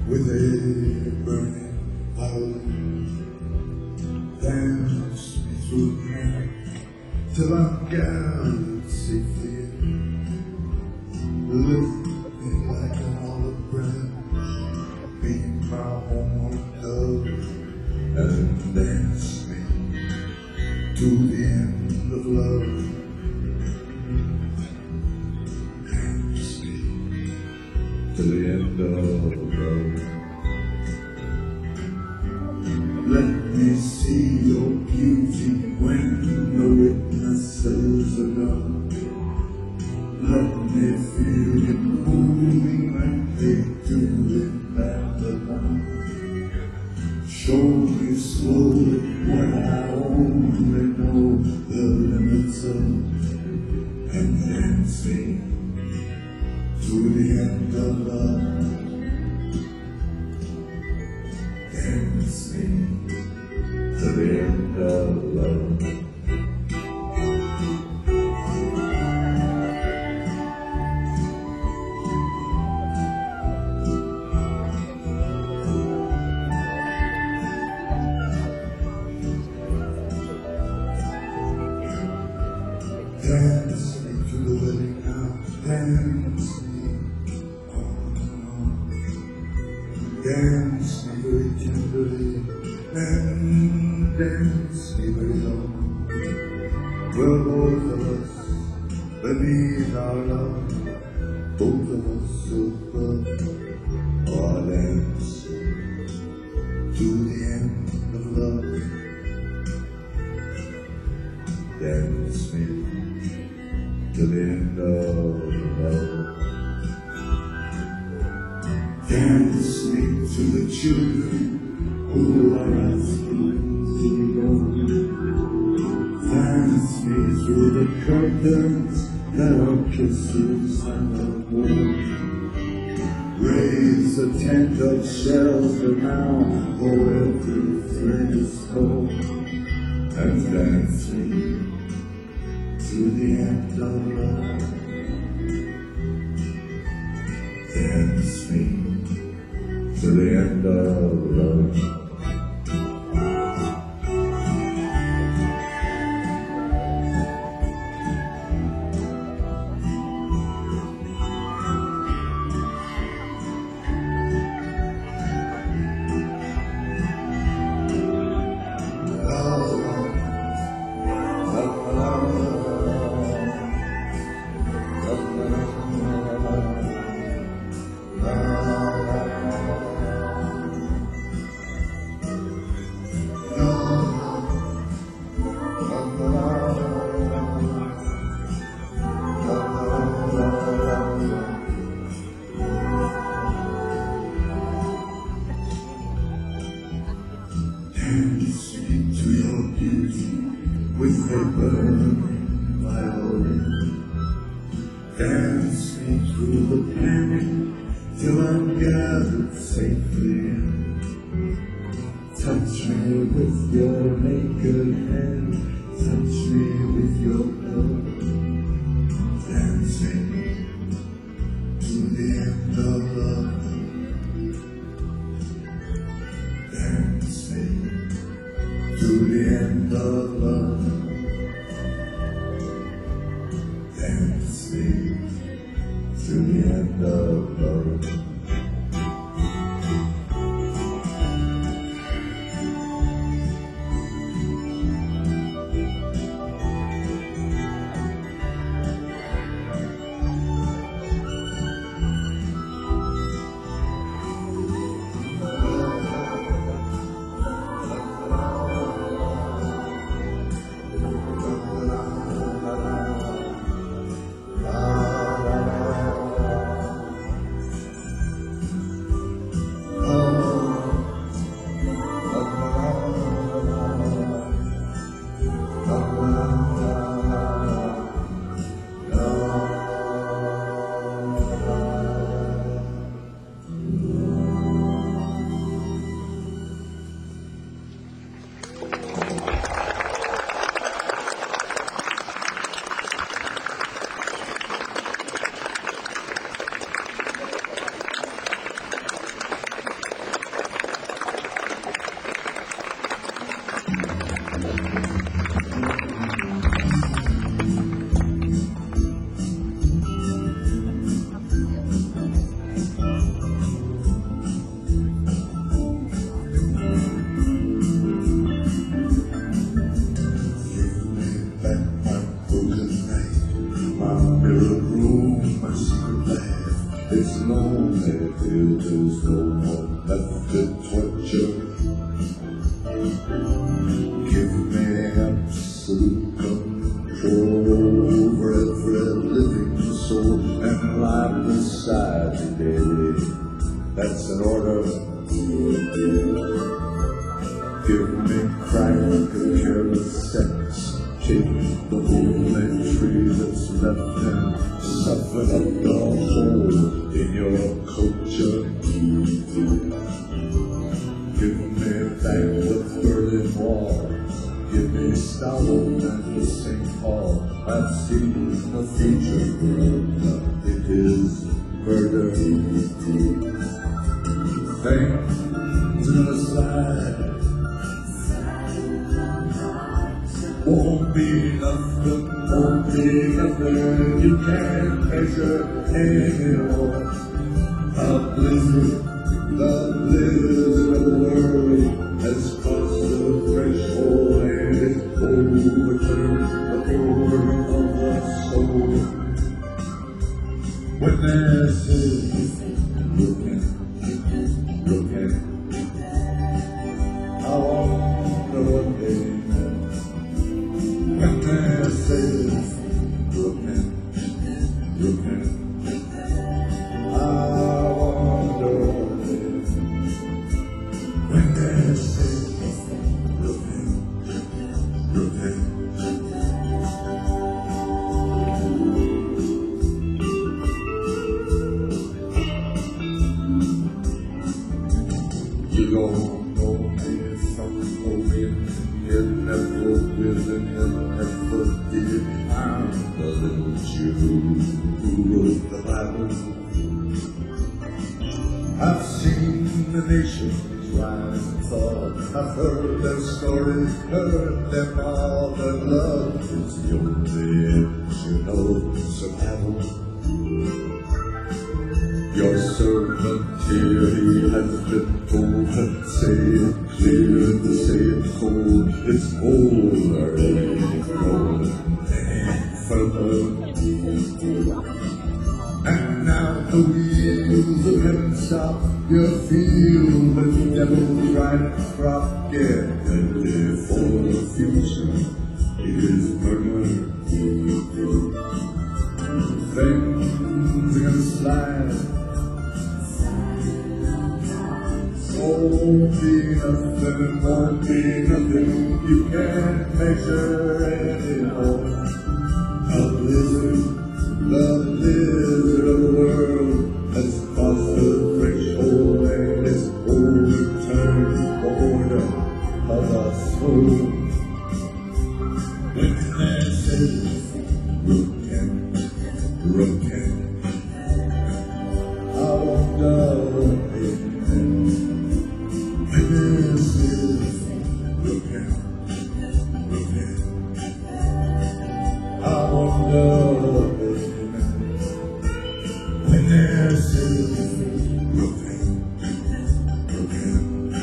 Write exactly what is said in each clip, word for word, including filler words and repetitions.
with a burning heart. Dance me through the night till I'm gathered safely in. Lift me like an olive branch, be my homeward dove, and dance me to the end of love. Dance me to the end of love. Let me see your beauty when the witnesses are gone. Let me feel you moving like they do in Babylon. Show me slowly what I only know the limits of, and dance me to the end of love. Dance me to the end of love. Dance me to the wedding now, dance me on and on. Dance me very tenderly, and dance me very long. Well, both of us beneath our love, both of us so good. Oh, I'll dance to the end of love. Dance me to the end of love. Dance me to the children who are asking to go. Dance me through the curtains that are kisses and a warm. Raise a tent of shelter now, for every thread is cold. And dance me to the end of love. Dance me to the end of love. Dance me to your beauty with a burning violin. Dance me through the panic till I'm gathered safely in. Touch me with your naked hand, touch me with your love. Dance me to the end of love. Dance me to the end of love. Dance me to the end of love. no more method torture. Give me absolute control over every living soul and lie beside me daily. That's an order. Give me crack and careless sex. Change the holy tree that's left and soften up the hole in your culture. Give me back the Berlin Wall. Give me Stalin and the Saint Paul. I've seen the future grow. It is murder. Things in the slide. Won't be nothing, won't be nothing you can't measure anymore. A blizzard, the blizzard of the world has crossed the threshold and it overturned the order of the soul. When this is looking, looking, I wonder what they when this is looking, looking, I wonder what it is. When this is looking, looking, you don't know me from knowing. You never will and you never did. I'm the little Jew who wrote the Bible. I've seen the nations rise and fall. I've heard their stories, heard them all. Their love is the only engine of survival. Your servant here, he has been told, say it clear and say it cold. It's older, it ain't growing any further. And now the wheels of heaven stop. You feel the devil's right crop. Get ready for the future. It is murder. Things are gonna slide. Won't be nothing, won't be nothing you can't measure anymore. A blizzard, the blizzard of the world has crossed the threshold and it's overturned the order of our soul. When this is broken, broken, I wonder what it means. When this is broken, broken, I wonder what it means. When this is broken, broken,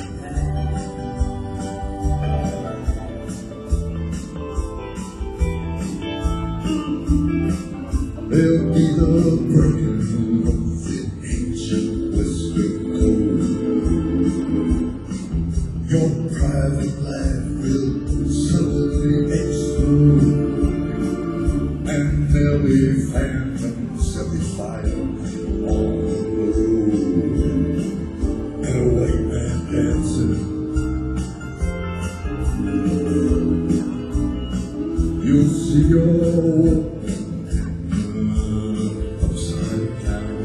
there'll be the breaking of the ancient western code. Your private life will suddenly explode, and there'll be phantoms that be fired on the road, and a white man dancing. You'll see your woman upside down,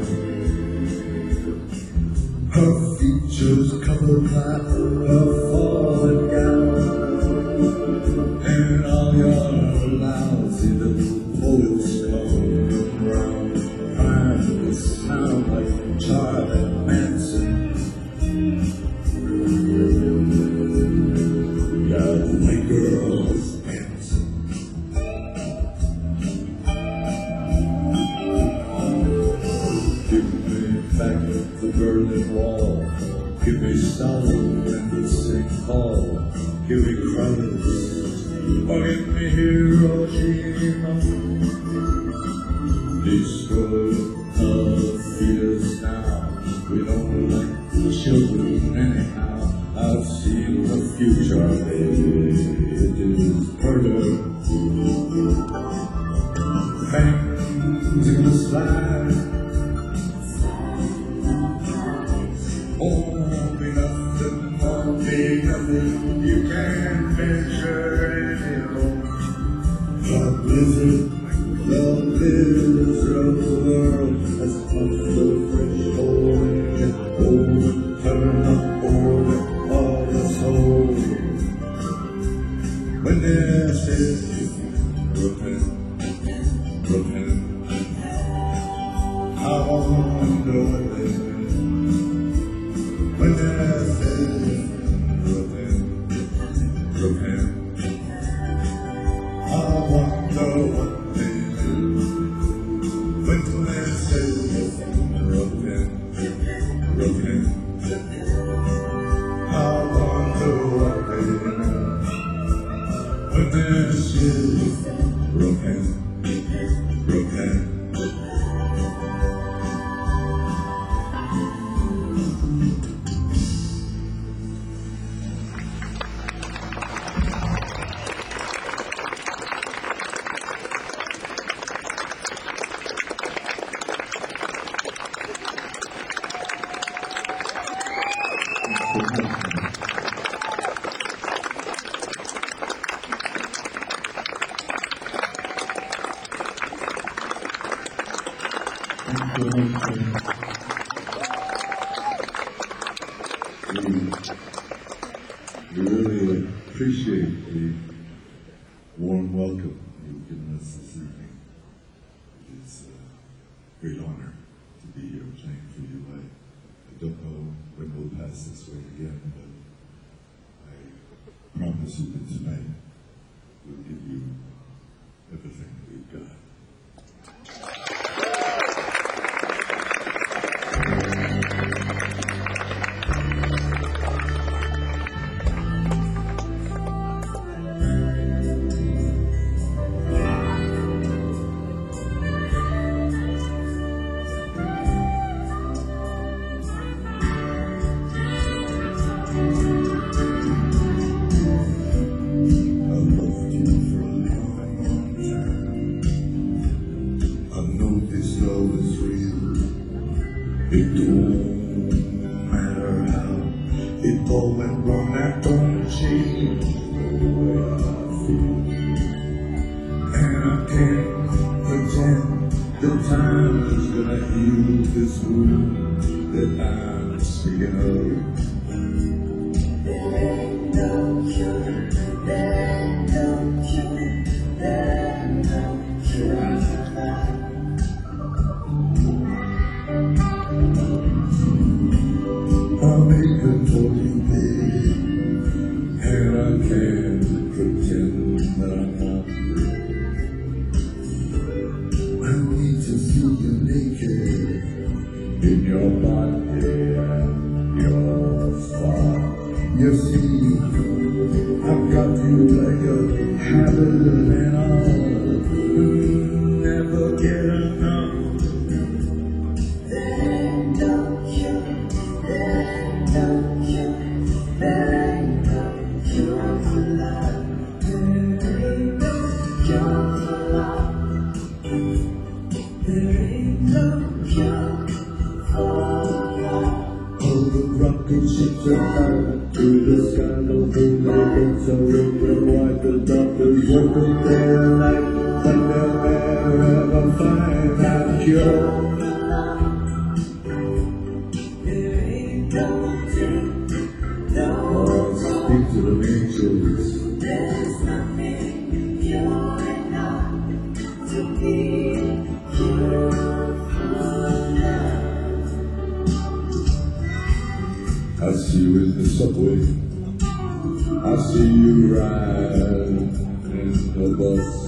her features covered by her fallen gown, and all your lousy little poets come round, trying to sound like Charlie Manson. Got white girls dancing. Give me back the Berlin Wall. Give me Stalin and the Saint Paul. Give me Christ, or give me Hiroshima. Destroy our fears now. We don't like children anyhow. I've seen the future, it is murder. Things in the sky, won't be nothing, won't be nothing you can't measure anymore. The blizzard, the blizzard of the world has come to threshold and over, turn up over all the soul. When there says repent, repent, I wonder what they meant. When there says repent, repent, I wonder what they meant. When they say repent, repent, I wonder what they meant. When they say repent, repent. We really appreciate the warm welcome you've given us this evening. It is a great honor to be here playing for you. I, I don't know when we'll pass this way again, but I promise you that tonight we'll give you everything that we've got. It don't matter how it all went wrong, that don't change the way I feel. And I can't pretend the time is gonna heal this wound that I'm speaking of. There ain't no cure, there ain't no cure, there ain't no cure. I'll make it for you, baby, and I can't pretend that I'm not. I need to see you naked in your body and your spot. You see, I've got you like a habit and I'll never get enough. Rocket ships are flying through the sky, no food, no books, no room, no white, the doctors working day and night, but they'll never ever find out a cure. There ain't no truth, no. Oh, speak to the angels. There's nothing pure enough to be pure. I see you in the subway, I see you ride in the bus,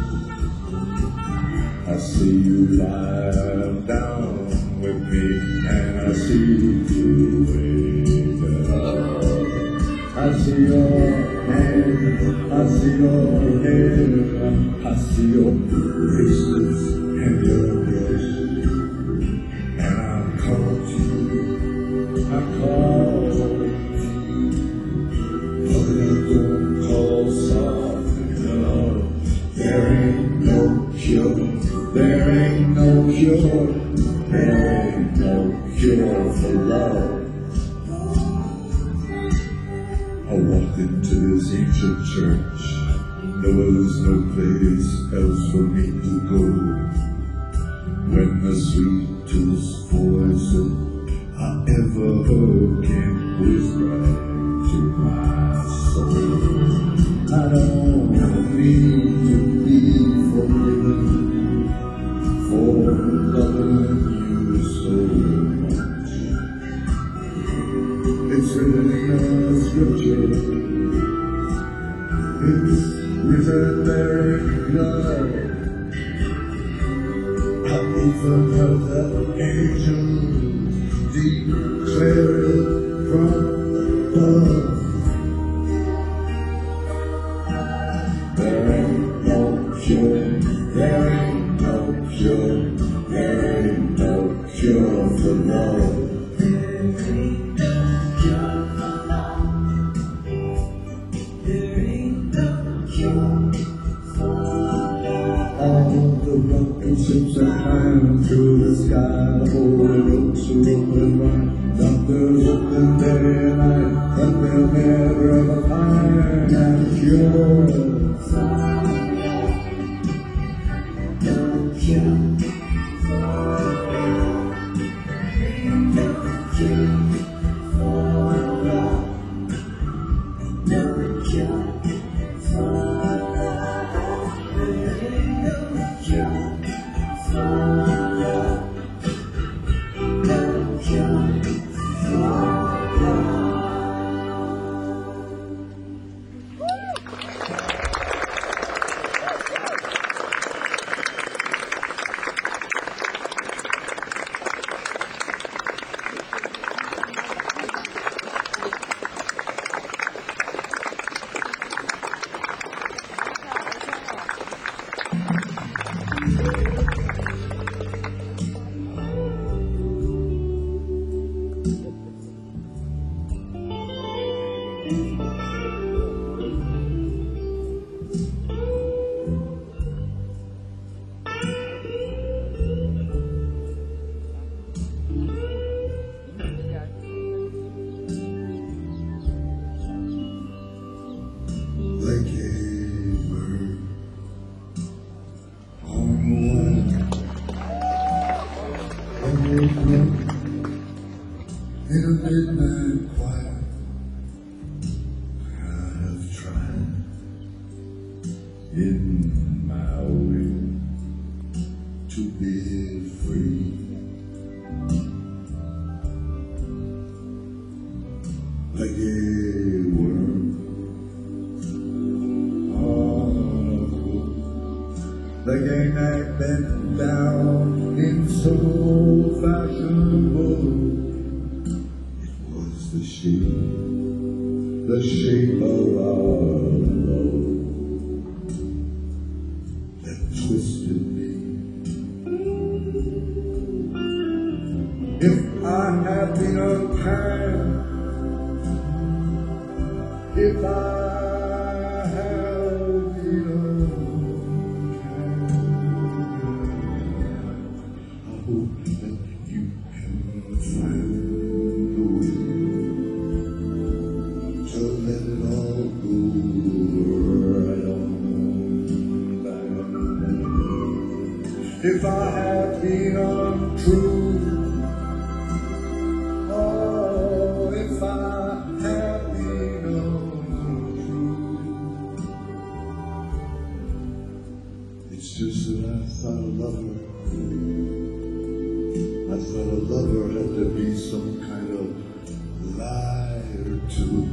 I see you lie down with me, and I see you wake up. I see your hand, I see your hair, I see your bracelets and your brush, and I caught you, I caught you. I walked into this ancient church. There was no place else for me to go. When the sweetest voice I ever heard came whispering to my soul. I don't need to be forgiven for loving you so much. It's written in the scripture. It's written there in blood. I even heard the angels declare it from above. There ain't no cure, there ain't no cure, there ain't no cure for love. Ships are flying through the sky, holding ropes are open wide. Doctors open day and night, but they'll never ever find a cure. No cure. No cure for love. No cure for love. There ain't no cure. In a midnight quiet, I have tried in my way to be free. Like a worm on a hook, like a night bent down in so fashionable. The shape, the shape of our love that twisted me. If I had been unkind, if I had been unkind, I hope that you can find let it all go right on back. If I had been untrue, oh, if I had been untrue, it's just that I thought a lover, I thought a lover had to be some kind of liar too.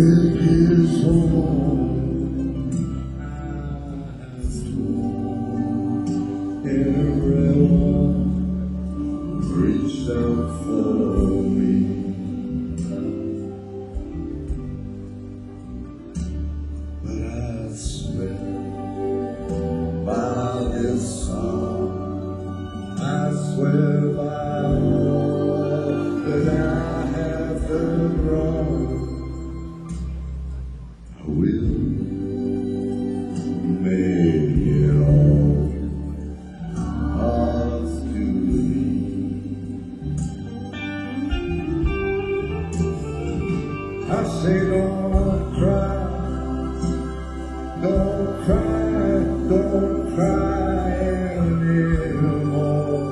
take his home. Everyone reached out for me, but I swear by this song, I swear by all that I have done wrong, I will make it all ours to thee. I say don't cry, don't cry, don't cry anymore.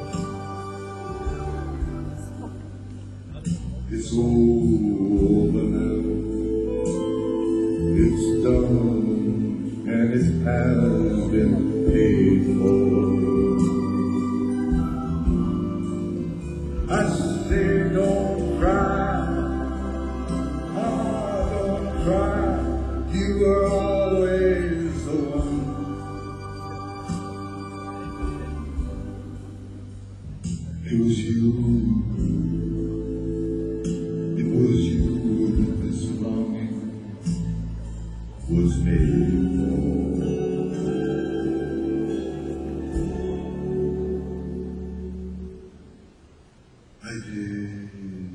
It's over now, it's done, and it has been paid for. I say don't cry, oh don't cry, you were always the one. It was you, it was you that this longing was made for. I did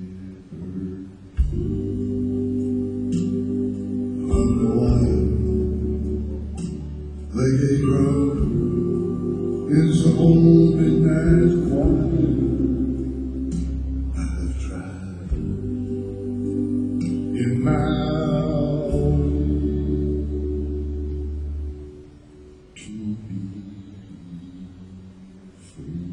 on the wild, like a ground in some old midnight choir. I have tried in my own to be free.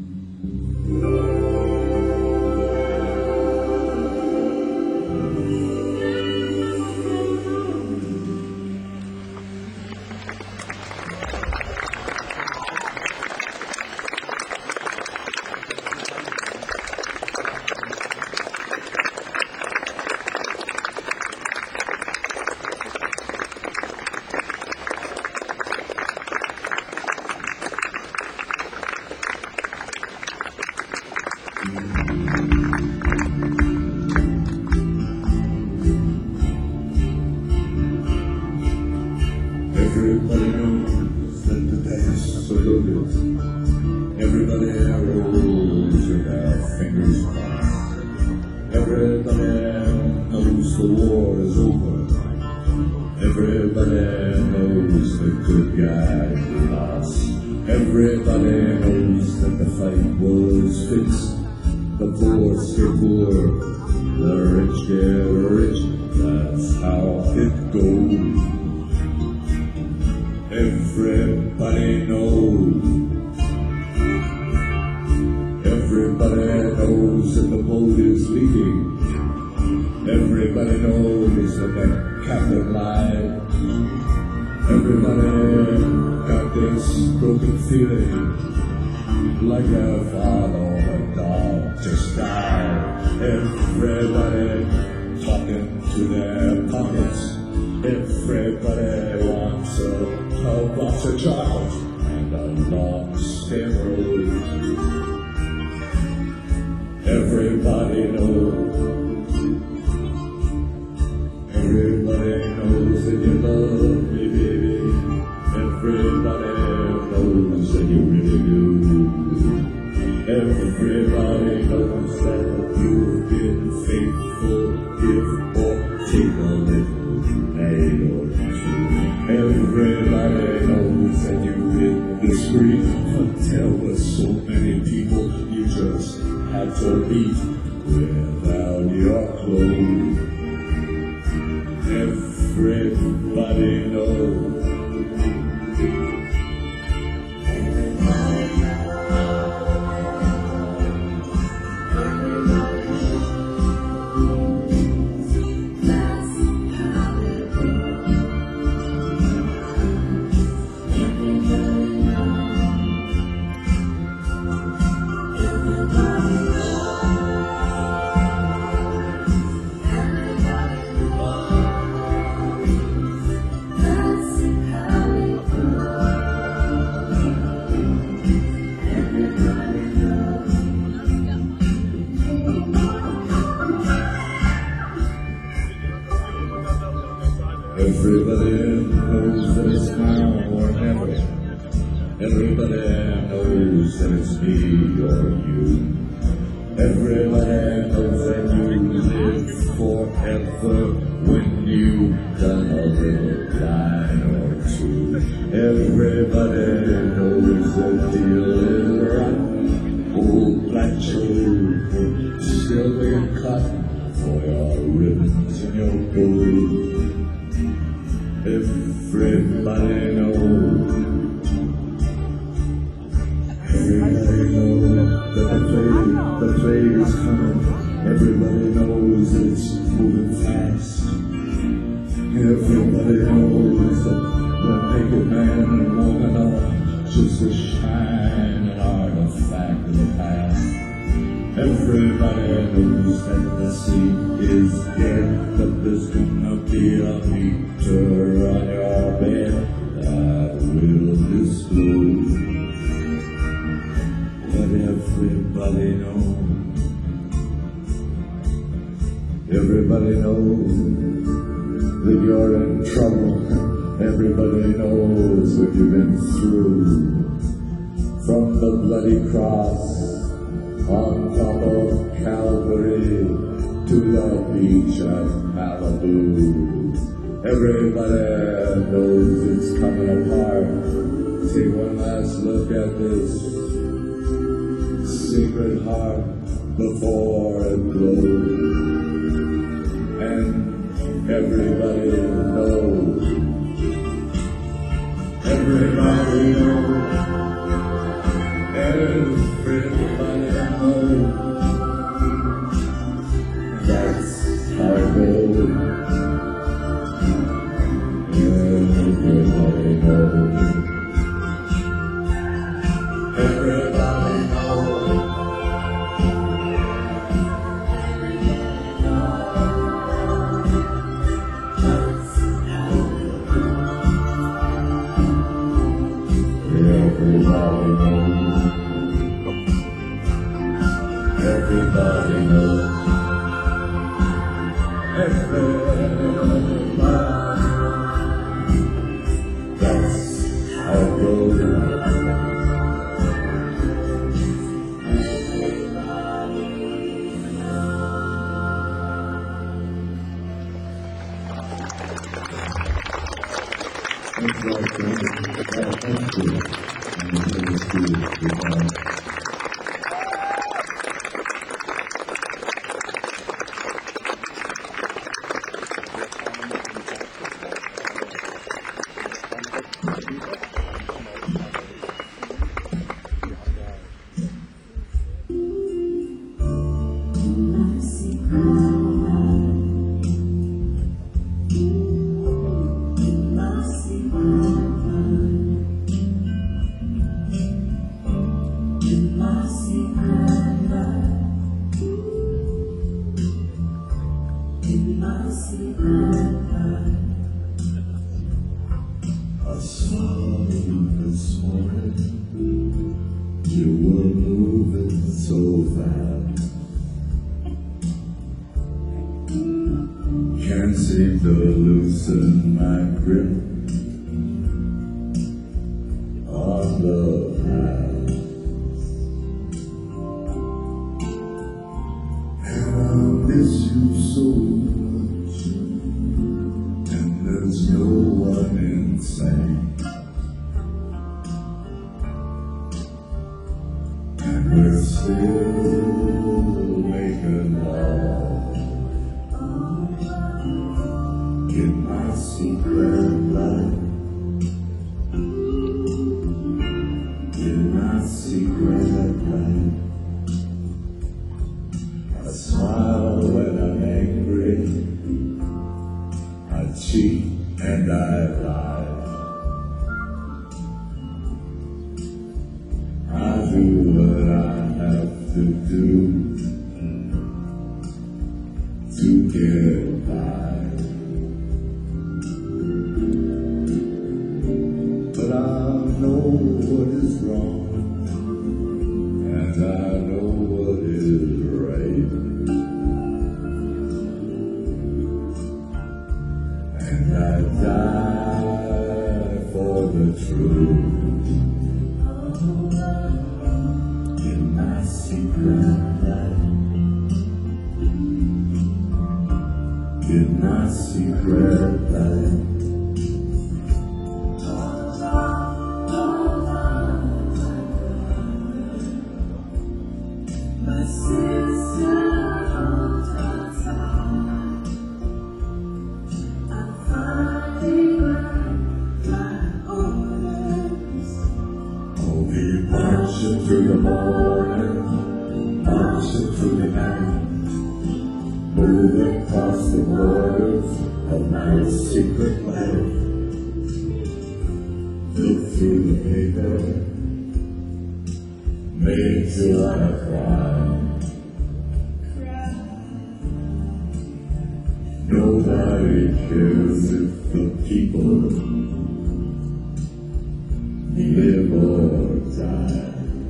Everybody knows that the past are loaded. Everybody rolls with their fingers crossed. Everybody knows the war is over. Everybody knows the good guy lost. Everybody knows that the fight was fixed. The poor stay poor, the rich get rich. That's how it goes. Everybody knows. Everybody knows that the boat is leaving. Everybody knows that the captain lied. Everybody got this broken feeling, like a father or a dog just died. Everybody talking to their pockets. Everybody wants a, a box of chocolate and a long stem road. Everybody knows. Everybody knows that you love me, baby. Everybody knows that you really do. Everybody knows that you've been faithful, give or take a little. Everybody knows that you've been discreet, but there were so many people you just had to beat without your clothes. Everybody knows. Everybody knows that it's now or never. Everybody knows that it's me or you. Everybody knows that you live forever when you've done a little line or two. Everybody knows the deal is right. Old black children still being cut for your ribbons and your gold. Everybody knows. Everybody knows that the play, the play is coming. Everybody knows it's moving fast. Everybody knows that the naked man and woman are just a shining artifact of the past. Everybody knows that the sea is dead, but there's gonna be a meter on your bed that will disclose what everybody knows. Everybody knows that you're in trouble. Everybody knows what you've been through. From the bloody cross on top of Calvary to the beach of Malibu. Everybody knows it's coming apart. Take one last look at this secret heart before it glows. And everybody knows. Everybody knows. Everybody knows. That's how it goes. Everybody knows. Everybody knows. Everybody knows. Everybody knows. Everybody. That's how it goes. Thank you. I saw you this morning. You were moving so fast. Can't seem to loosen my grip on the past. And I miss you so much. And there's no one inside. And we're still making love in my secret life. In my secret life. I smile when I'm angry. I cheat and I lie. I do what I have to do to get by. But I know what is wrong, and I know what is right. And I I die for the truth in my secret life, in my secret life. My sister, hold on tight. I'm finding my orders. I'll be marching through the morning, marching through the night, moving across the borders of my secret life. Look through the paper, make till I cry. Nobody cares if the people live or die.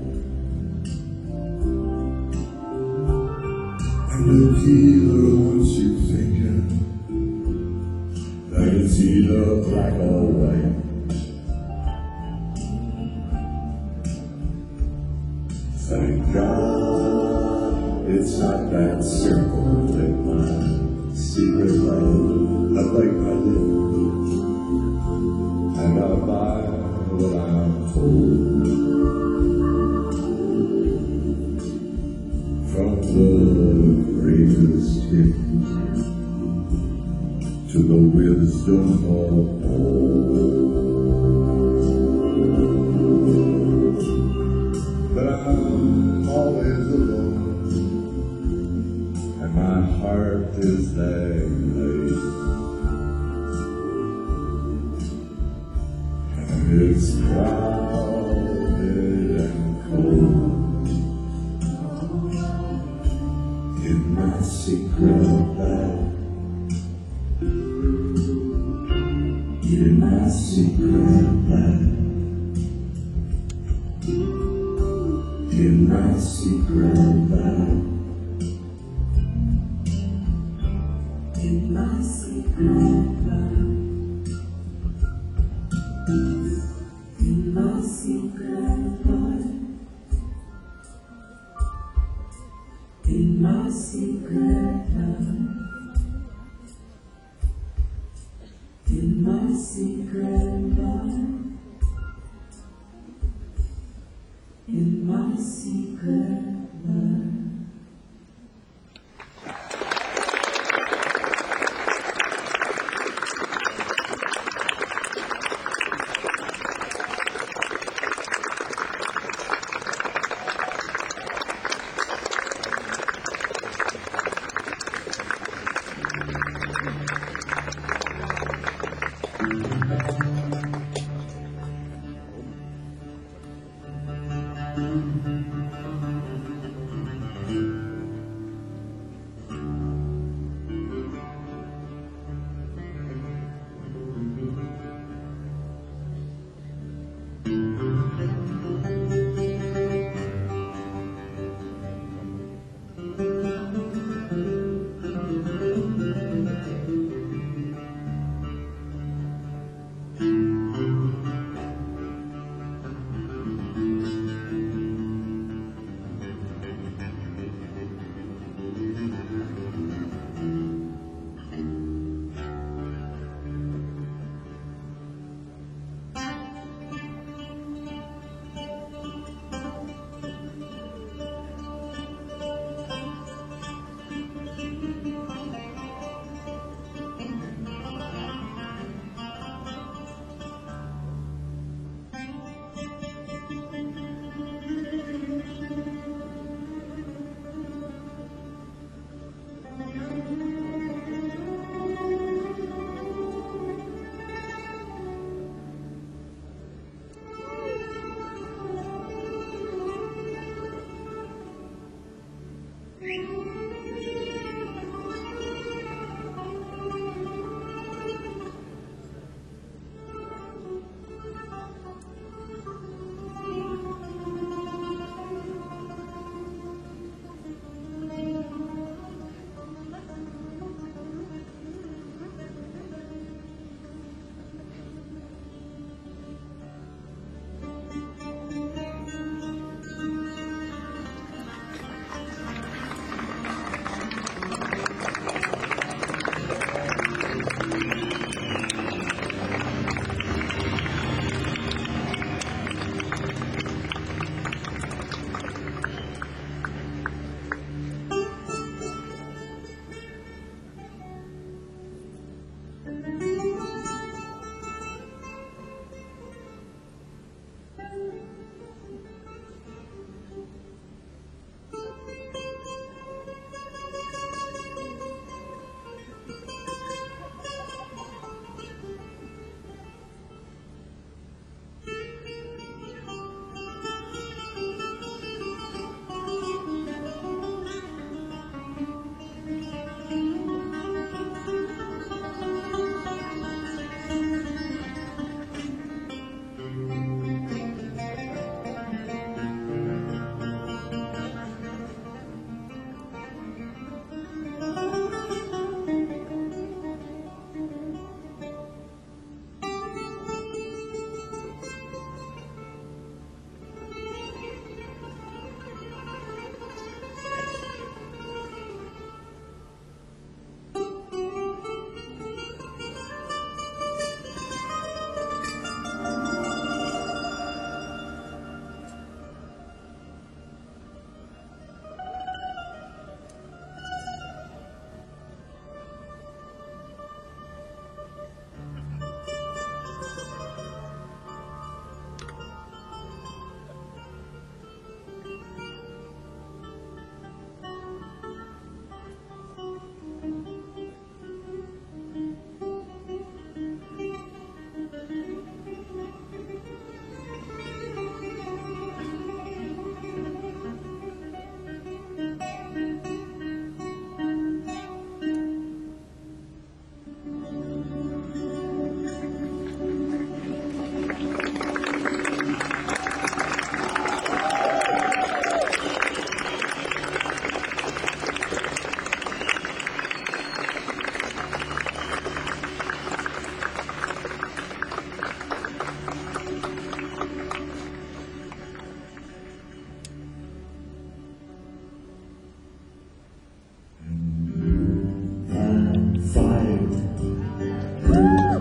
And the dealer wants you thinking that it's either black or white. Thank God it's not that circle in my secret life. I like my live, and I buy what I'm told from the greatest king to the wisdom of old. But I'm always alone, and my heart is that late, and it's crowded and cold in my secret life, in my secret life. In my secret life, in my secret life, in my secret life, in my secret life, in my secret life. In my secret life.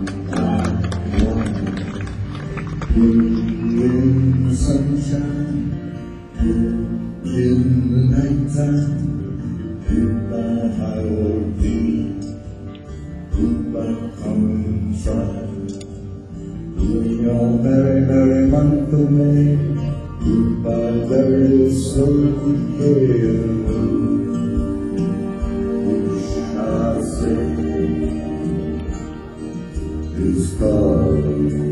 In the sunshine, in the nighttime, goodbye Highway D, goodbye common try. In your merry, merry month of May, goodbye very slow decay. Who shall I say is gone?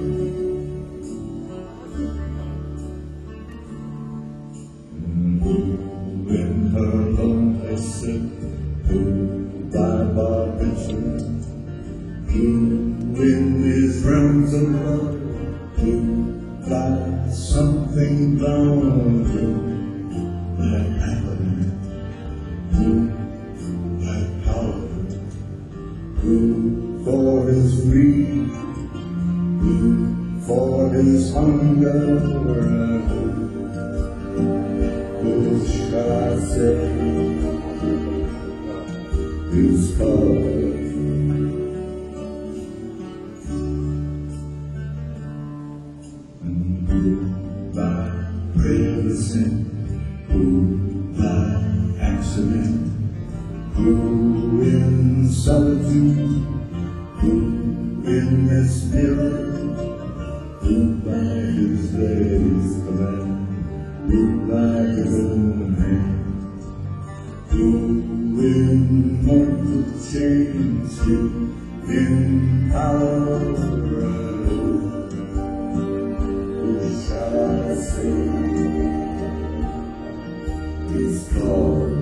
In her lonely sick, goodbye Barbara, who in these realms of love, goodbye something bound that happened, that power, who for his greed, who for his hunger. Who shall I say is God? Goodbye prison, goodbye accident, who in solitude, who in this mirror, goodbye his days command. Goodbye his own hand, who in mortal chains, who in power, who shall I say is God?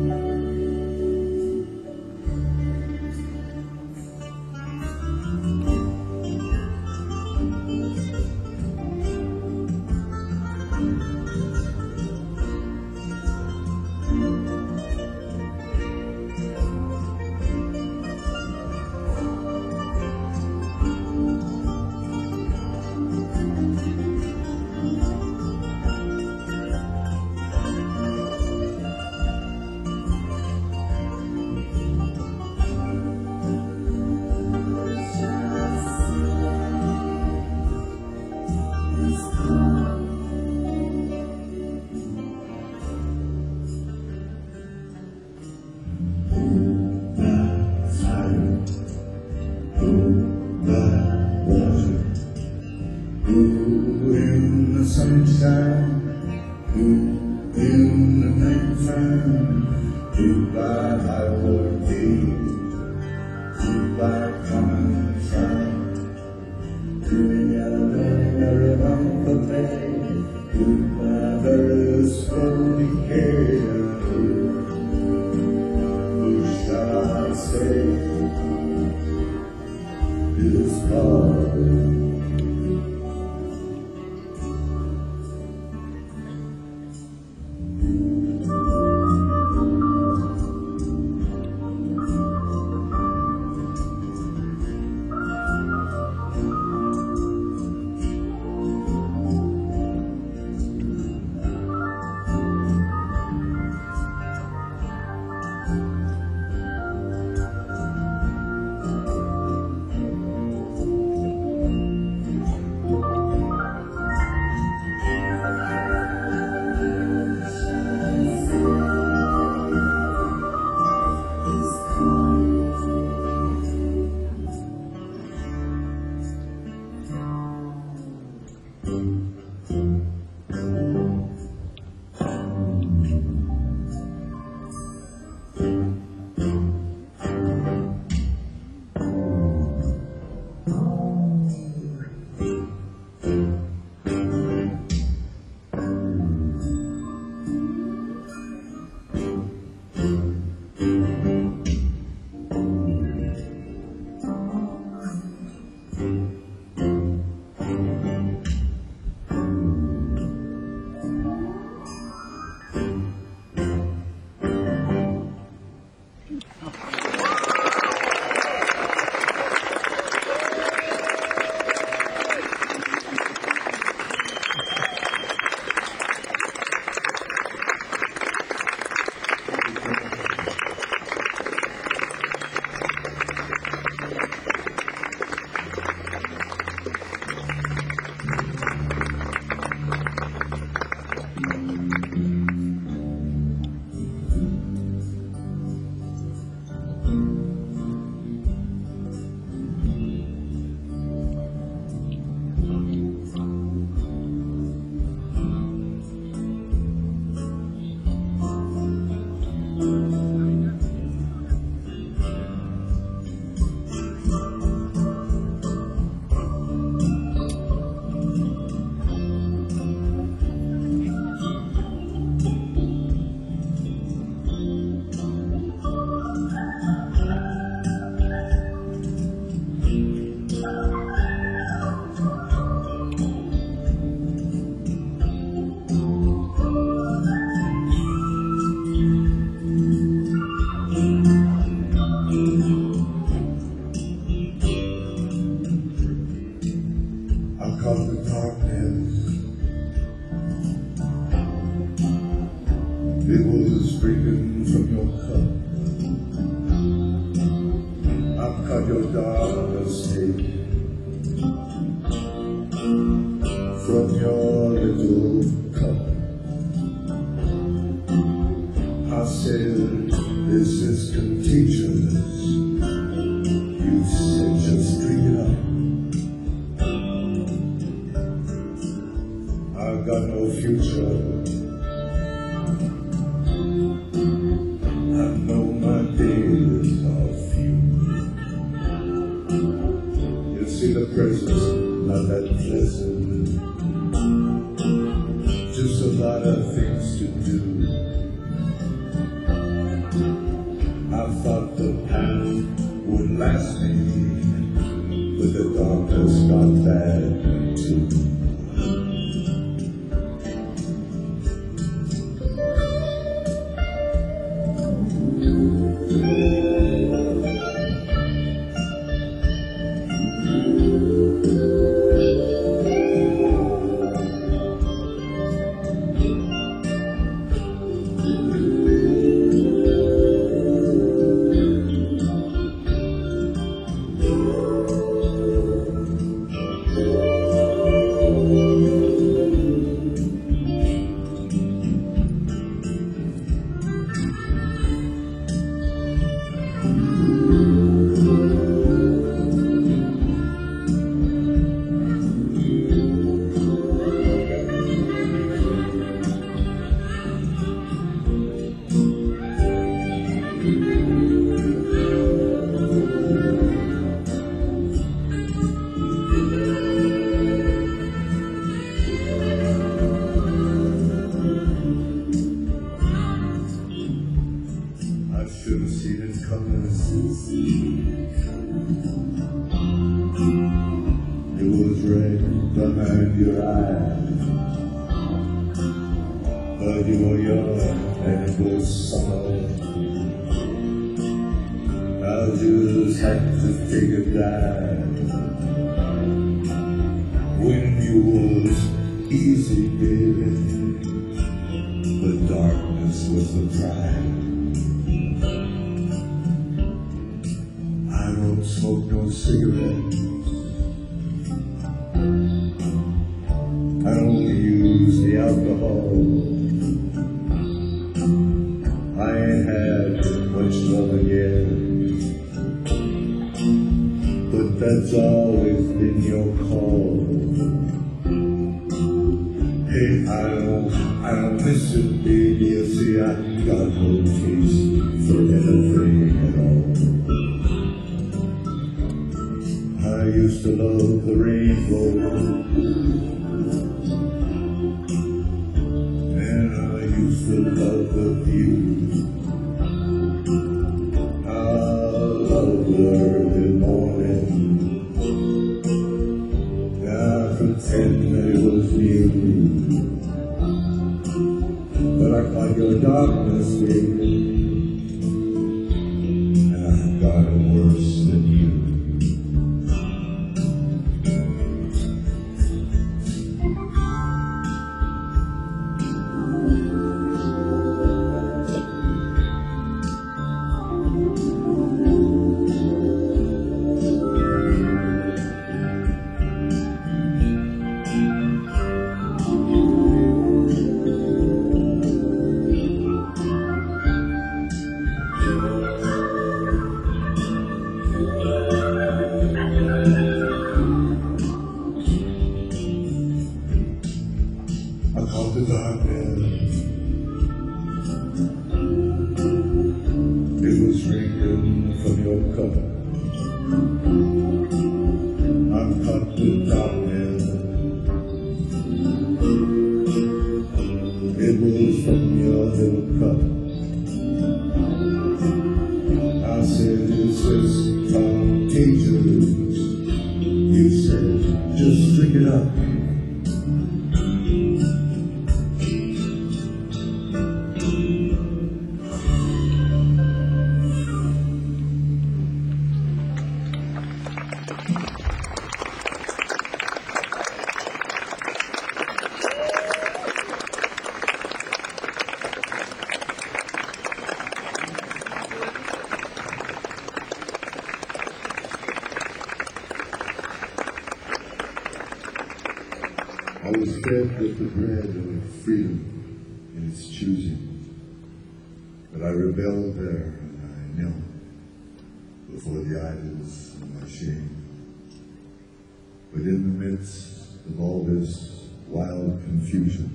Who in the sunshine, who in the nighttime, goodbye Highway D, goodbye common try. In your merry, merry month of May, goodbye very slow decay. Who shall I say is God? drinking from your cup. I've cut your darkest take from your little cup. I said, this is contagious. You said, just drink it up. I've got no future. I know my days are few. You see the presence, not that pleasant. Just a lot of things to do. I thought the path would last me, but the darkness got bad too. Should've seen it coming. It was right behind your eyes, but you were young and it was summer. I just had to take a dive. When you was easy, baby, the darkness was the pride. I don't smoke no cigarettes. I only use the alcohol. I ain't had much love yet, but that's always been your call. Hey, I don't, I don't miss it, baby. You see, I got no taste for anything at all. I used to love the rainbow, and I used to love the view. I love the early morning. I pretend that it was new, but I caught your darkness, baby, and I got it worse than you. I caught the darkness. It was drinking from your cup. I caught the darkness. It was from your little cup. I said, this is contagious. You said, just drink it up. I was fed with the bread of freedom in its choosing, but I rebelled there and I knelt before the idols of my shame. But in the midst of all this wild confusion,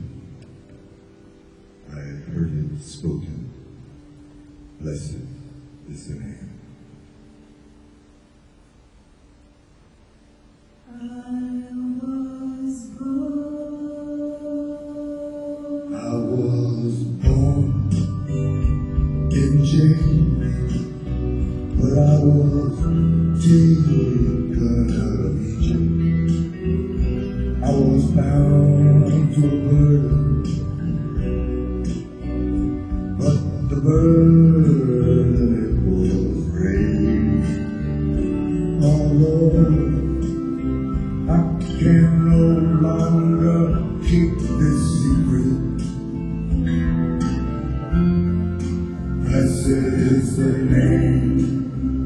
I heard it spoken, blessed is the name. I was born, I was born in chains, but I was taken out of Egypt. I was bound to a burden, but the burden it was raised. Oh Lord, I can no longer keep this secret. Blessed is the name,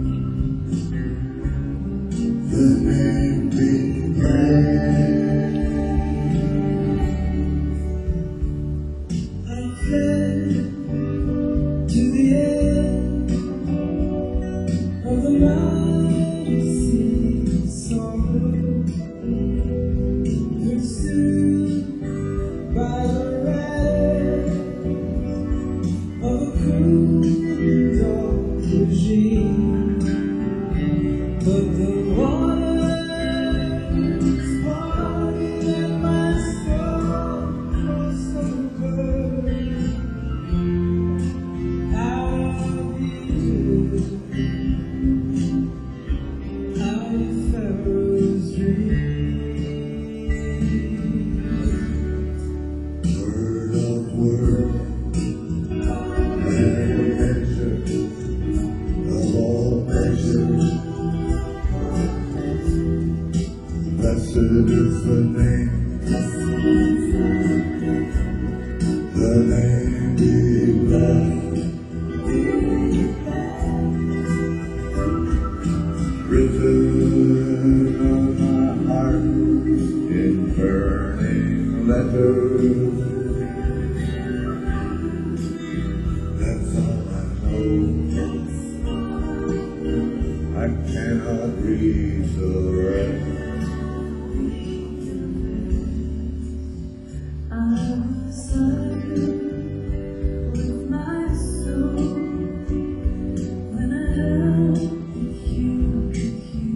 the name we praise. I fled to the end of the mighty sea, sorrow, pursued by the wrath of a cruel dark regime. But the waters parted and my soul crossed over out of Egypt, out of Pharaoh's dream. Word of word, and measure of all measures. Blessed is the name, the name we love. Written on my heart in burning letters. That's all I know. I cannot read the rest. I was silent with my soul when I heard the human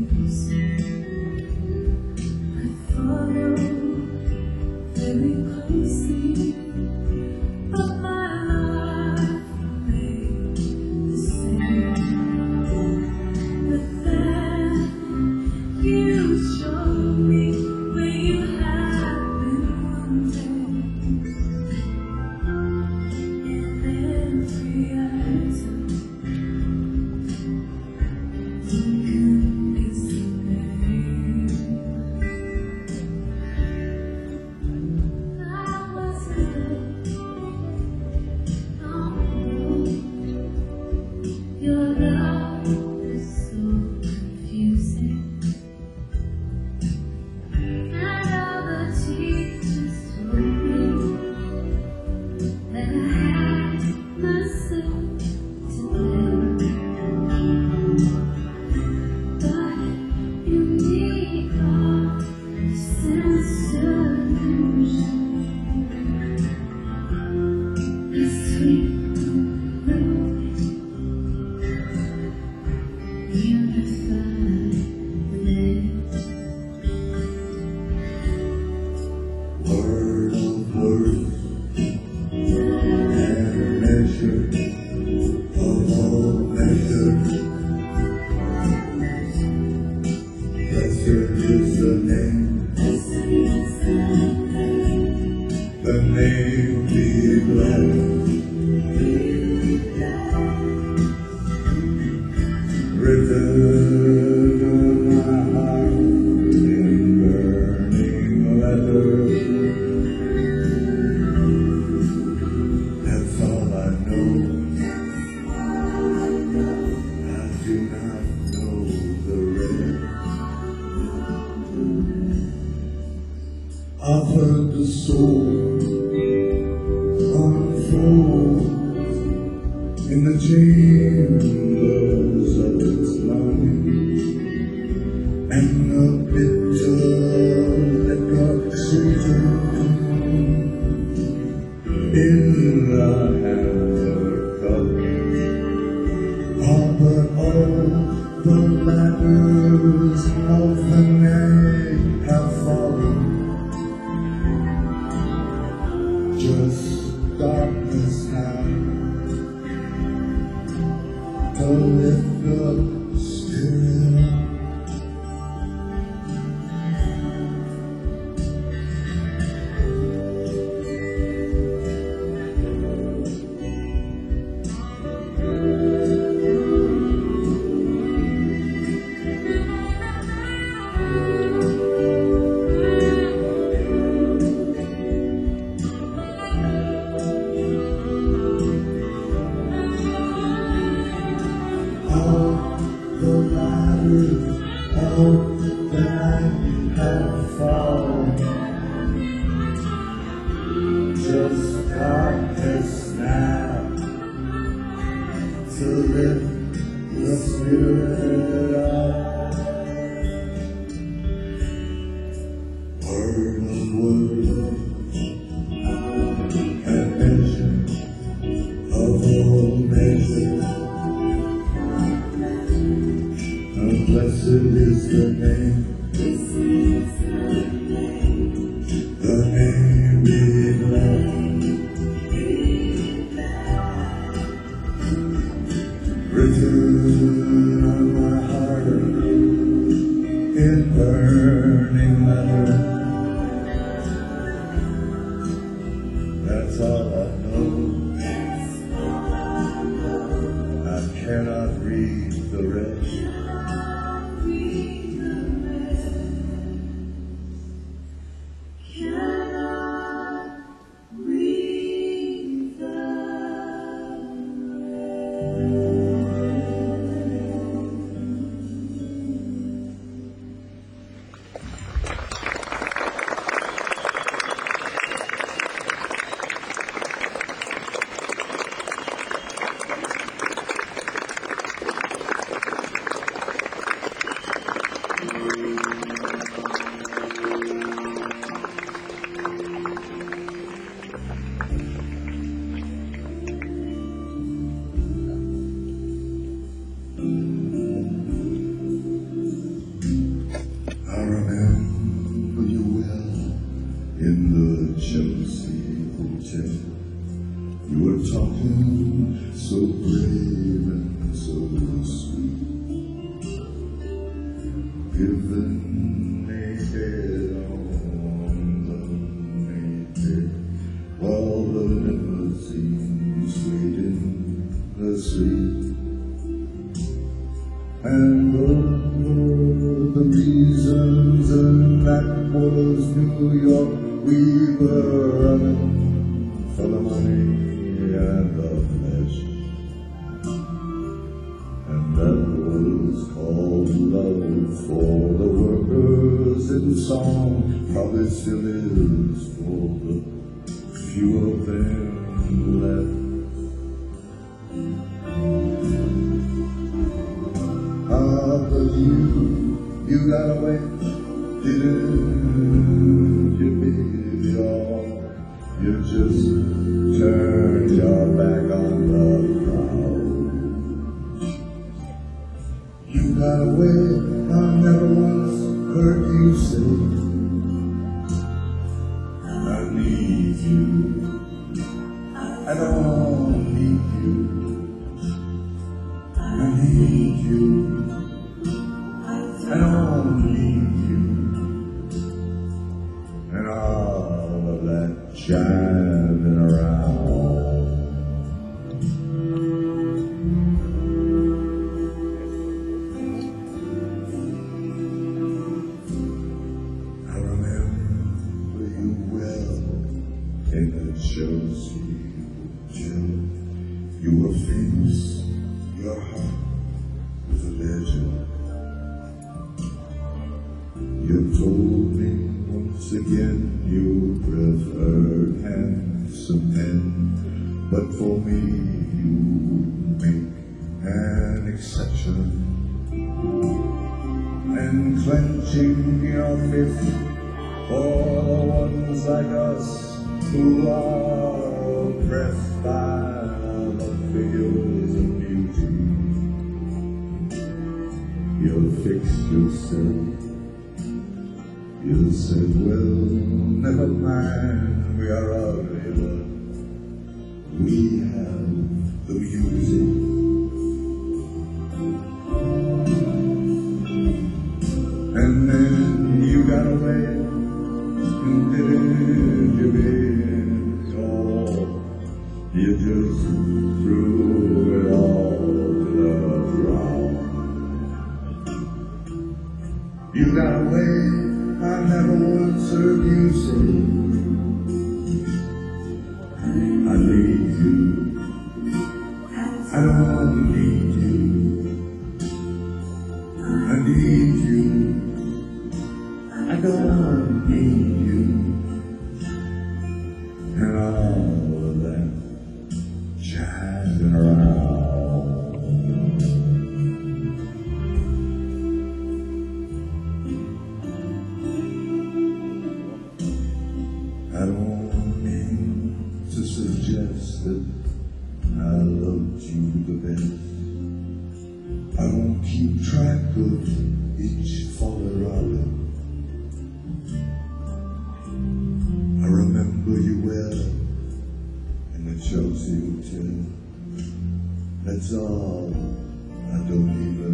accuse. I followed very close. I've heard the soul unfold in the chambers of its mind, and the bitter liquor shaken in the hammer cup. Oh, but all the ladders of the night have fallen. Just darkness now to lift up still. All the ladders of the night have fallen. Just darkness now to lift the spirit up. Word of word and measure of all measures. Blessed is the name, the name beloved, written on my heart in burning letter. That's all I know. I cannot read the rest. I remember you well in the Chelsea Hotel. You were talking so brave and so sweet, given naked on the naked, while the limousines wait in the street. And oh, the reasons, and that was New York. We were running for the money and the pleasure, and that was called love for the workers in song. Probably still is for the few of them left. Ah, but you, you got away, didn't you, baby? Oh, you just turned your back on the crowd. You got away, I never once heard you say, I need you, I don't need you, I need you. I don't need you, and all of that jiving around. I remember you well in the Chelsea Hotel. You were famous, your heart was a legend. You told me one once again you preferred handsome men, but for me you make an exception. And clenching your fist for the ones like us who are oppressed by the figures of beauty, you fixed yourself. You said, well, never mind, we are ugly, but we have the music. And then you got away, and didn't give it all. You just threw it all to the ground. You got away, I never once heard you say, I need you, I don't need you, I need you, I don't need you, and all of that jazzing around. I don't mean to suggest that I loved you the best. I won't keep track of each Colorado. I remember you well in the Chelsea Hotel. That's all. I don't even,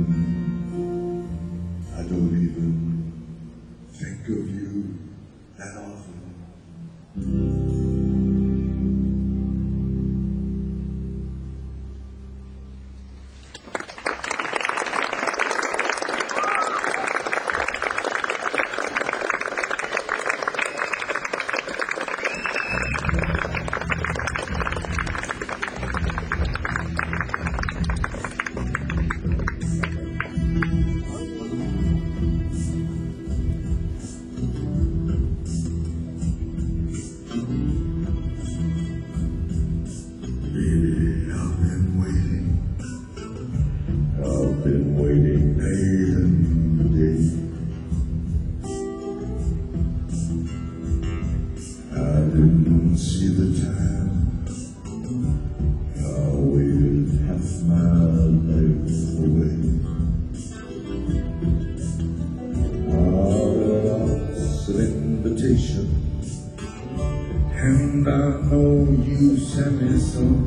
I don't even think of you that often. I've been waiting day and day. I didn't see the time. I waited half my life away. All lots of invitation, and I know you sent me some.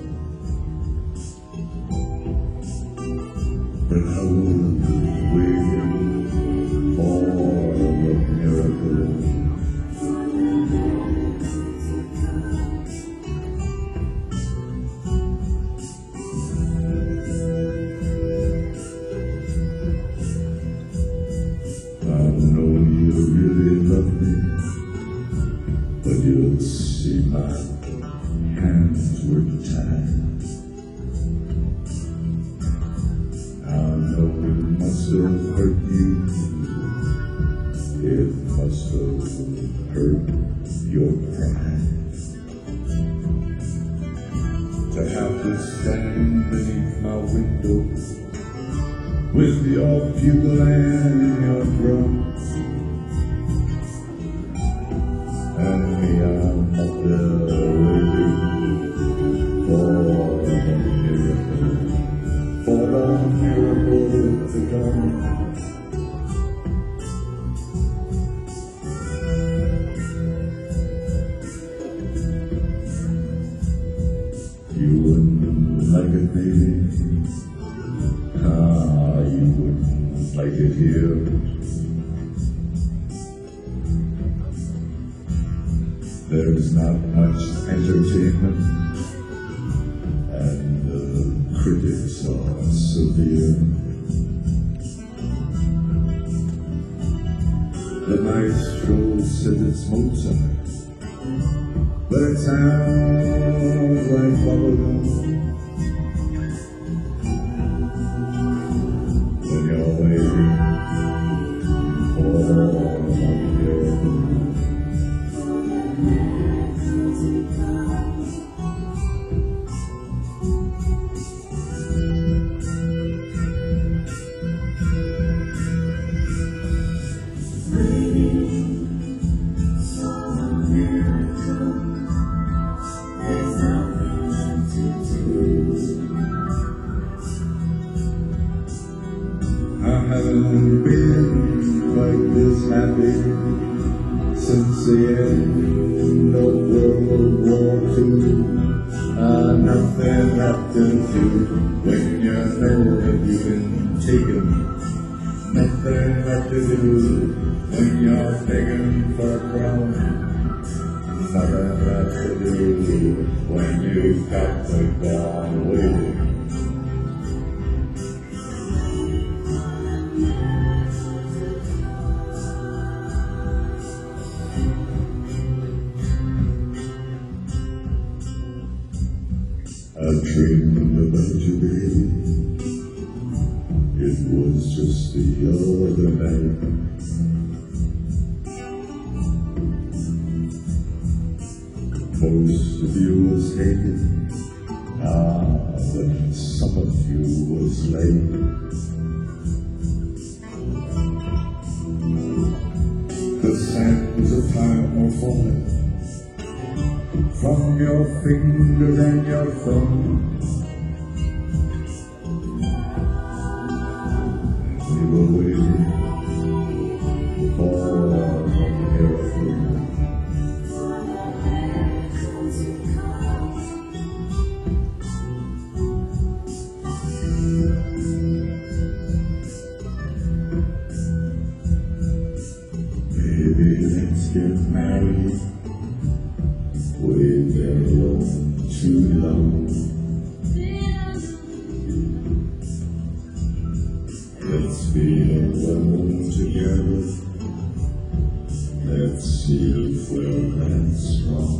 But I would wait for the miracle. I know you really love me, but you'll see my hands were tied. I know it must have hurt you, it must have hurt your pride, to have to stand beneath my window with your bugle and your drum, and me, I'm up there waiting for the miracle, for the miracle to come. You wouldn't like it, baby. Ah, you wouldn't like it here. There's not much entertainment, and the critics are severe. The maestro said it's Mozart, but it sounds like bubblegum when you're waiting for a miracle. happy since the end of World War Two. Uh, nothing left to do when you know that you've been taken. Nothing left to do when you're begging for a crown. Nothing left to do when you've got to go away. I dreamed about you, baby. It was just the other night. Most of you was naked, ah, but some of you was late. The sands of time are falling from your fingers and your thumbs. We were waiting for a miracle. Maybe let's get married. We've been alone too long. Let's be alone together. Let's see if we're that strong.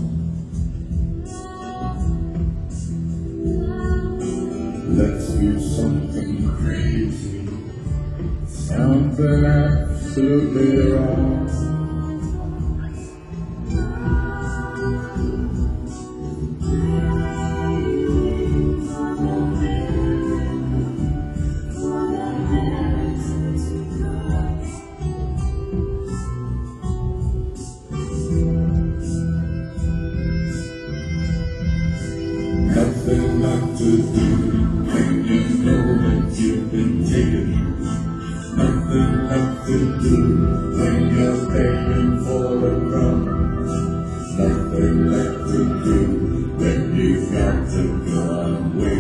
Let's do something crazy, something absolutely wrong. Nothing left to do when you know that you've been taken. Nothing left to do when you're begging for a crumb. Nothing left to do when you've got to go away.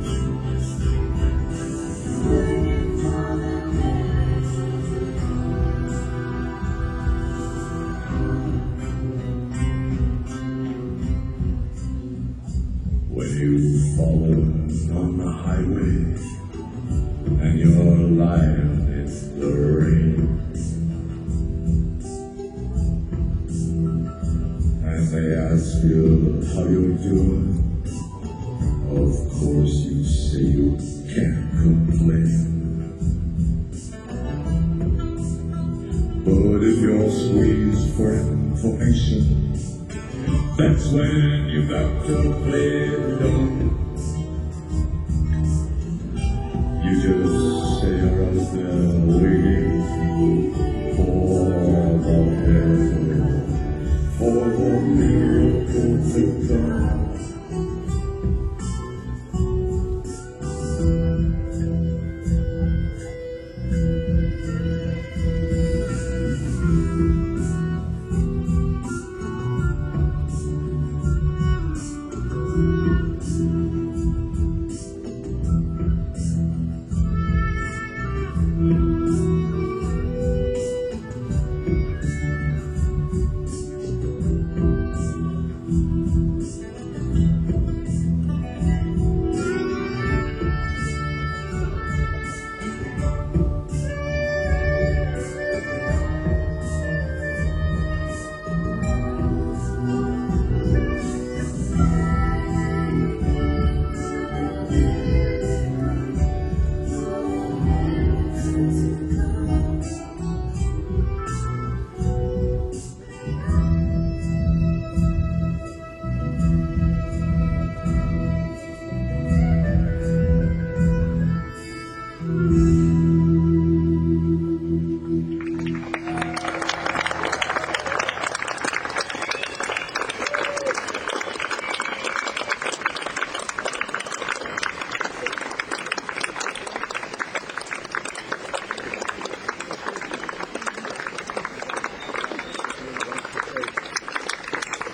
When you've fallen on the highway and you're lying in the rain, and they ask you how you're doing, of course you say you can't complain. But if you're squeezed for information, that's when you got to play the dumb. You just stay right there waiting for the miracle, for the miracle to come.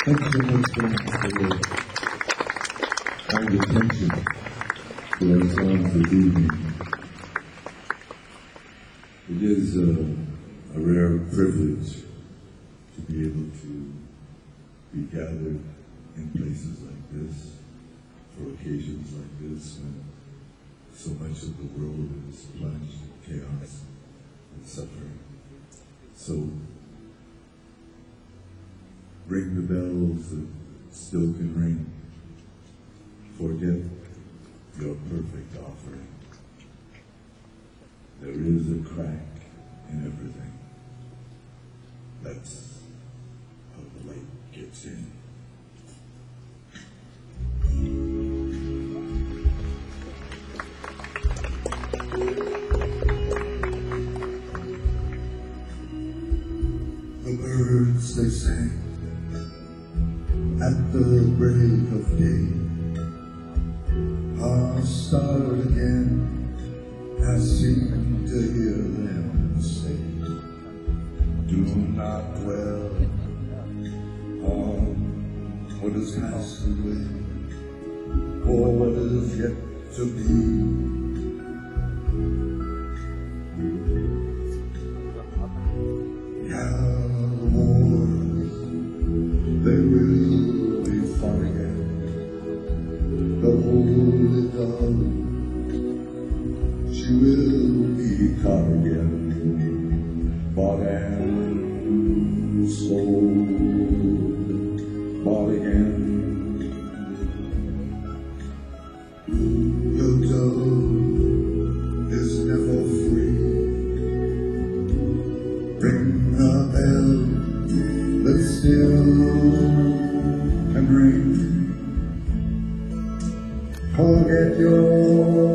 Thank you so much for your kind attention to our songs this evening. It is a, a rare privilege to be able to be gathered in places like this, for occasions like this, when so much of the world is plunged in chaos and suffering. So, ring the bells that still can ring. Forget your perfect offering. There is a crack in everything. That's how the light gets in. The birds they sang at the break of day are started again. I seem to hear them say, do not dwell on what has passed away, or what is yet to be. Yeah, the wars, they will be fought again. The holy dove, she will be caught again, bought and sold, bought again. The dove is never free. Ring the bell that still can ring. Forget your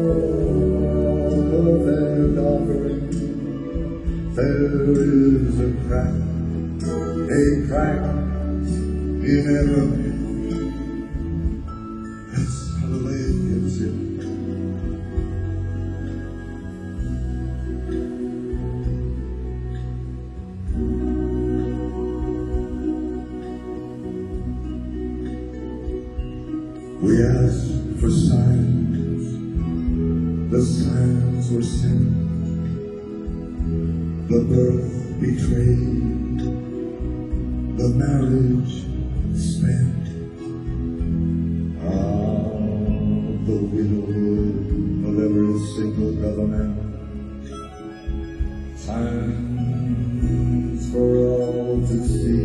perfect offering. There is a crack, a crack in everything. That's how the light gets in. We asked for signs, the signs were sent. The birth betrayed, the marriage spent. Ah, the widowhood of every single government. Signs for all to see.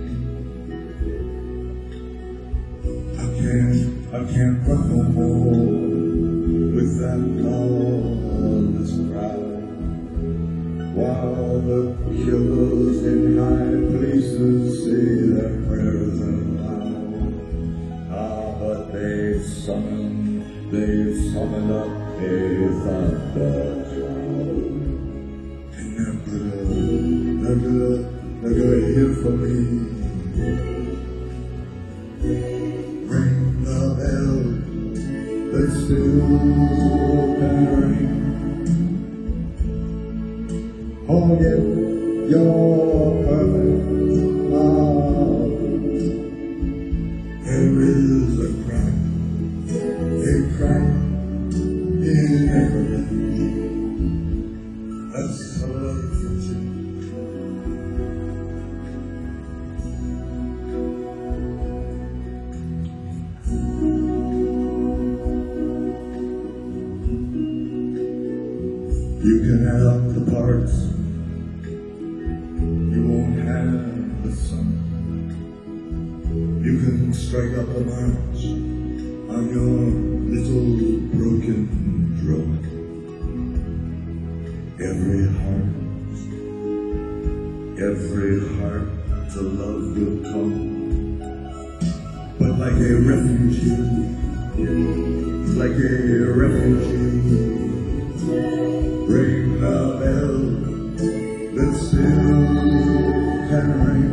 I can't, I can't run no more with that lawless crowd. While the killers in high places say their prayers aloud. Ah, but they summon, they summon up a thunder cloud. And they're gonna, they're gonna, they're gonna hear from me. Ring the bell that still can ring. Forget your perfect love. There is a crack, a crack in everything. That's how life gets in. You can add up the parts. And the sun. You can strike up a march on your little broken drum. Every heart, every heart to love will come. But like a refugee, like a refugee, ring the bell that still can ring.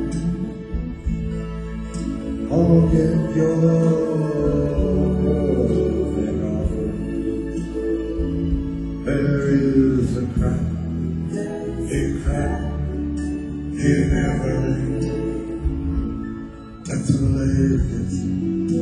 Forget your perfect offering. There is a crack, a crack in everything. That's the way it gets.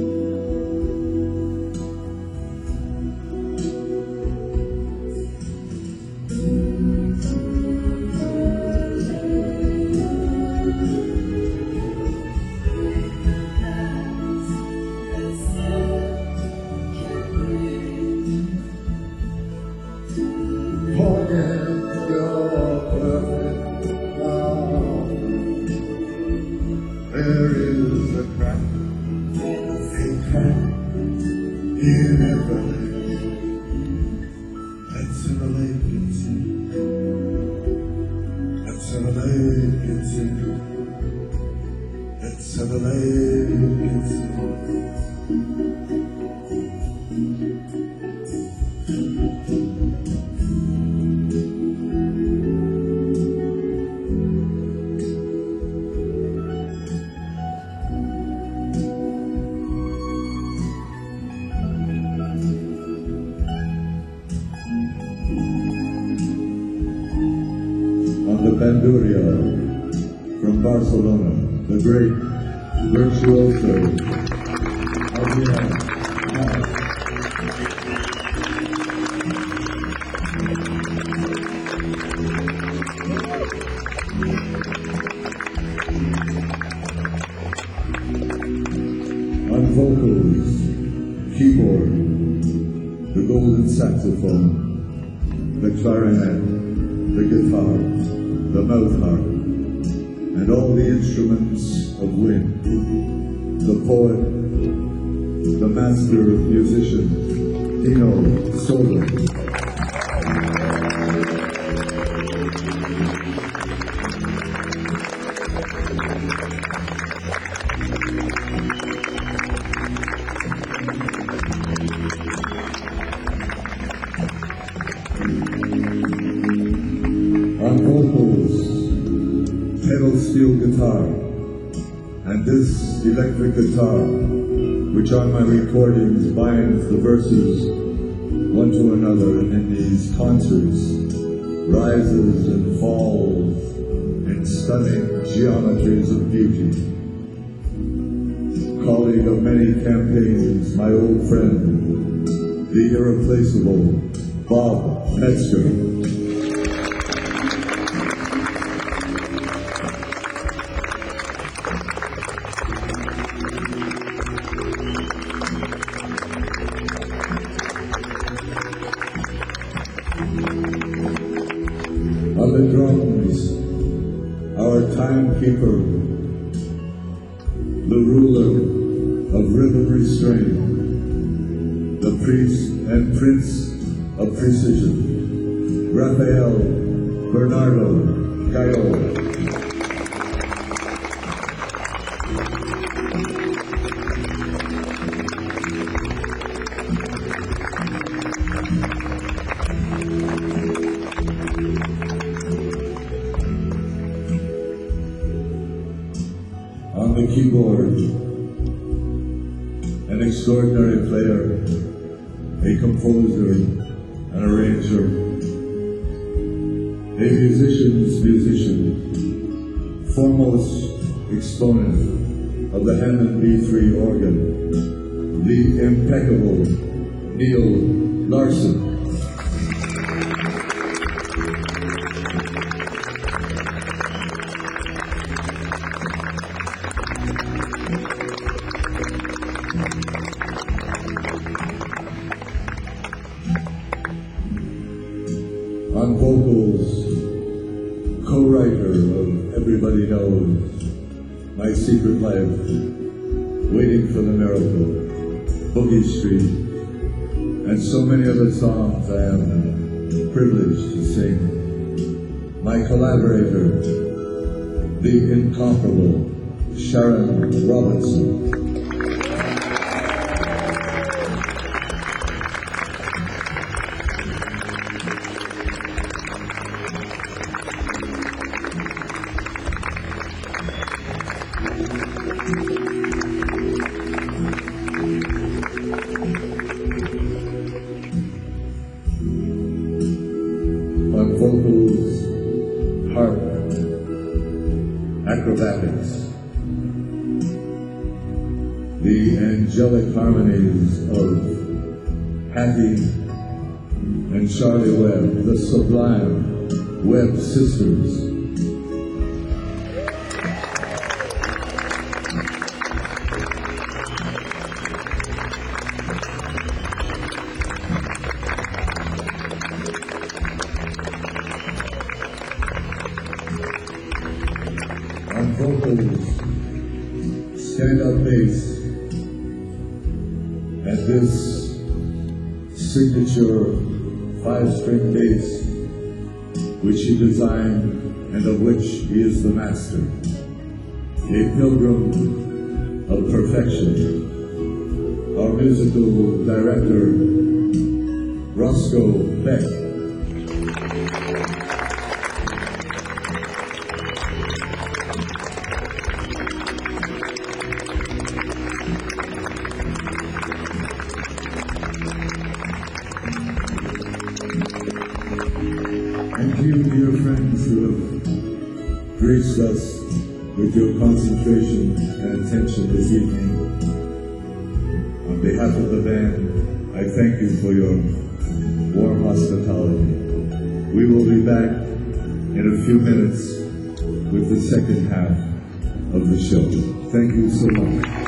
Forget your perfect love. There is a crack, a crack in every lake. That's in the lake, it's in. That's in the lake, it's in. That's in the lake, it's in. On the Bandurria from Barcelona, the great virtuoso Adrián. On vocals, keyboard, the golden saxophone, the clarinet, the guitar, the mouth harp, and all the instruments of wind. The poet, the master of musician, Dino Sola. On vocals, pedal steel guitar, and this electric guitar, which on my recordings binds the verses one to another, and in these concerts rises and falls in stunning geometries of beauty. Colleague of many campaigns, my old friend, the irreplaceable Bob Metzger. On the drums, our timekeeper, the ruler of rhythm restraint, the priest and prince of precision, Rafael Bernardo Gayo. On the keyboard, an extraordinary player, a composer, an arranger, a musician's musician, foremost exponent of the Hammond B three organ, the impeccable Neil Larson. On vocals, co-writer of Everybody Knows, My Secret Life, Waiting for the Miracle, Boogie Street, and so many other songs I am privileged to sing. My collaborator, the incomparable Sharon Robinson. On vocals, harp, acrobatics, the angelic harmonies of Hattie and Charlie Webb, the sublime Webb sisters. On vocals, stand-up bass, and this signature five-string bass, which he designed and of which he is the master, a pilgrim of perfection. Our musical director, Roscoe Beck. And you, dear friends, who have graced us with your concentration and attention this evening, on behalf of the band, I thank you for your warm hospitality. We will be back in a few minutes with the second half of the show. Thank you so much.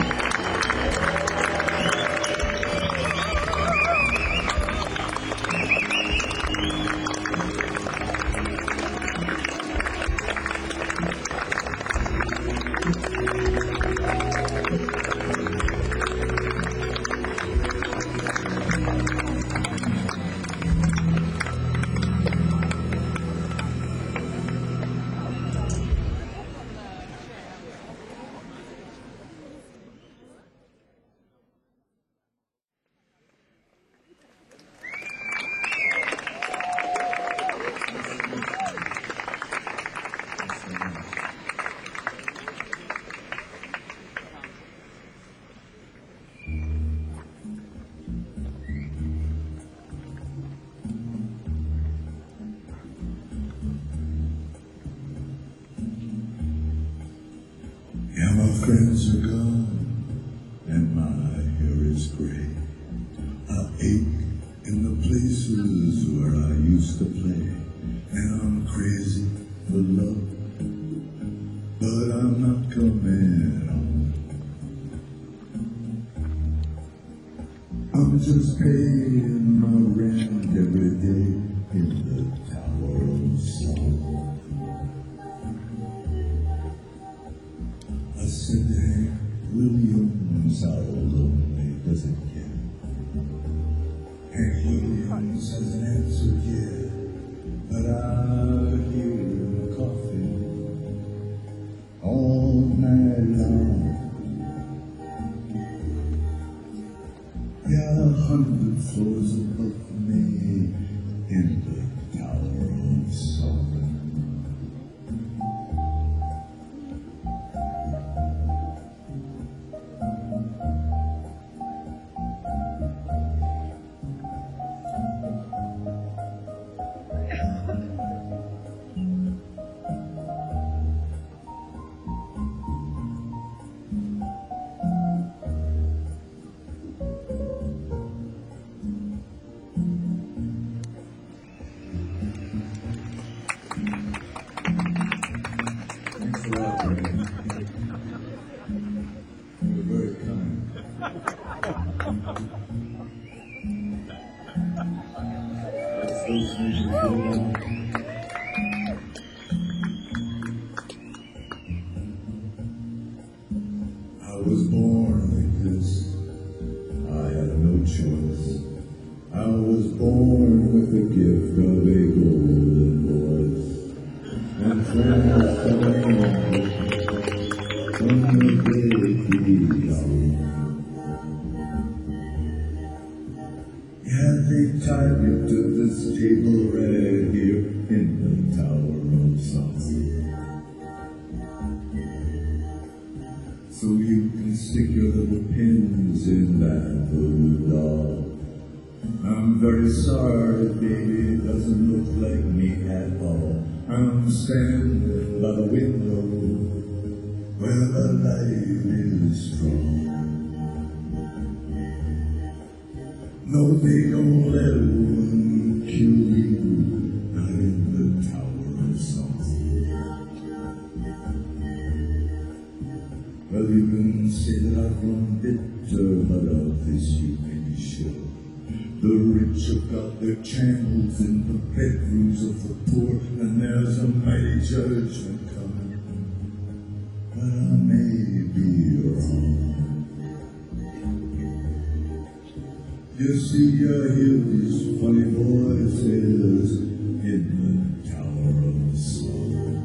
Yeah, my friends are gone, and my hair is gray. I ache in the places where I used to play, and I'm crazy for love, but I'm not coming home. I'm just paying my rent every day in the Tower of Song. I said to Hank Williams, how lonely does it get? Hank Williams hasn't answered yet, but I hear him coughing all night long. Yeah, a hundred floors above me in the Tower of Song. Thanks a lot, man. You're very kind. Let's listen to you. I was born like this. I had no choice. I was born with the gift of a golden voice. And friends coming from the day young. Yeah, they tied me to this table right here in the Tower of Song. So you can stick your little pins in that voodoo doll. I'm very sorry, baby, it doesn't look like me at all. I'm standing by the window where the light is strong. No, they don't let a woman kill you, not in the Tower of Song. Well, you can say that I've grown bitter, but of this you may be sure. The rich have got their channels in the bedrooms of the poor, and there's a mighty judgment coming, but I may be wrong. You see, you hear these funny voices in the Tower of Song.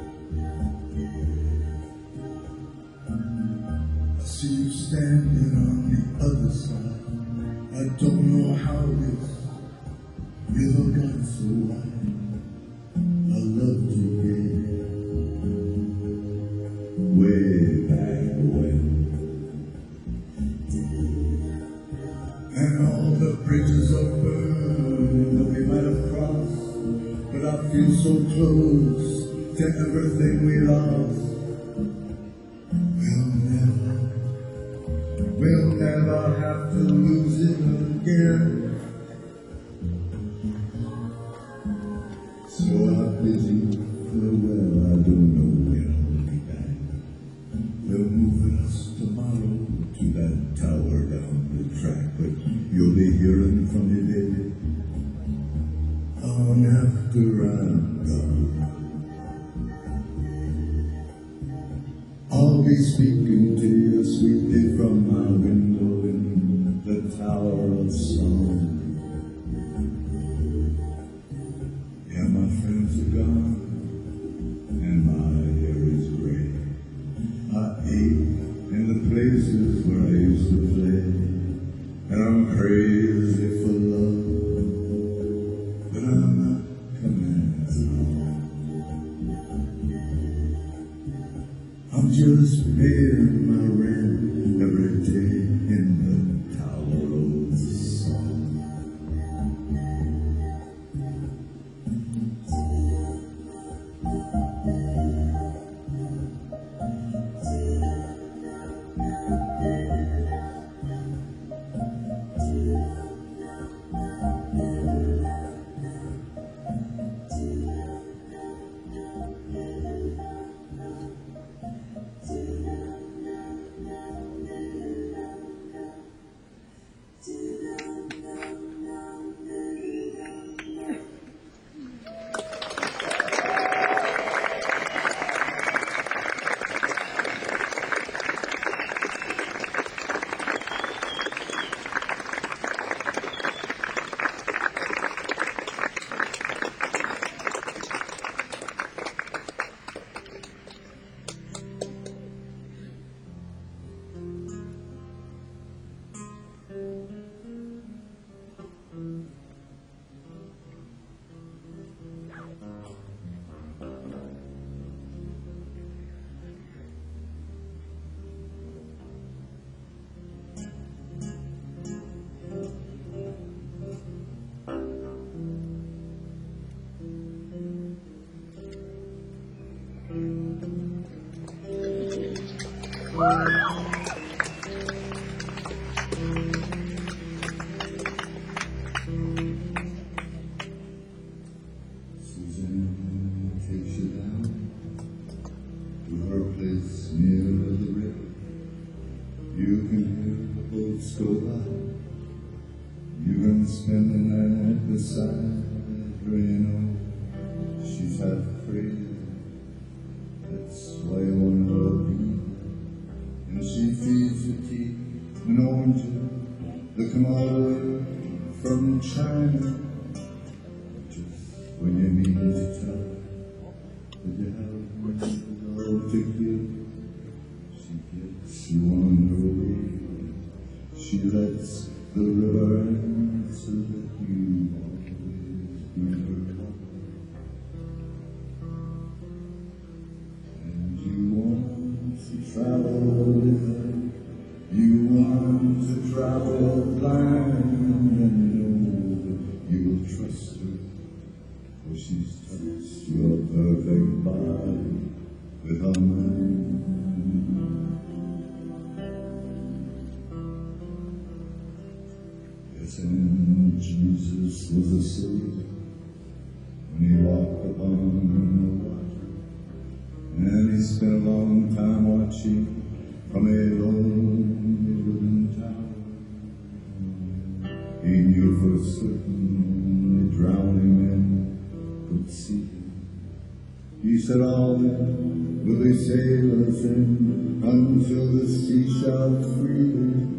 I see you standing on the other side. I don't know how this river got so wide. I loved you, baby, way back when. And all the bridges are burned that we might have crossed, but I feel so close to everything we lost. We'll never, we'll never have to lose it again. So I bid you farewell, I don't know when I'll be back. They're moving us tomorrow to that tower down the track, but you'll be hearing from me, baby, long after I'm gone. I'll be speaking to you sweetly from my window in the Tower of Song. Yeah, my friends are gone, and my hair is gray. I ache in the places where I used to play, and I'm crazy for love, but I'm not coming home. I'm just paying my rent every day in the Tower of Song. Susan takes you down to her place near the river. You can hear the boats go by. You can spend the night beside her, you know. She's half crazy, that's why you want her to be. And she feeds you tea and oranges that come all the way from China. When you meet each other, that you have no to give, she gets you on her way. She lets the river answer that you always be her lover. And you want to travel with her, you want to travel blind, and know that you will trust her. For she's touched your perfect body with her mind. Yes, and Jesus was asleep when he walked upon the water, and he spent a long time watching from a lonely wooden tower. He knew for certain only drowning men could see him. He said, all men will be sailors in until the sea shall free them.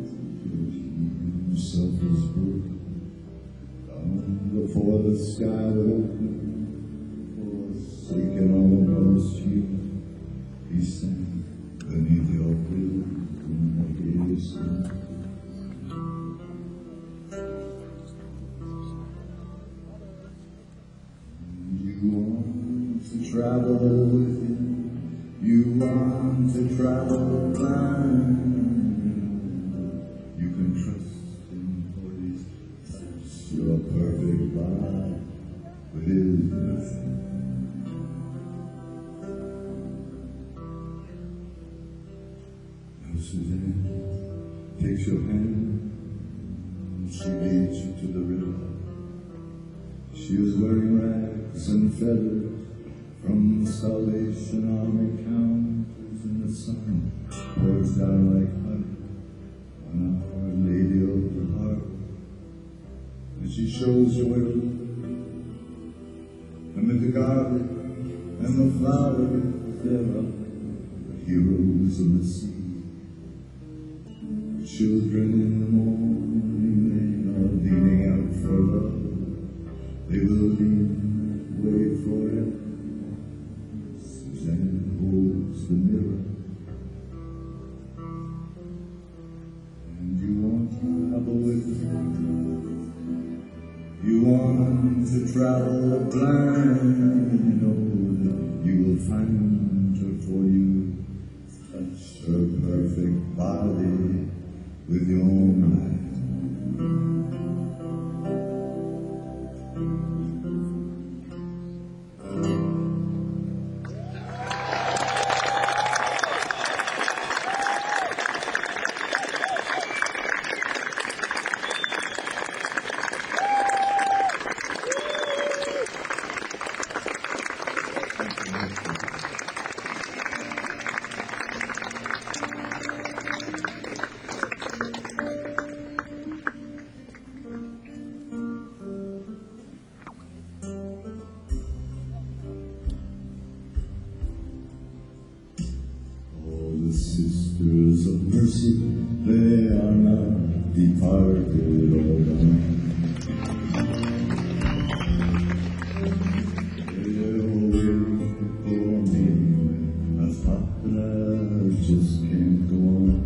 He himself was broken down before the sky would open, forsaken, almost human. He sang beneath your blue and his sun. You want to travel with him, you want to travel blind. You can trust him for his touch, your perfect body with his nothing. Now Suzanne takes your hand, she leads you to the river. She was wearing rags and feathers from the Salvation Army counters, and the sun pours down like honey on Our Lady of the Harbor. And she shows you where to look, amid the garden and the flowers thereof, the heroes of the sea. Children in the morning, they are leaning out for love. They will lean, wait forever. Suzanne holds the mirror. And you want to travel with her. You want to travel blind. You know that you will find her, for you touch her perfect body with your mind. The sisters of mercy, they are not departed or gone. They're waiting for me when I thought that I just can't go on.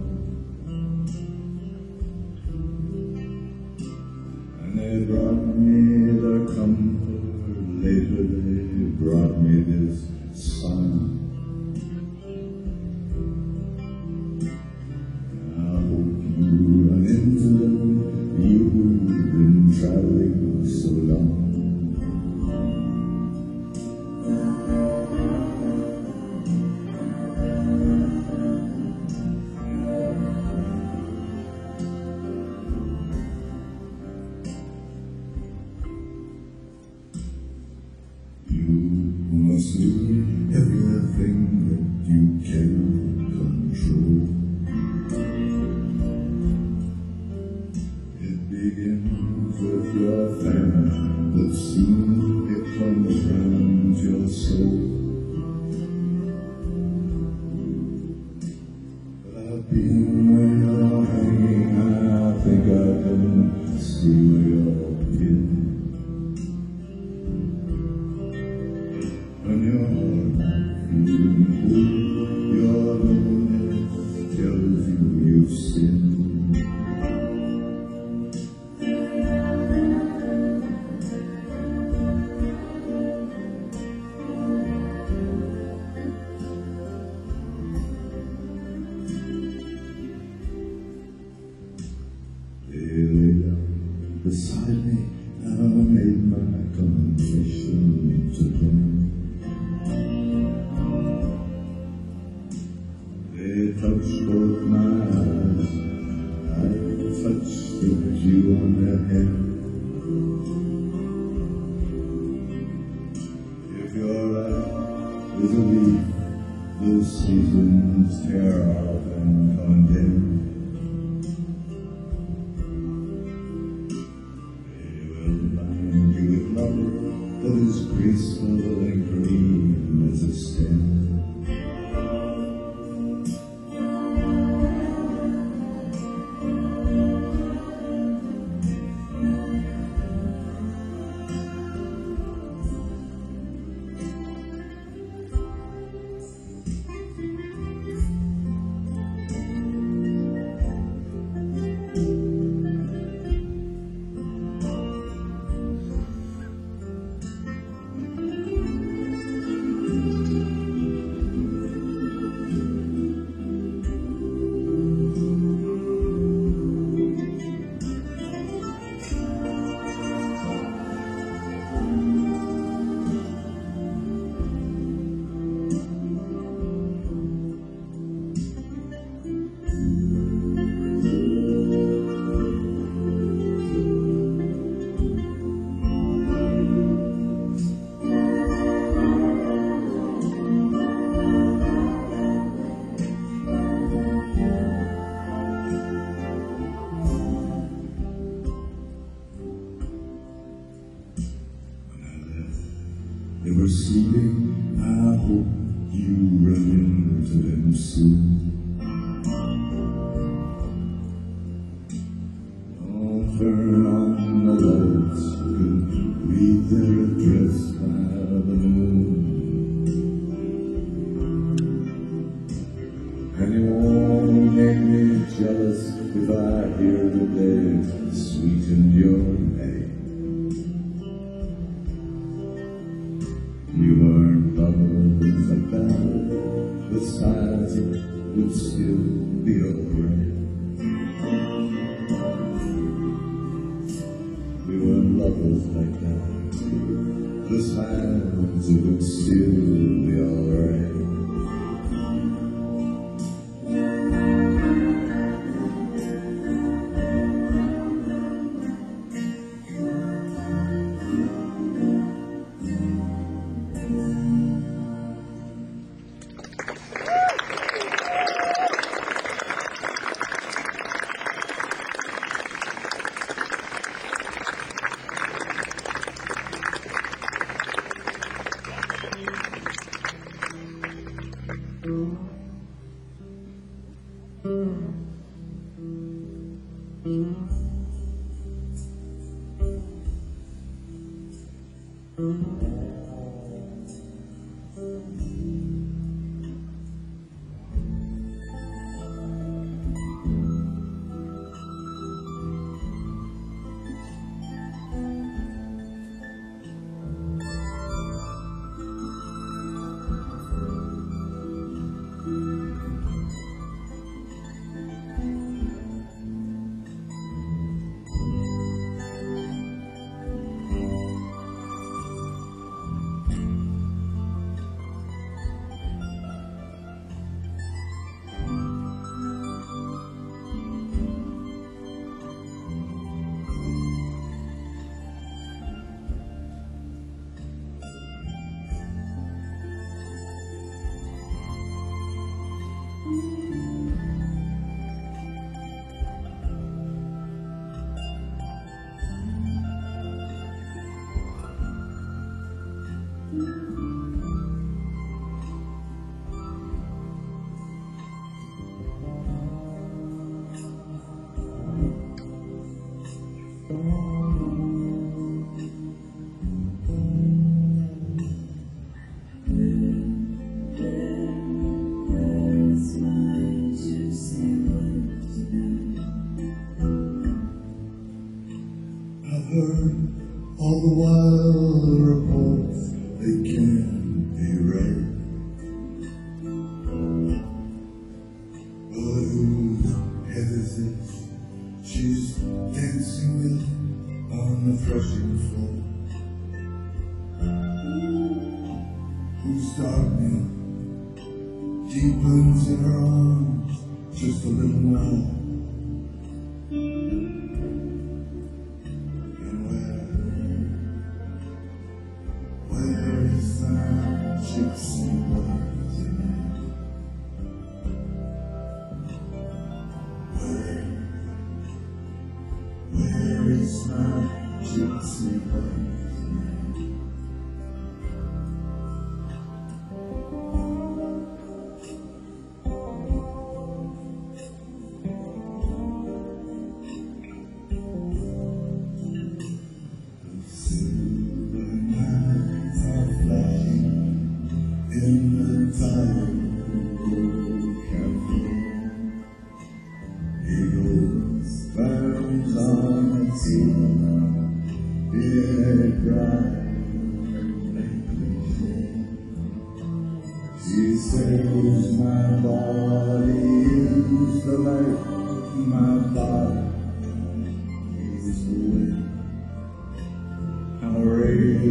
And they brought me their comfort, later they brought me this song. You've been traveling so long. You must leave everything that you can control. Begins with your family, but soon it comes round your soul. But I've been where you're hanging, I think I can see where you're pinned. When you're not feeling good, your loneliness tells you you've sinned. Beside me, I made my confession to them. They touched both my eyes, I touched the dew on their head. the seasons tear off and condemn. They will bind you with love that is graceful and green as a stem. They were sleeping, I hope you run into them soon. Don't turn on the lights, you can read their address by the moon. And you won't make me jealous if I hear that they sweetened your name. You weren't bubbles about the size would still be alright. We were lovers like that, the size would still be alright. I've heard all the wild reports, they can't be right. But whose head is this she's dancing with on the threshing floor? Whose darkening deepens in her arms just a little more?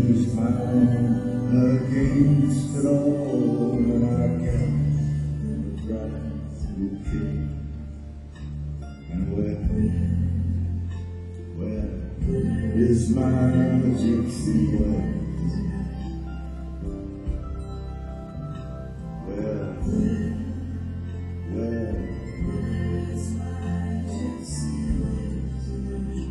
use mine against it all, and I can right through kick. And where, where is my gypsy way? Where, where is my gypsy way tonight?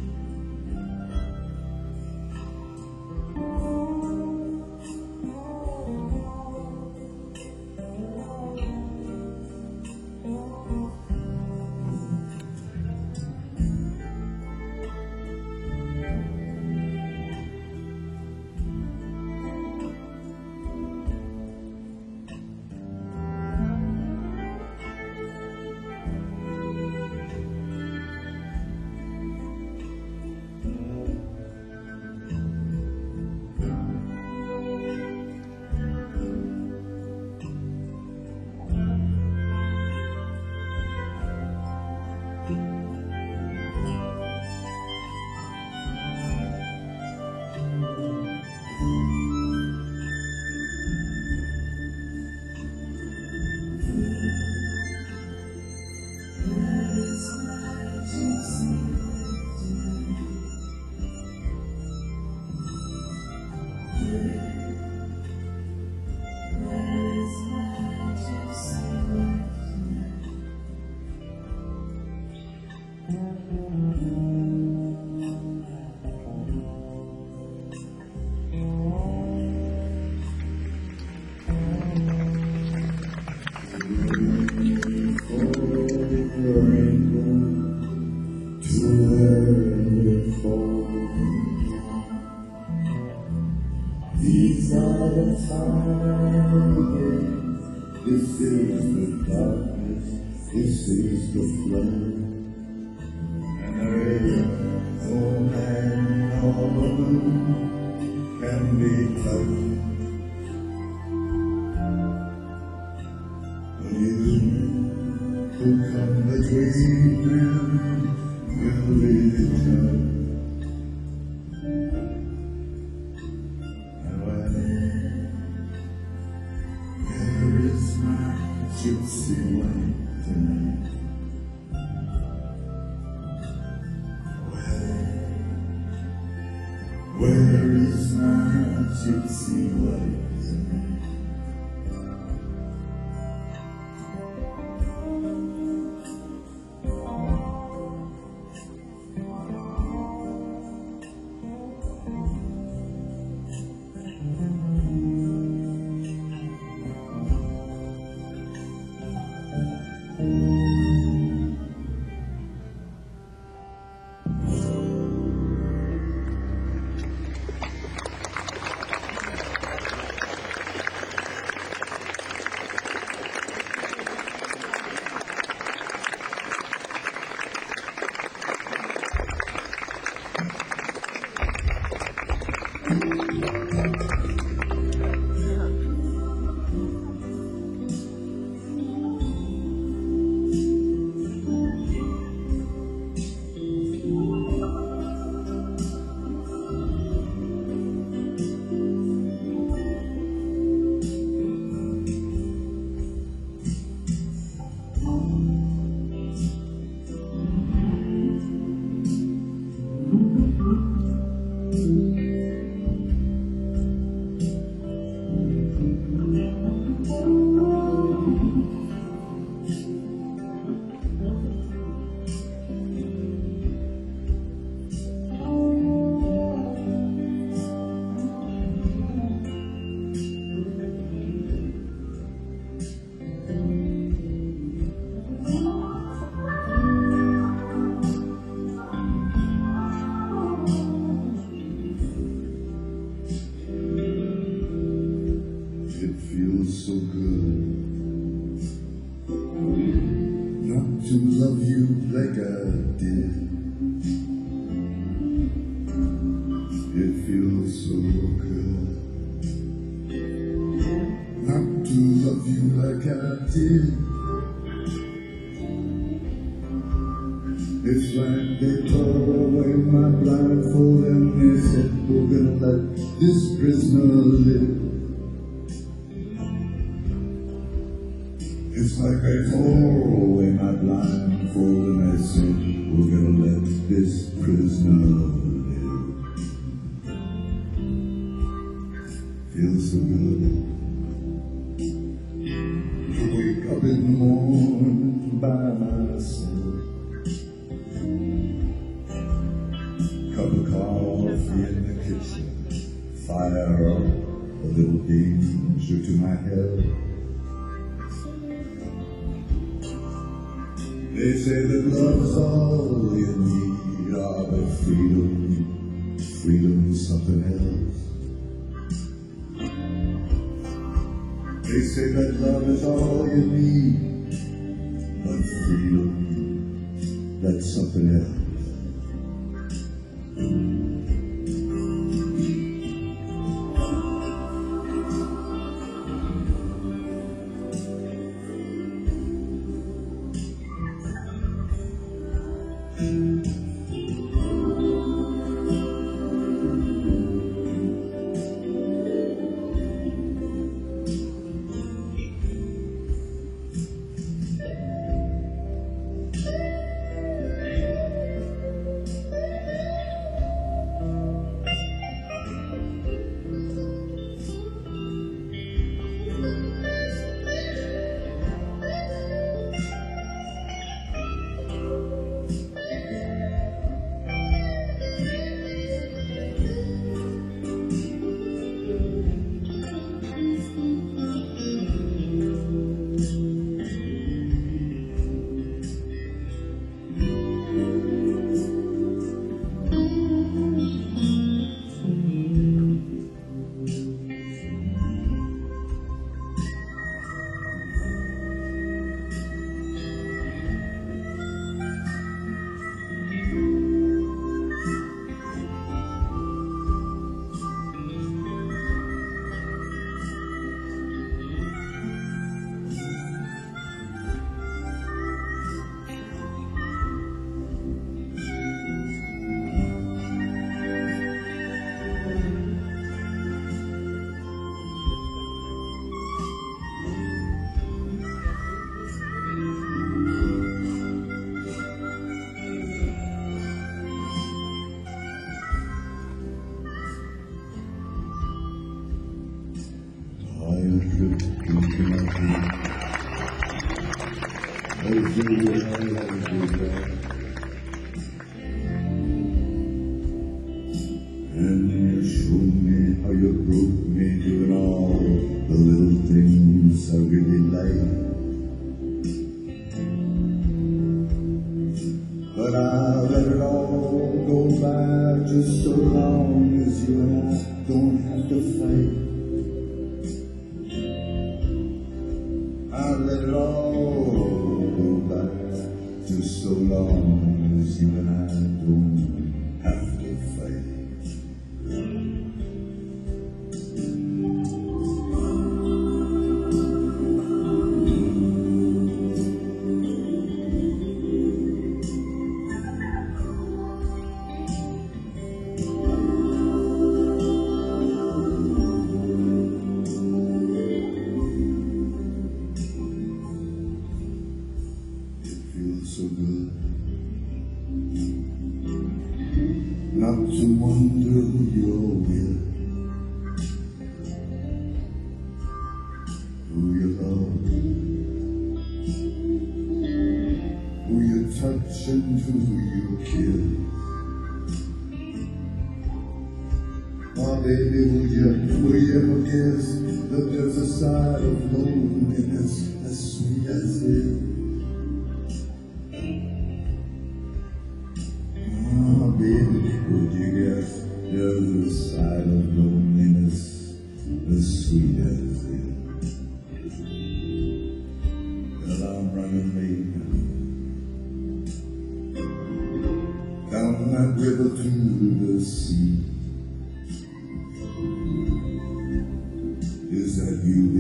These are the times, this is the darkness, this is the flood, and there is no man nor woman can be touched. But you who come between them will be touched. Gypsy way tonight. Where, where is my gypsy way tonight? So good not to love you like I did. It feels so good not to love you like I did. It's like they tore away my blindfold and they said we're gonna let this prisoner live. It's like I tore away my blindfold and I said, we're gonna let this prisoner live. Feels so good to wake up in the morning by myself. Cup of coffee in the kitchen, fire up a little danger to my head. They say that love's all you need, ah, but freedom, freedom is something else. They say that love is all you need, but freedom, that's something else. And you showed me how you broke me, doing all the little things I really like. But I let it all go by just so long as you and I don't have to fight. I let it all go by just so long as you and I don't have to fight. So good not to wonder who you're with, who you love, who you touch and who you kiss. Oh baby, will you, will you ever guess that there's a side of loneliness as sweet as this? Would you guess there's a side of loneliness as sweet as it? Well, I'm running late down that river to the sea. Is that you,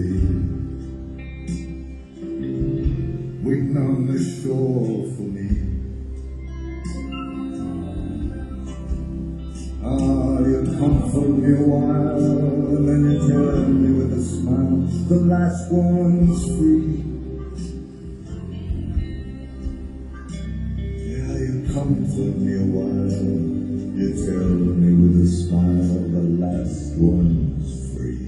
baby? Waiting on the shore for me. Ah, you comfort me a while, and then you tell me with a smile, the last one's free. Yeah, you comfort me a while, you tell me with a smile, the last one's free.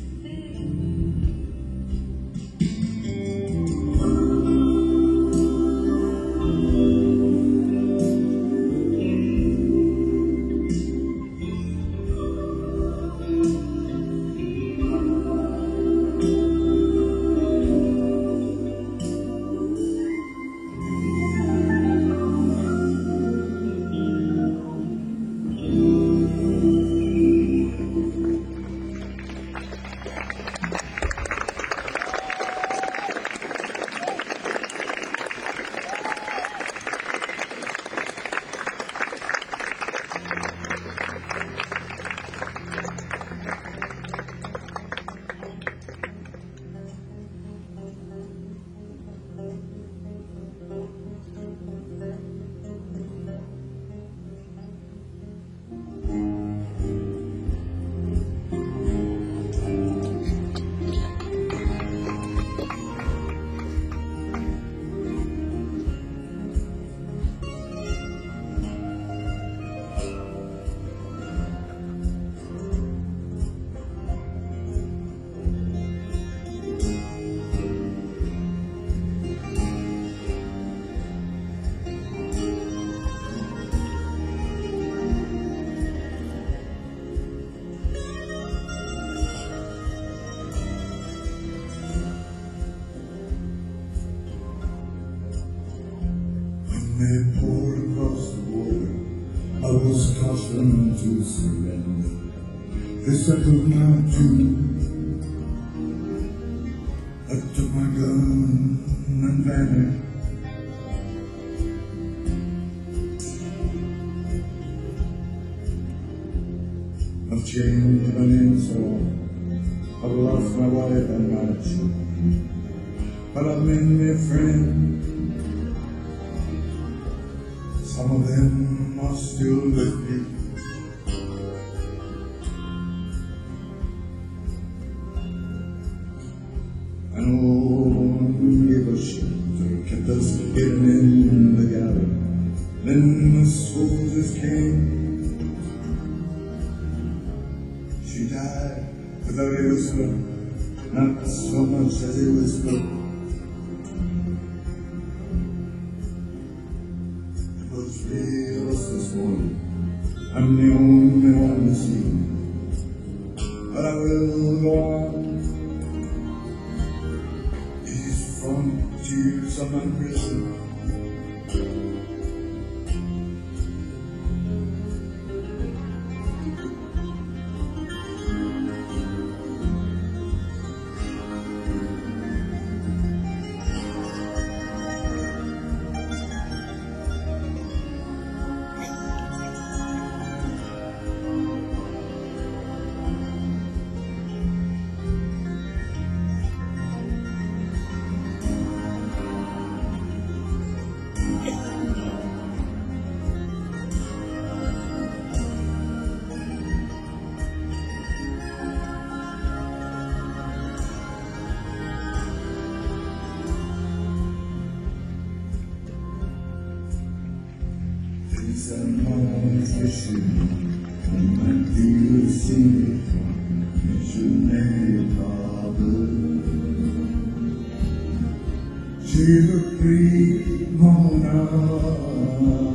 They poured across the border, I was cautioned to surrender. They settled my tomb. I took my gun and vanished. I've changed my name so I've lost my wife and my children, but I've made me a friend. Some of them are still with me. And no one gave us shelter, kept us hidden in the gallery. Then the soldiers came. She died without a whisper, not so much as a whisper. Three of us this morning, I'm the only one to see, but I will go on. These frontiers of my prison, these are my fishing, come and do the sea, je n'ai pas peur. Tu veux pris mon âme,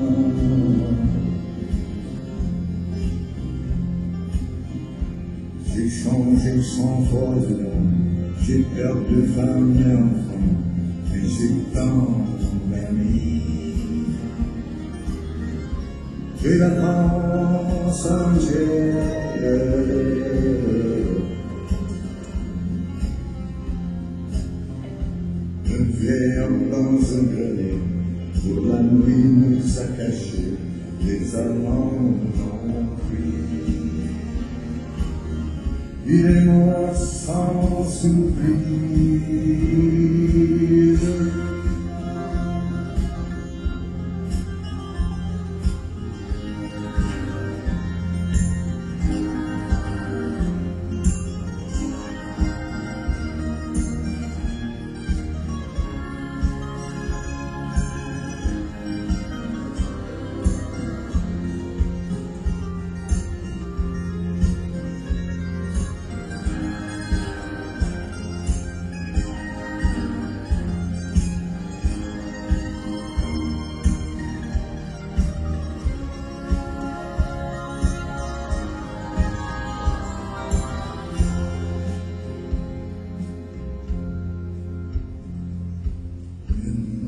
j'ai changé sans force, j'ai perdu femme et enfant, et j'ai tant d'amis. J'ai la France entière, un vieil homme dans un grenier, pour la nuit nous a cachés, les Allemands ont pris. Il est mort sans surprise.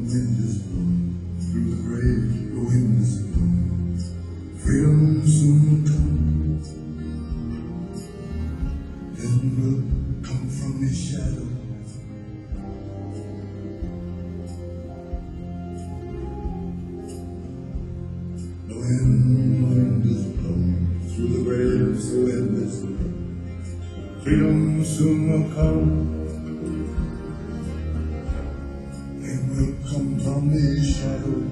wind is blowing through the grave, the wind is blowing. Freedom soon will come. Then will come from his shadow. The wind, the wind is blowing through the graves, the wind is blowing. Freedom soon will come. It will come from the shadow.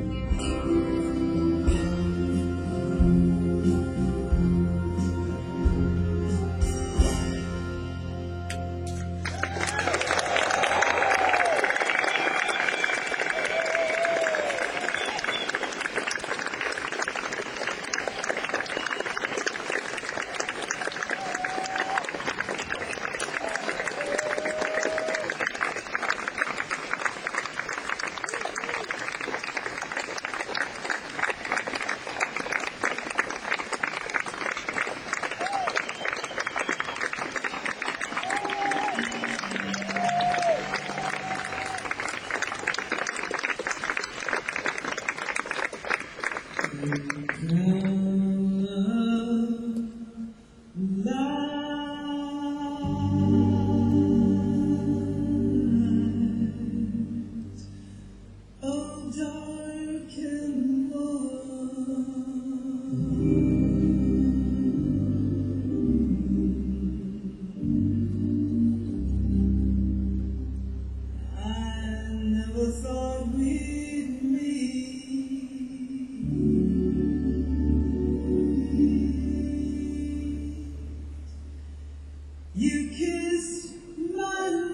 You kissed my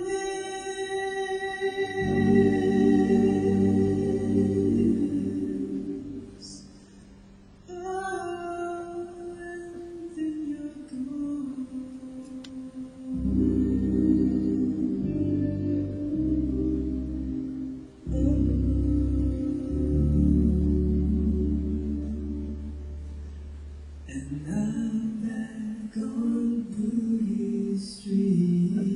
lips, oh, and then you're gone. Oh. And I'm back on Boogie Street.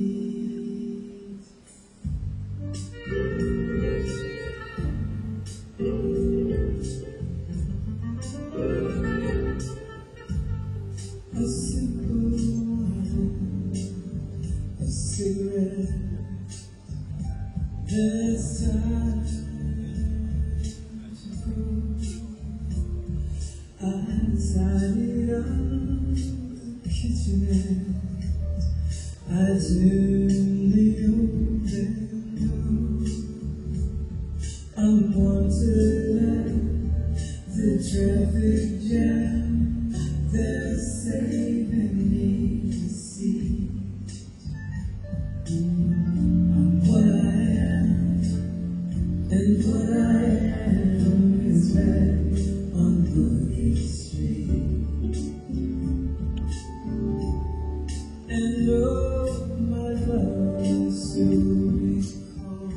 A simple one, a cigarette. There's time to go. I tidied up the kitchenette. I turned the open door. I'm wanted at the traffic jam. They're saving me to see. I'm what I am, and what I am is back on Boogie Street. And oh, my love, so recall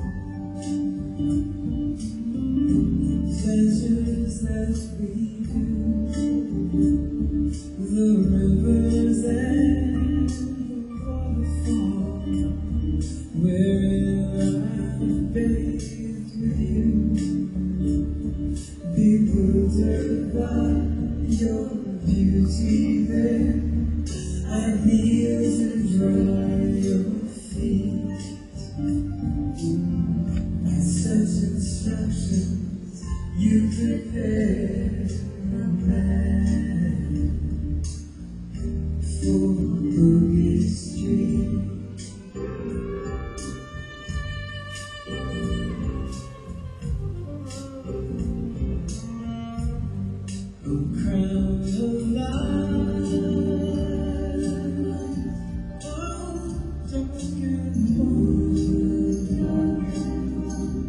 pleasures that we do. The rivers and the waterfall, wherever I bathed with you. Bewildered by your beauty there, I kneel to dry your feet. By such instructions, you prepare a man for Boogie Street. A crown of light, oh, dark and warm,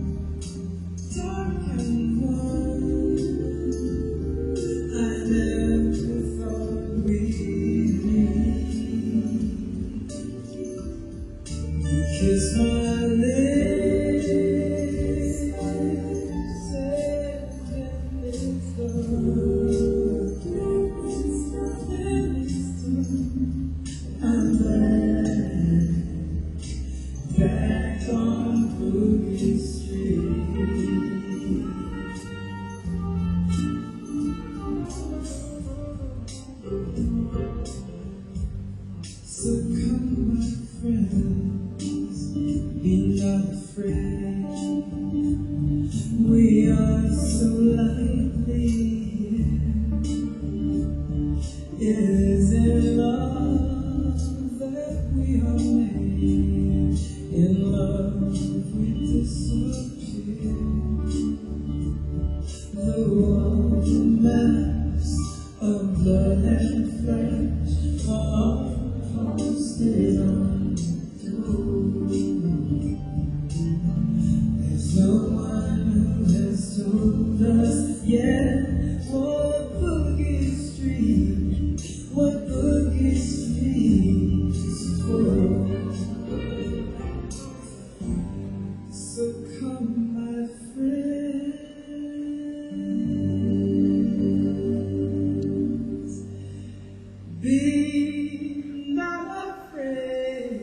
dark and warm. I never is in love that we are made. In love we disappear. The world, the mass of blood and flesh, are posted on through. There's no one who has told us yet what Boogie Street, what Boogie Street is for. So come, my friends, be not afraid.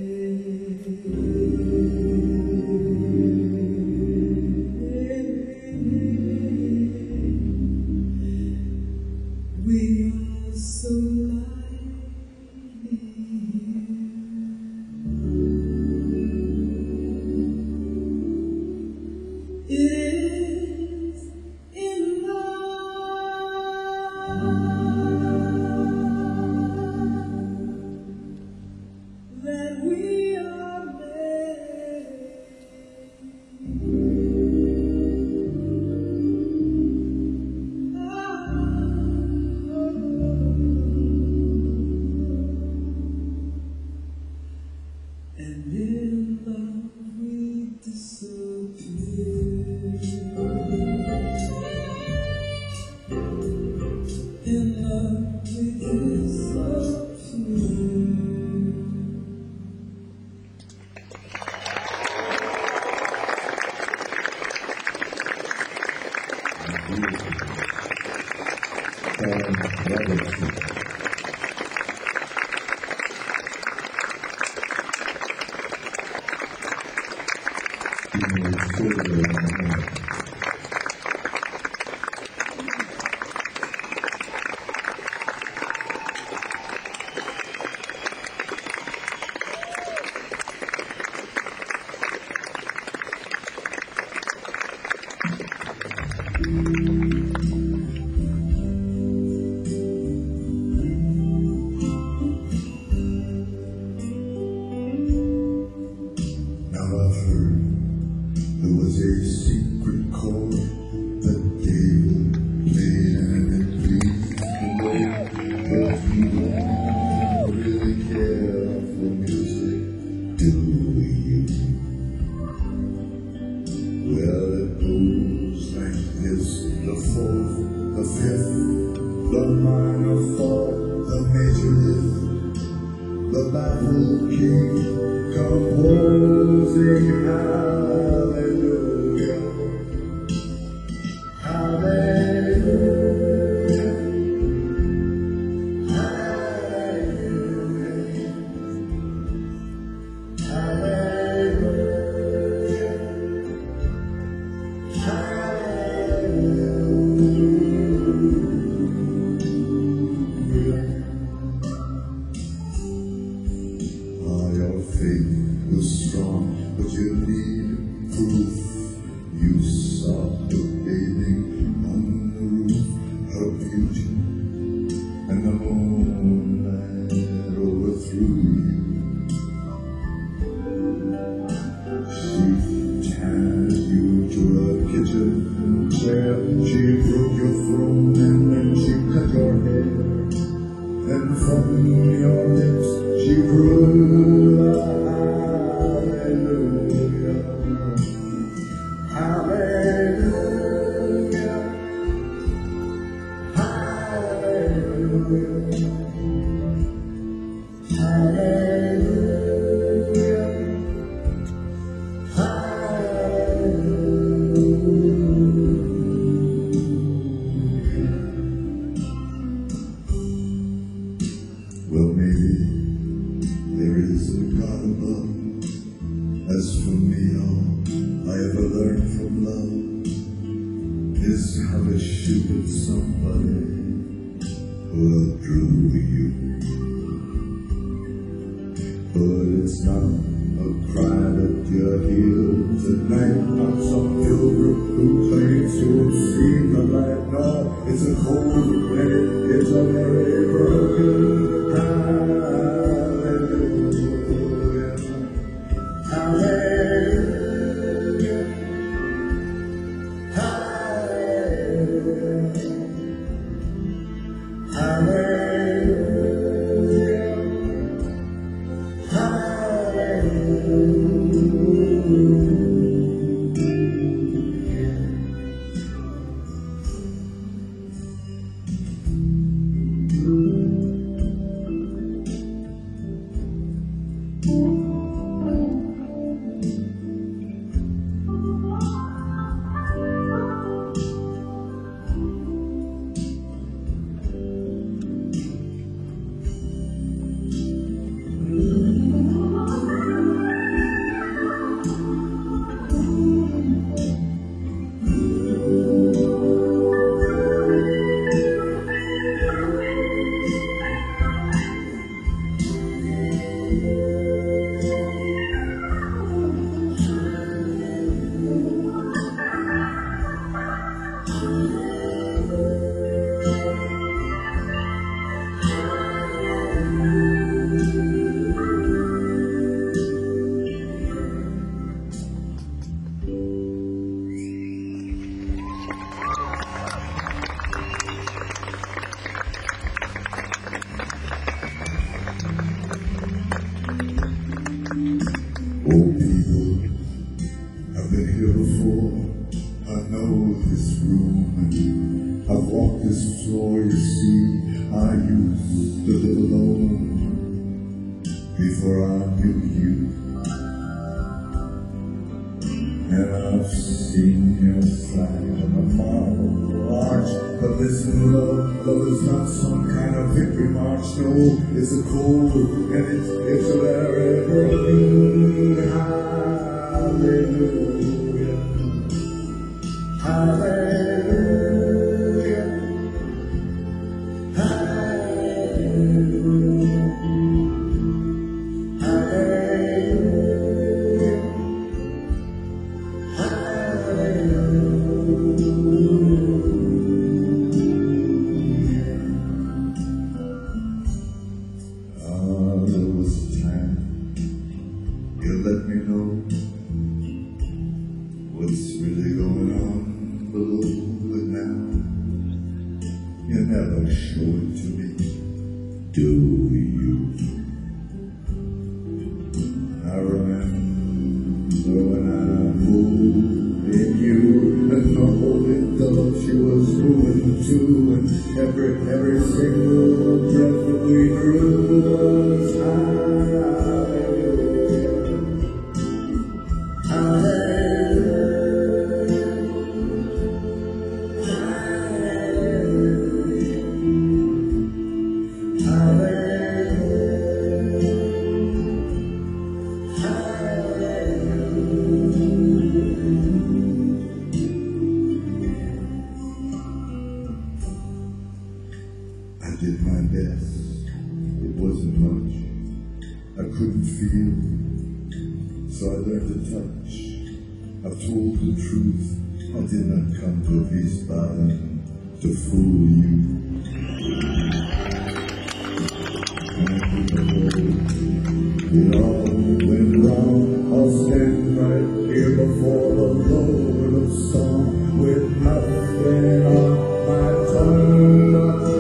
We are so lively here. It is in love that we are made. And in love we disappear. In love we disappear. Now I've heard there was a secret chord that David made and it pleased the Lord. But you don't really care for music, do you? Well, it goes like this: the fourth, the fifth, the minor fourth, the major lift, the baffled king composing hallelujah, hallelujah, hallelujah, hallelujah, hallelujah. Ah, your faith was strong, but you need proof. You saw her bathing on the roof, her beauty, and the moonlight overthrew you. She tied you to a kitchen chair, she broke your throne, and then she cut your hair. And from your lips she grew a hallelujah, hallelujah, hallelujah, hallelujah, hallelujah. Well, maybe there is a God above. As for me, all I ever learned from love is how to shoot at somebody who outdrew you. But it's not a cry that you're here tonight, not some pilgrim who claims to have seen the light. No, it's a cold and it is a very know this room and I've walked this floor, you see. I used to live alone before I knew you. And I've seen your flag on the marble arch. But listen, love, love is not some kind of victory march. No, it's a cold and it's, it's a very burning hallelujah. Hallelujah. Let me know what's really going on below, but now you never show it to me, do you? I remember when I moved in you, and the holy dove she was moving too, and every, every single breath that we drew was high. I did my best, it wasn't much, I couldn't feel, so I learned to touch. I've told the truth, I did not come to Wiesbaden to fool you. It all went wrong, I'll stand right here before the Lord of song with nothing on my tongue but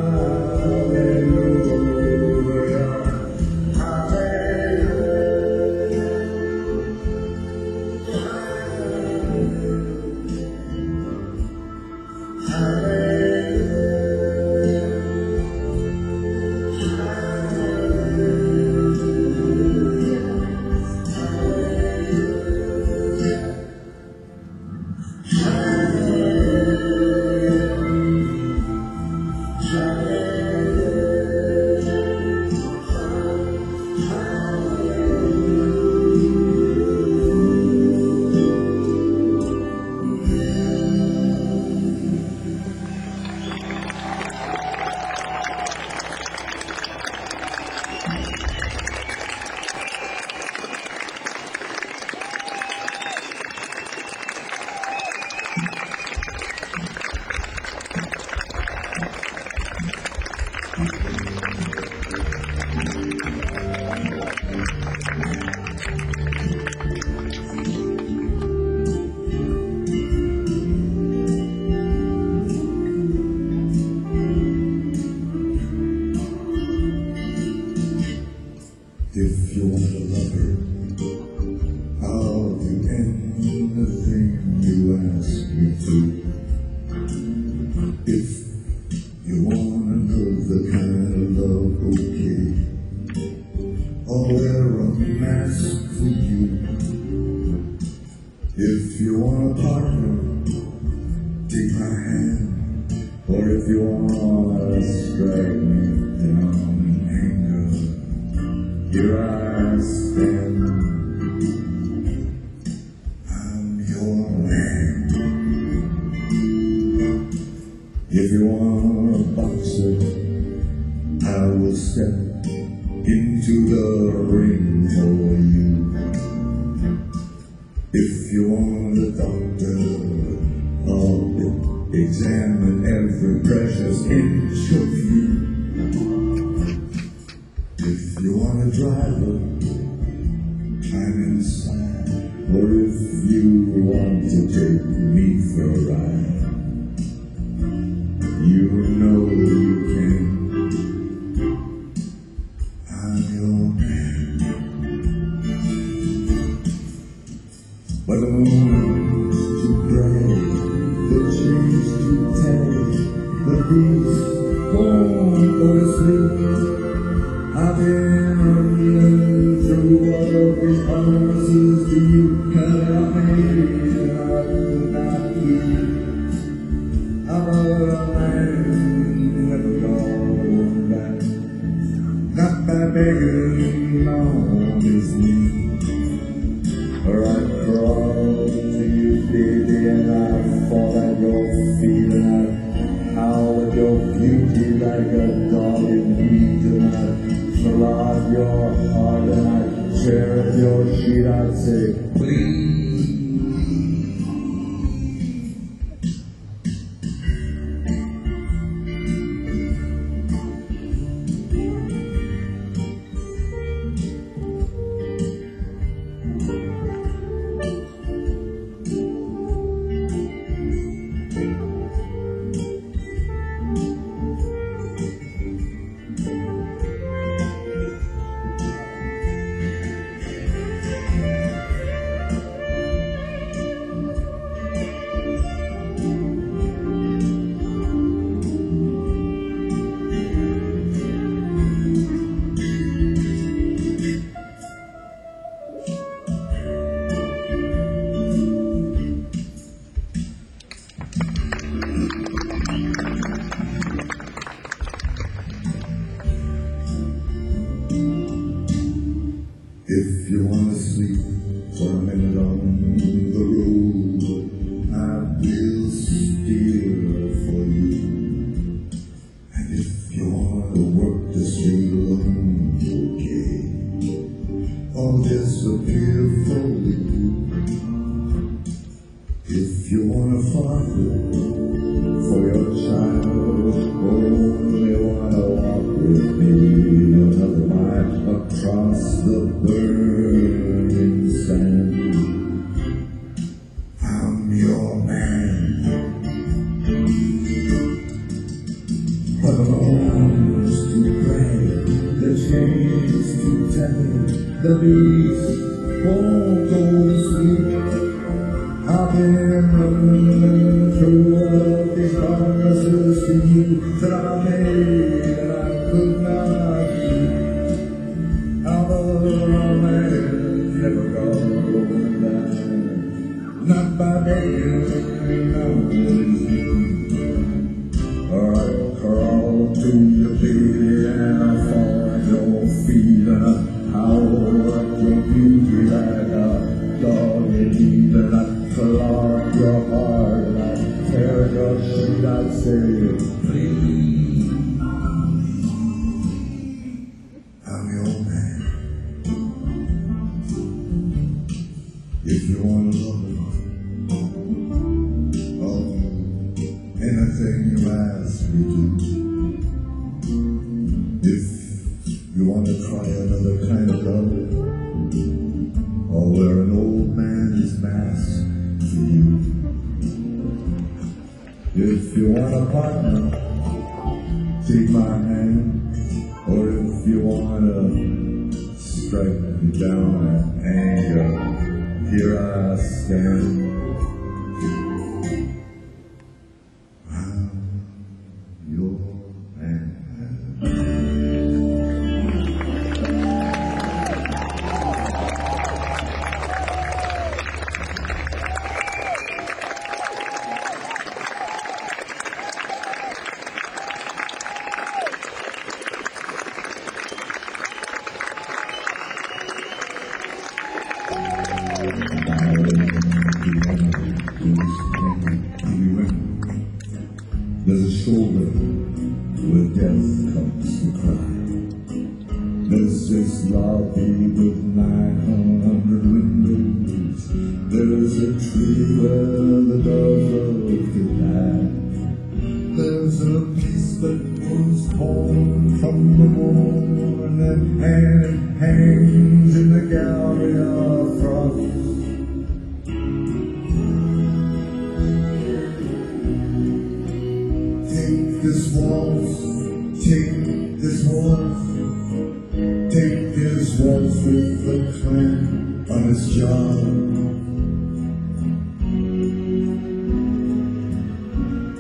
if you want a lover, I'll do anything you ask me to. If you want another kind of love, okay, I'll wear a mask for you. If you want a partner, take my hand. Or if you want to strike me down in anger, here I stand. I'm your man. If you want a boxer, I will step into the ring for you. If you want a doctor, I'll examine every precious inch of you. If you want a driver, climb inside. Or if you want to take me for a ride, you know you can. I'm your man. But the moon's too bright change to tell the beast won't go to sleep. I've been running through all of these promises to you, but I made it, I could not keep. I'm a man, never going back, not by begging on his knees. I crawled to you, baby, and I fought at your feet, and I howled at your beauty like a dog in heat, and I flawed your heart, and I tear at your sheet. I'd say, please. If you wanna sleep for a minute on the road, I will steer for you. And if you wanna work the street alone, okay, I'll disappear for you. If you wanna father for your child, or only wanna walk with me another mile across the burning sand, I'm your man. But the bones to pray, the chains to tell, the beast won't go to sleep. I've been running through all these promises to you that I made and I could not keep. I'm a man, never going back, not by begging on his knees. I crawl to your baby and I fall at your feet, and I howl at your beauty like a dog in heat, and I claw your heart, and I tear your sheet. I'd say, please, I'm your man. If you want to love me, I'll do anything you ask me to. If you want to try another kind of love, I'll wear an old man's mask for you. If you want a partner, take my hand, or if you want to strike me down in anger, here I stand. I'm your man. There's a shoulder where death comes to cry. There's this lobby with nine hundred windows. There's a tree where the doves love to die. There's a piece that moves home from the morning, and it hangs in the gallery of frost. Take this waltz, take this waltz, take this waltz with the clan on his job.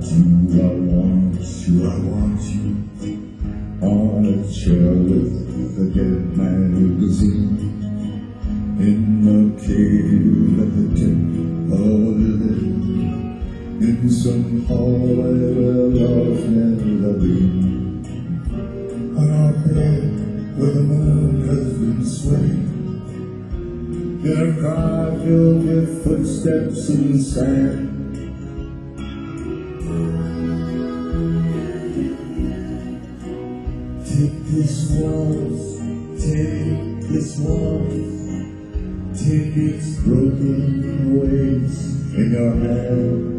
you, I want you, I want you on a chair with the dead magazine in the cave at the tip of the lake, in some hallway where love's never been, on our bed where the moon has been swaying, in a car filled with footsteps and sand. Take this waltz, take this waltz, take its broken waves in your hand.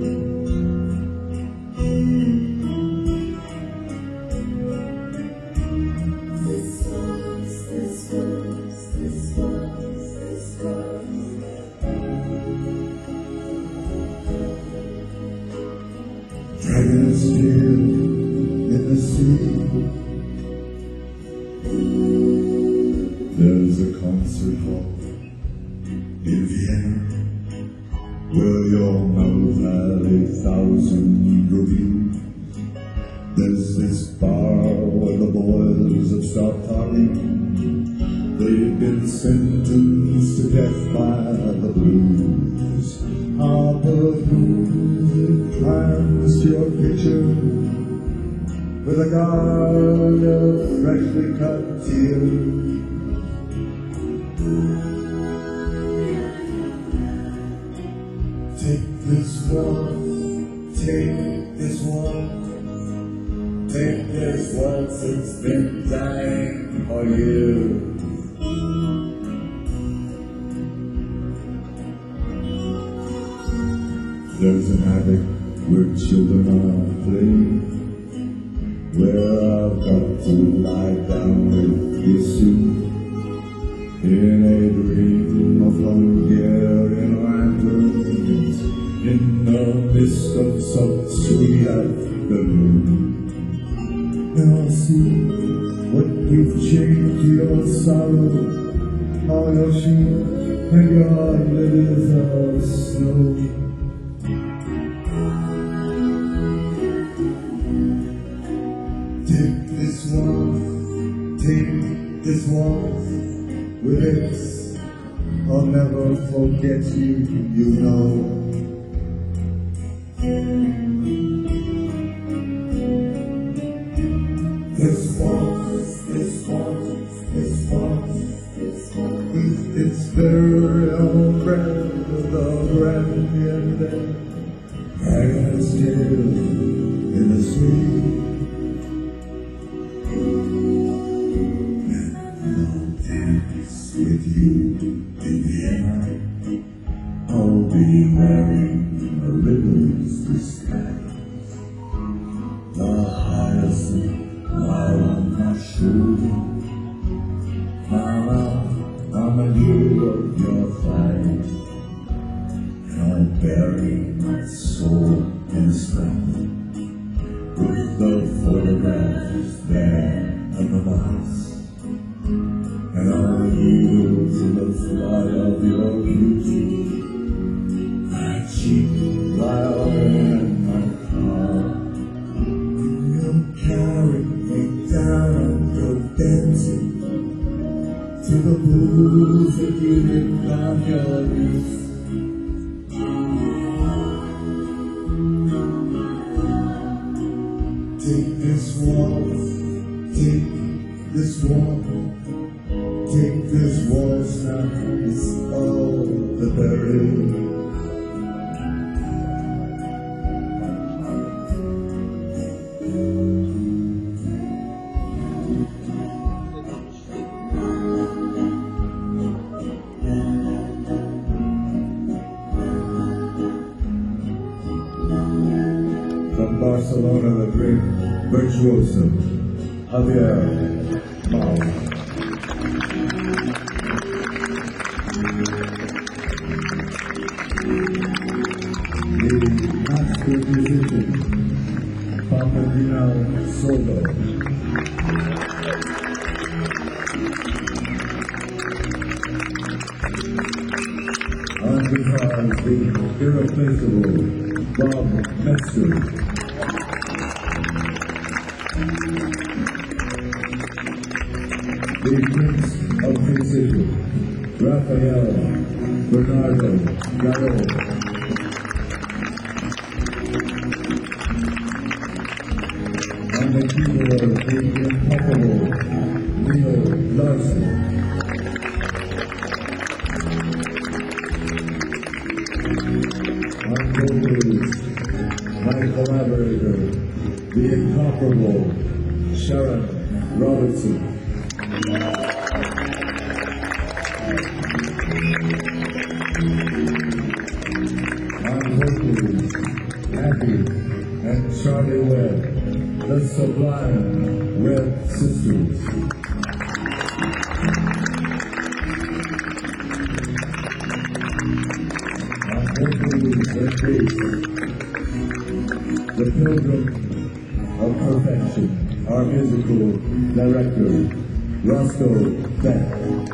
This waltz, this waltz, this waltz, this waltz. Dragons still in the sea. There's a concert hall in Vienna where your mouth had a thousand reviews. There's this bar where the boys have stopped talking. They've been sentenced to death by the blues. Up a blues climbs to your kitchen with a guard of freshly cut tears. Take this waltz, take this waltz, take this waltz, it's been dying for you. There's an attic where children are playing, where I've got to lie down with you soon, in a dream of Hungarian lanterns, in the midst of some sweet afternoon. Now I see what you've changed to your sorrow, all your sheep and your lilies of snow. Take this waltz, take this waltz, with it, I'll never forget you, you know. This waltz, this waltz, this waltz, this waltz, with its very own brand of the brandy and then hanging still in the street. With you in Vienna, I'll be wearing a ribbon's disguise, the hyacinth while on my shoulder. Mama, I'm a hero of your thighs, and I'll bury my soul in the ground with the photographs there on the box. And I'll yield to the fly of your beauty, my cheek, violin, and my car. You'll carry me down and go dancing to the blues that you live on your youth. Take this waltz, take this waltz. Take this waltz now, it's all the buried. From Barcelona, the great virtuoso Javier Mao. The master musician, Papadino Solo. On guitar, the irreplaceable Bob Metzger. The Prince of Precision, Rafael Bernardo Gallo. On the keyboard, the incomparable Neil Larson. On vocals, my collaborator, the incomparable Sharon Robertson. On vocals, Abby and Charlie Webb, the Sublime Webb Sisters. On vocals and bass, the Pilgrim of Perfection, our musical director, Roscoe Beck.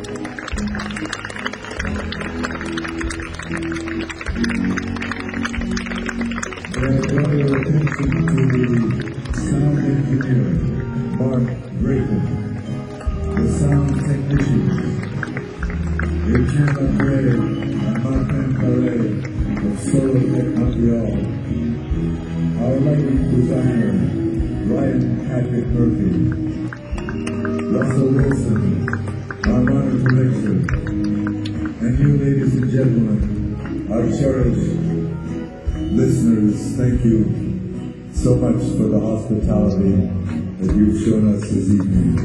May I draw your attention to the sound engineer, Mark Drayton, the sound technicians, Etienne Gray and Martin Carré of Solo Tech Montreal, our lighting designer, Ryan Patrick Murphy, Russell Wilson, our monitor mixer, and you, ladies and gentlemen, our cherished listeners, thank you so much for the hospitality that you've shown us this evening.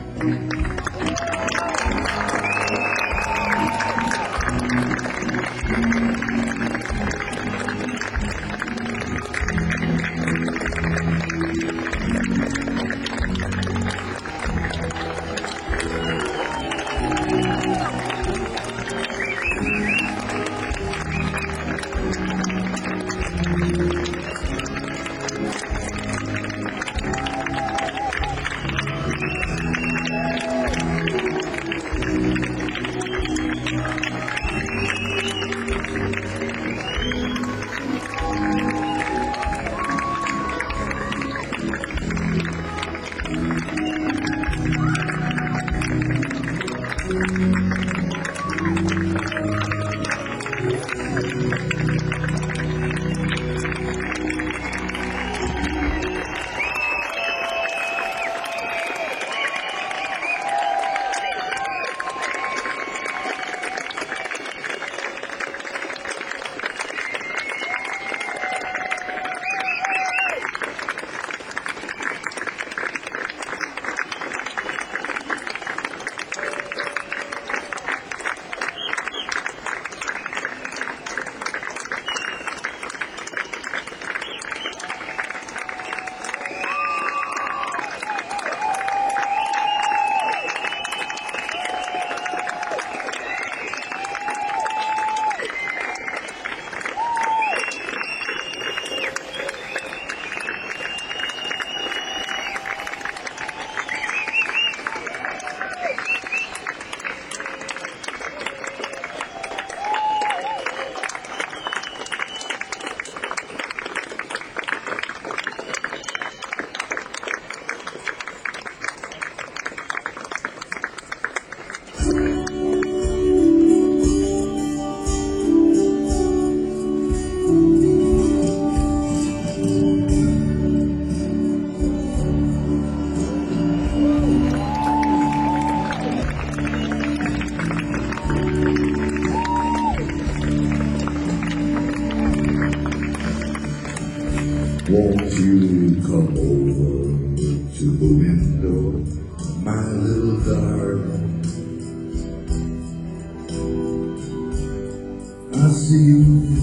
Won't you come over to the window, my little darling? I see you.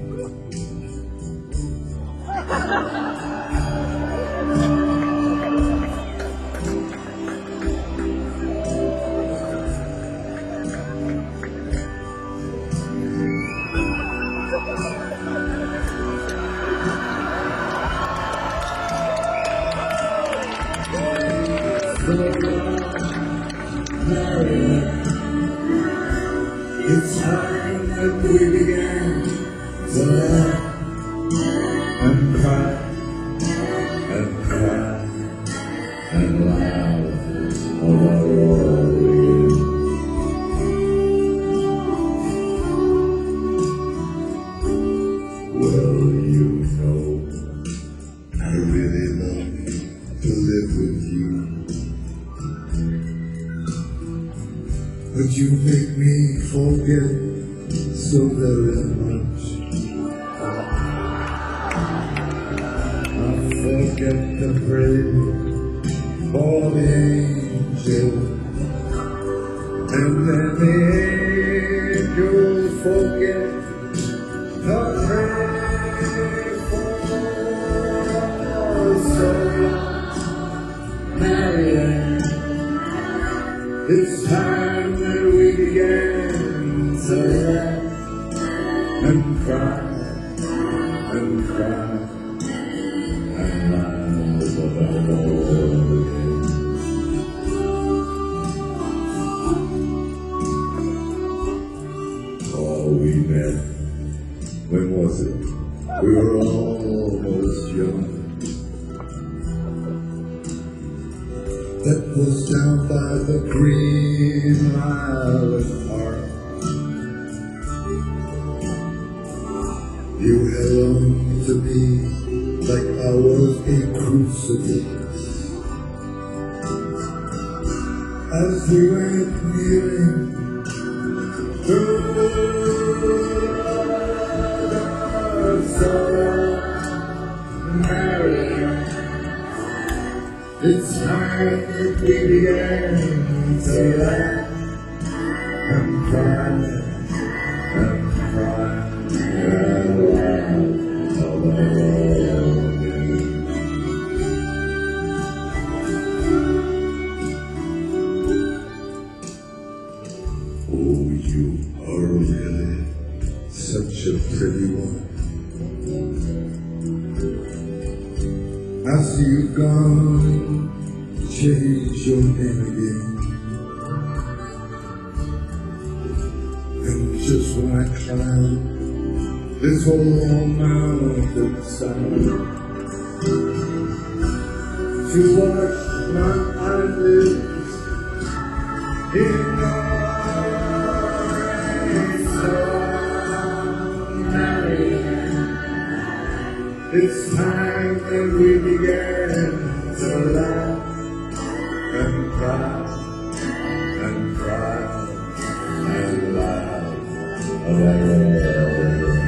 It's time that we began to laugh and cry and cry Would you make me forget so very much? I forget the praise for the angels, and then the angels forget the praise for us. So Marianne, it's time that we began to laugh and cry and cry and laugh about all again. Oh, we met, when was it? We were almost young. That was down by the Green Island Park. You held on to me like I was a crucifix. As we went kneeling through the sorrow, Marianne, it's time that we began to laugh and cry and cry and laugh about again. Oh, you are really such a pretty one. I see you've gone, change your name again. And just when I climb this whole mountainside to watch my eyelids in your it's time that we began to laugh and cry and cry and laugh about it.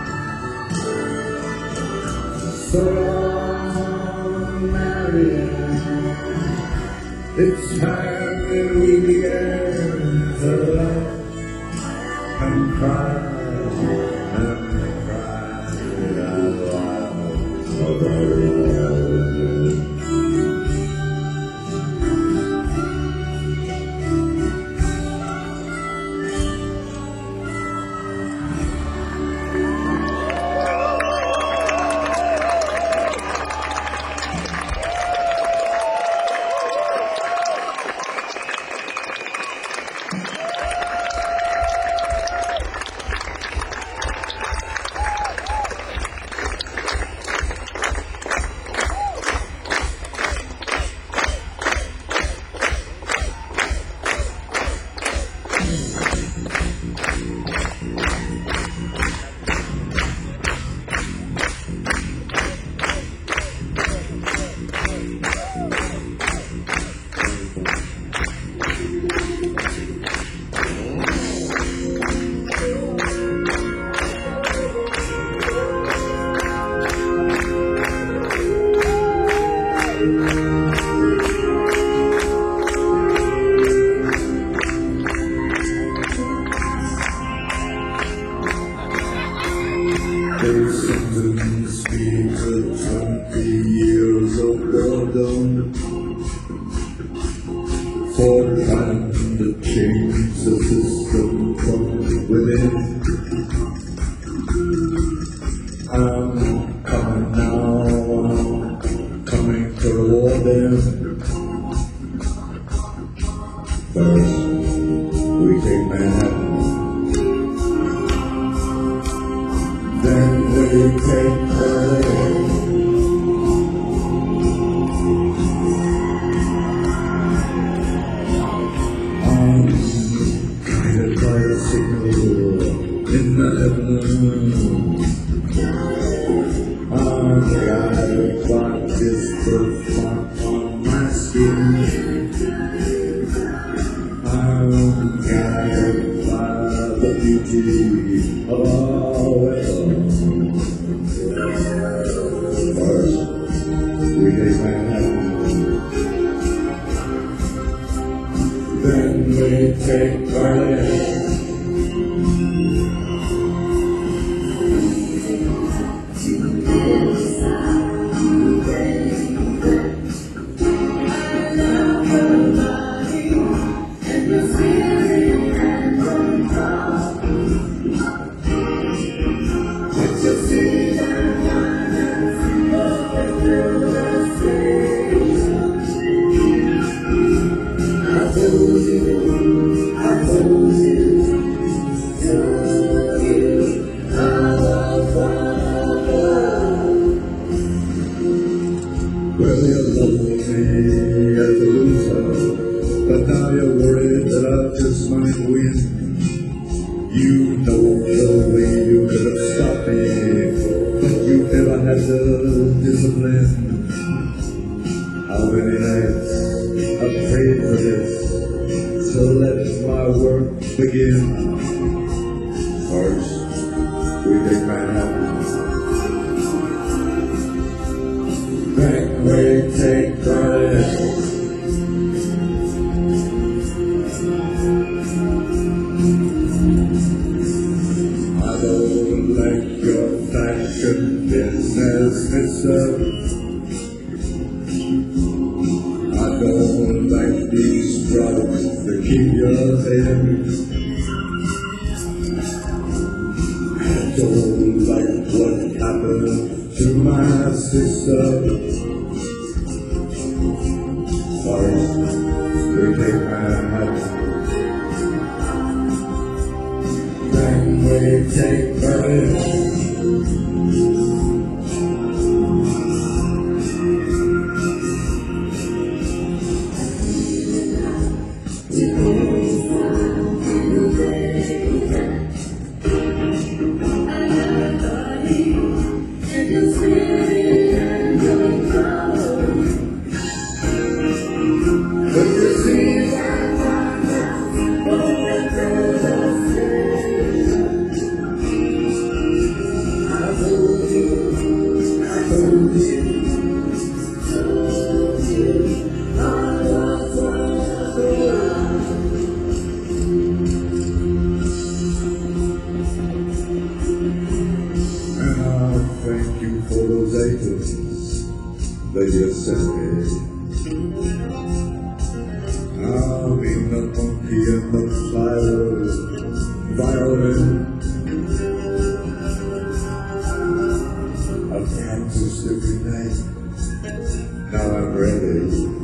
So long, Marianne, it's time that we began to laugh and cry and cry and laugh about it. There's something speaks of twenty years of well done for trying to change the system from within. I'm coming now, I'm coming to reward them. First, we take Manhattan. Then we take Berlin. I'm guided by a signal in the heavens. I'm guided by this birthmark on my skin. I'm guided begin. First, we take Manhattan. Then we take Berlin. I don't like your fashion business, mister. I don't like these drugs that keep your head. I don't like what happened to my sister. First, we take Manhattan. Then we take Berlin. Thank you for those acres that you sent me. I'll be the monkey and the flower, violin. I've practiced every night. Now I'm ready.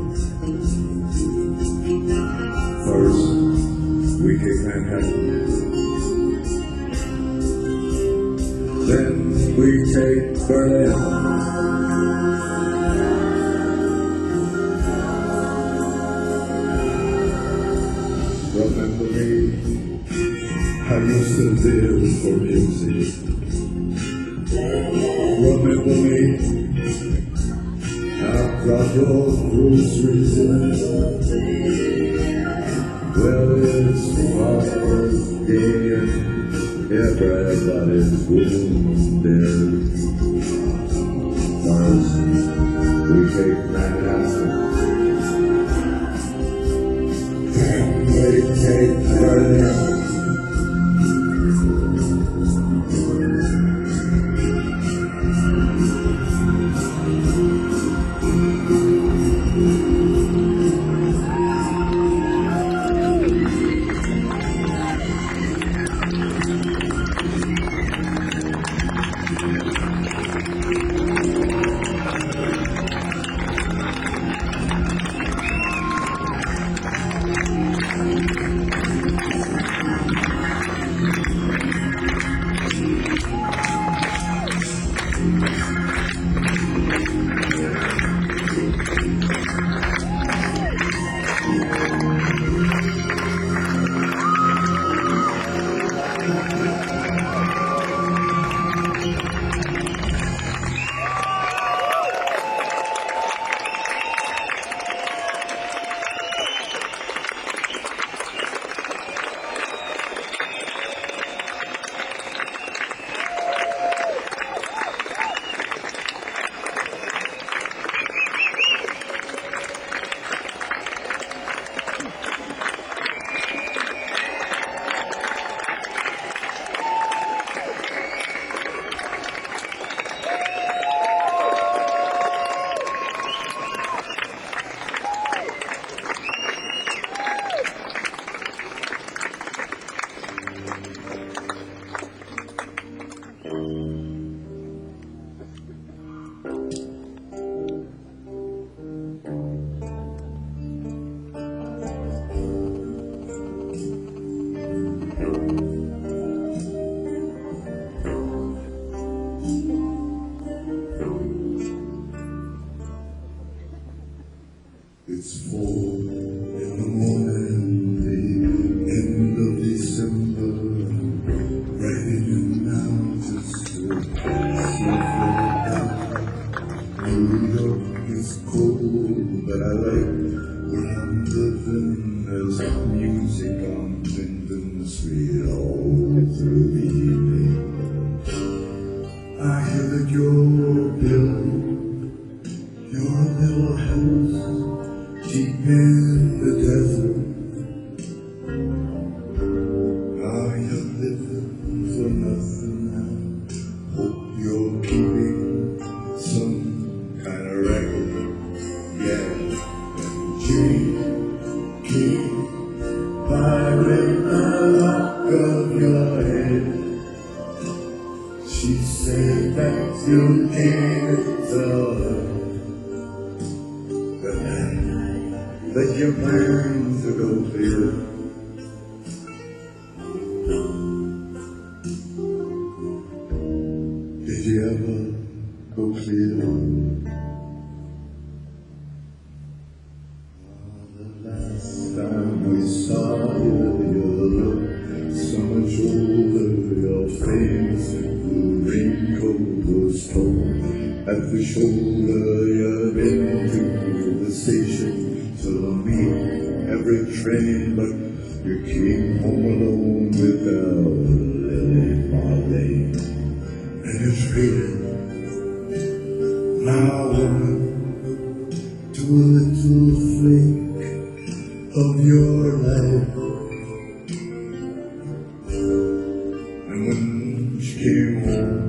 First, we take Manhattan. Then we take Berlin. Remember me? I used to live for music. Remember me? I brought your groceries in. Well, it's Father's Day and everybody's wounded. First, we take Manhattan. Then we take Berlin. It's four in the morning, the end of December, raining now just to snowflake down. New York is cold, but I like where I'm living. There's music on in the sweet all through the evening. I hear that you're building your little house deep in the desert. Are you living for nothing now? Hope you're keeping some kind of record. Yeah, and Jane came by with the lock of your head. She said that you can't tell her the night that you plan to go clear. Did you ever go clear? The last time we saw you, you looked so much older. Your face and the raincoat was torn at the shoulder. You've been to the station to meet every train, but you came home alone without Lily Marlene. And you traded my woman to a little flake of your life. And when she came home,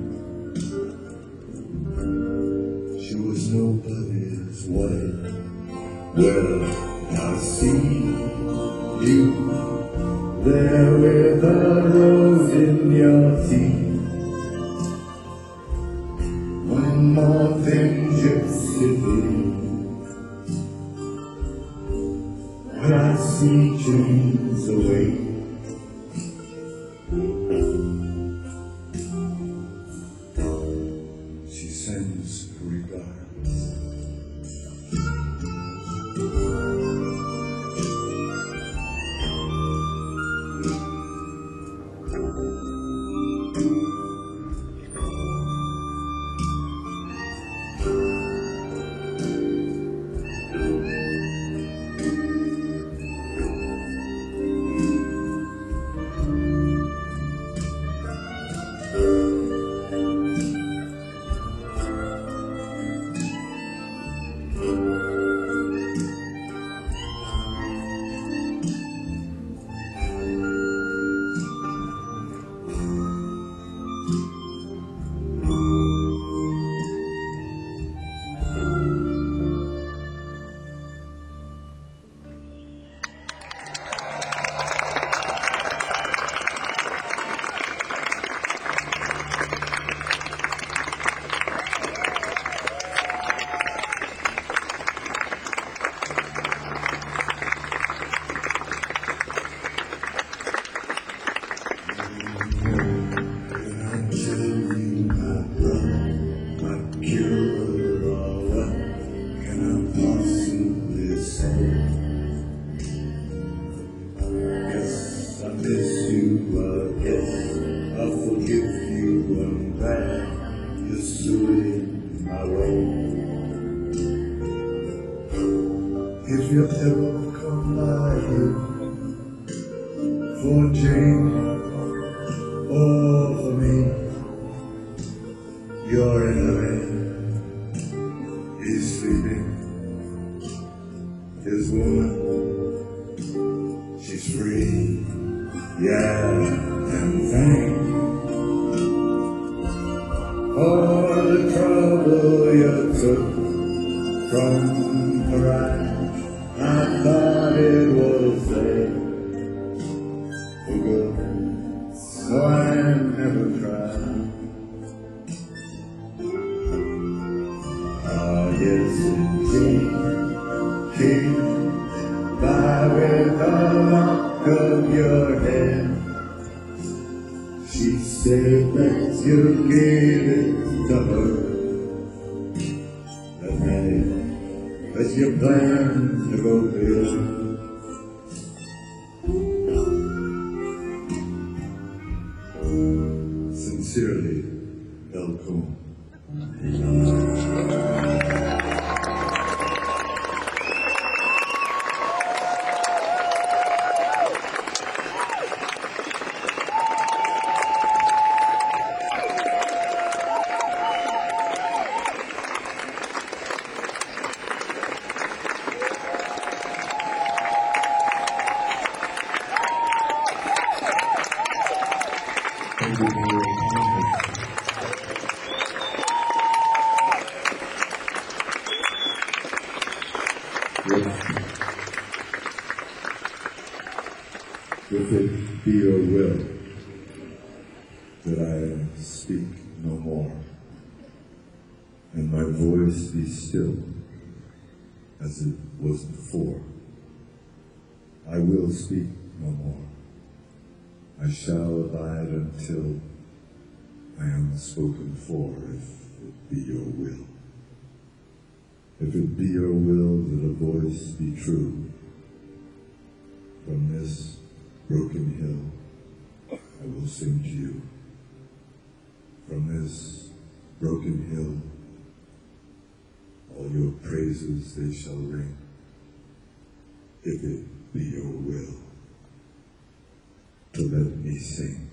she was nobody's wife. Well, I see you there with a rose in your teeth. One more thing, gypsy lady. When I see James away, she sends her regards. If you ever come by here for Jane or for me, you're in a bed, he's sleeping. His woman, she's free, yeah, and thank for the trouble you took from her eyes. I thought it was there for good, so I never tried. Ah, yes, indeed, came by with a lock of your head. She said that you gave it to her that night that you planned to go there. Sincerely, El Coon. If it be your will that I speak no more, and my voice be still as it was before, I will speak no more. I shall abide until I am spoken for, if it be your will. If it be your will that a voice be true, from this broken hill I will sing to you. From this broken hill all your praises they shall ring, if it be your will to let me sing.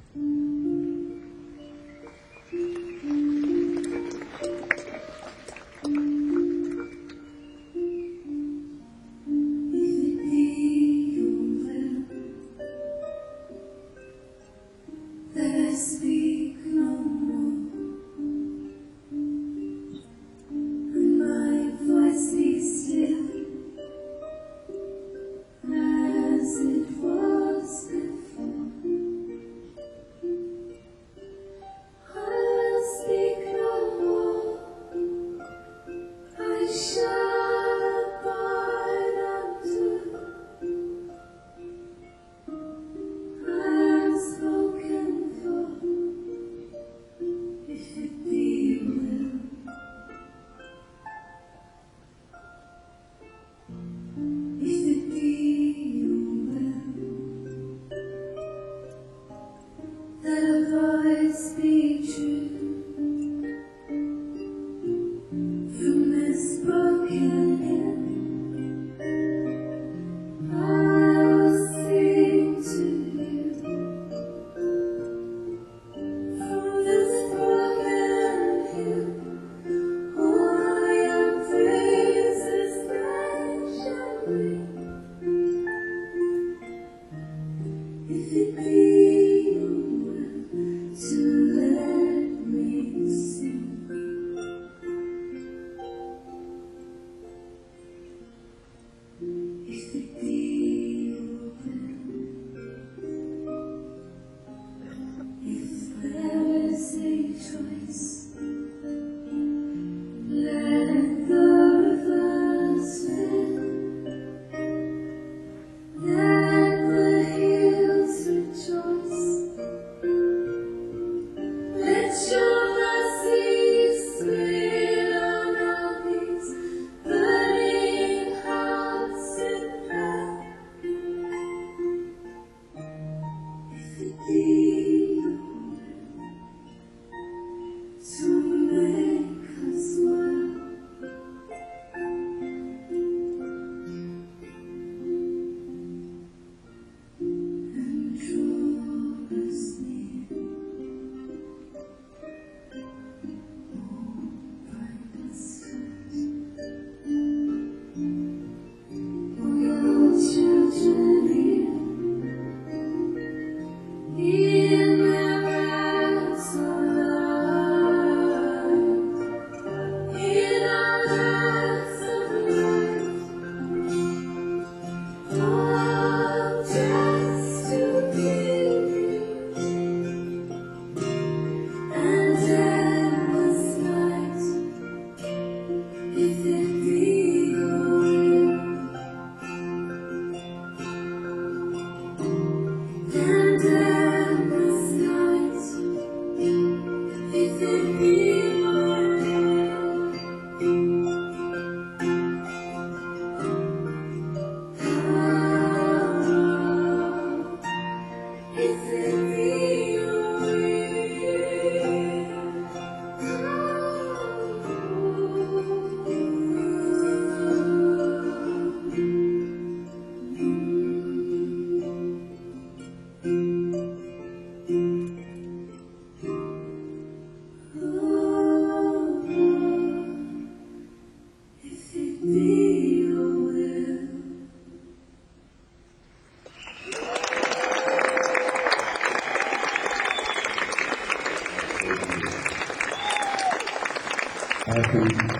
happy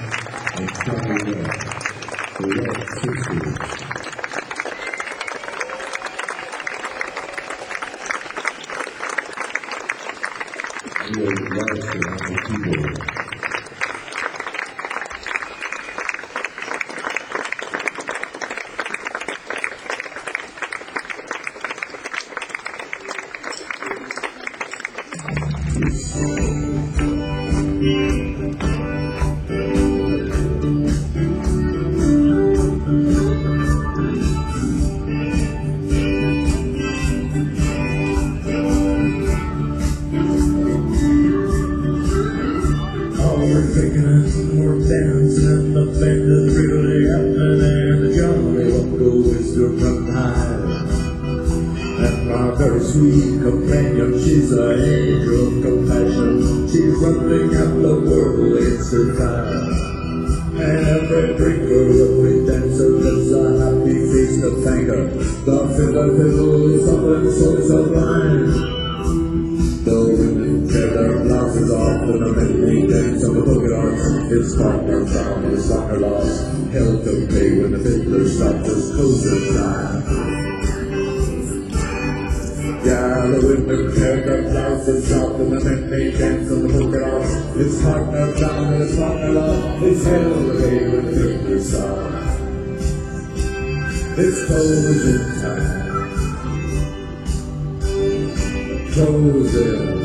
and carry well for what sisters. Studio Larson on the keyboard. We're drinking and we're dancing, the thing is really happening, and the jolly local wisdom from high. And my very sweet companion, she's an angel of compassion, she's running out the world in survive. And every drinker, every dancer lives a happy feast of tango, the fiddler fiddles up and so sublime. The women tear their blouses off and the men they dance on the boogie arts. His partner found his locker lost, held to pay when the fiddler stopped his closing time. Yeah, the women tear their blouses off and the men they dance on the boogie arts. His partner found his locker lost, his held to pay when the fiddler stopped his closing time. Closing.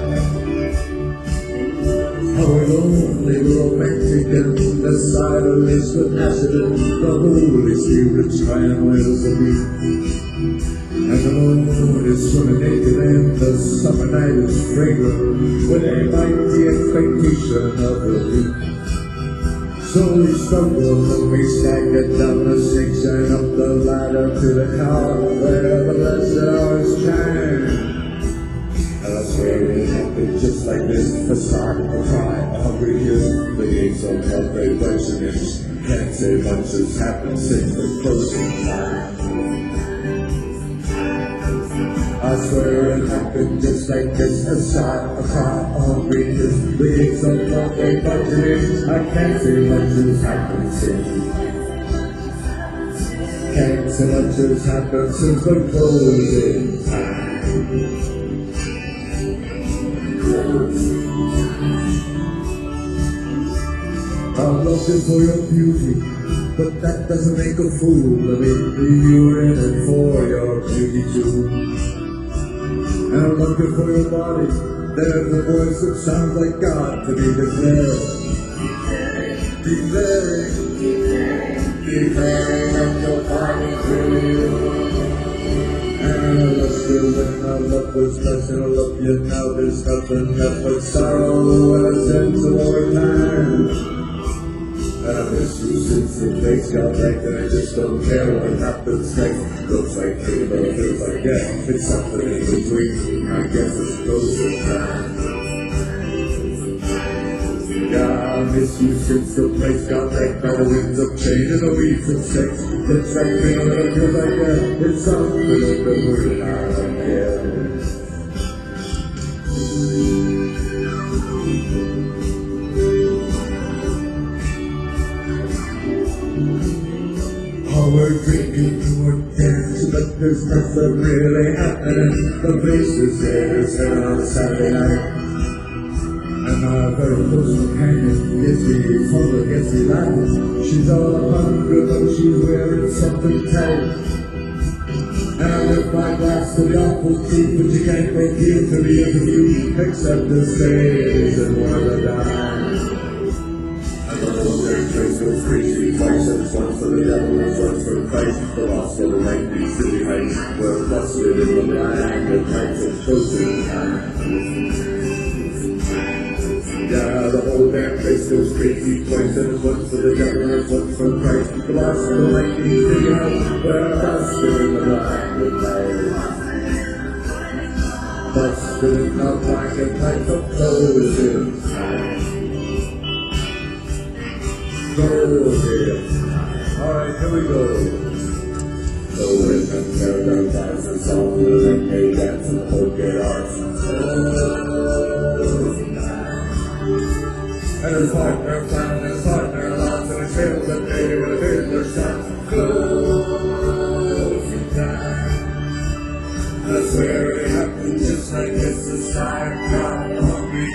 How lonely, romantic, and the silence with accident, the Holy Spirit triangles of me. And the moon is swimming naked, and the summer night is fragrant with a mighty expectation of the week. So we struggle and we stagger down the six and up the ladder to the car where the blessed hours shine. And I swear it happened just like this, facade, a cry, a hungry kiss, the gates of love, great is. Can't say much has happened since the closing time. I swear it happened just like this, a sigh, a cry, a hungry kiss, the gates of love, great is. I can't say much has happened since. Can't say much has happened since the closing time. I'm looking for your beauty, but that doesn't make a fool of me. You're in it for your beauty too. And I'm looking for your body. There's a voice that sounds like God to be declared. Declaring, declaring that your body through you. And I love you and I love this nothing, I love you now, there's nothing left but sorrow when I send to more time. And I miss you since the place got wrecked, and I just don't care what happens next. Looks like me, but it feels like yeah, it's something in between. I guess it's closing time. Yeah, I miss you since the place got wrecked by the winds of change and the weeds of sex. It's like me, but it feels like yeah, it's something in between. I don't care. We're drinking, we're dancing, but there's nothing really happening. The place is there, it's there on a Saturday night. And my very close companion gets me full, gets me laughing. She's all hungry, but she's wearing something tight. And I lift my glass to the awful truth, but you can't make it to be a view, except the stage and one of the dime. There's those crazy places, one for the devil and one for Christ. The lost of the nineteen city heights, we're busted in the blind, the times of closing time. Yeah, the whole damn place goes crazy places, one for the devil and one for Christ. The lost of the nineteen city heights, we're busted in the blind, the times. Busted in the blind, the times of closing time. Go here. Alright, here we go. The women tear their blouses off and they dance and polka arts. And his partner found his partner lost and his tail that they would have hit their shot. Closing time. I swear it happened just like this. The sky dropped on me.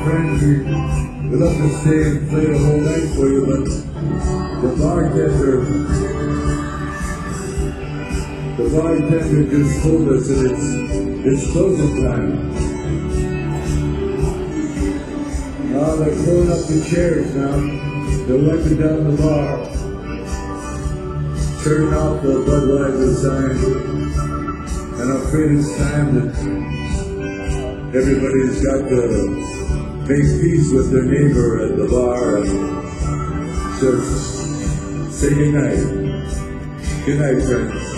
friends, we, we love to stay and play the whole night for you, but the bartender, the bartender just told us that it's, it's closing time. Now they're throwing up the chairs now. They're wiping down the bar. Turning off the Budweiser sign. And I'm afraid it's time that everybody's got to make peace with their neighbor at the bar and just say goodnight. Good night, friends.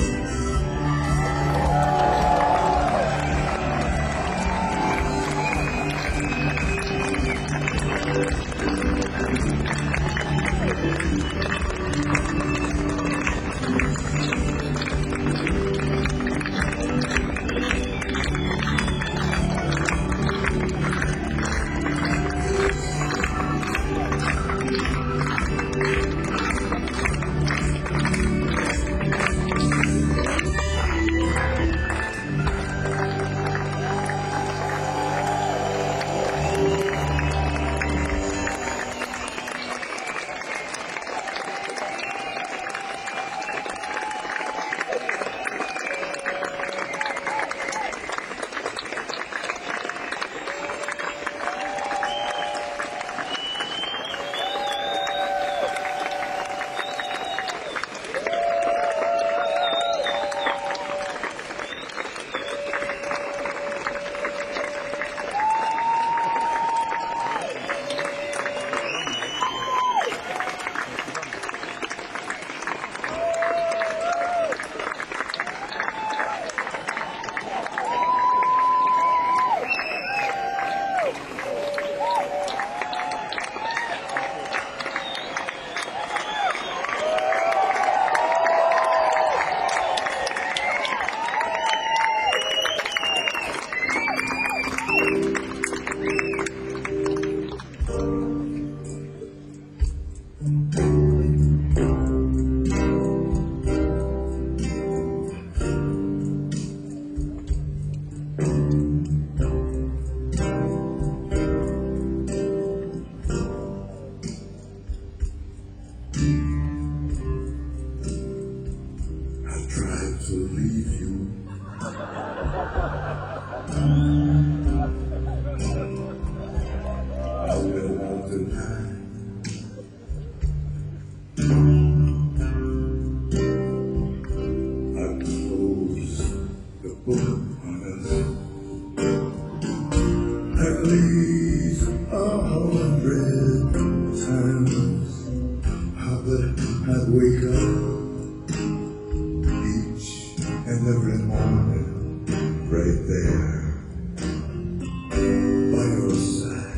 To leave you. I will not deny. I close the book on us. At least a hundred times I bet I'd wake up and every morning, right there, by your side.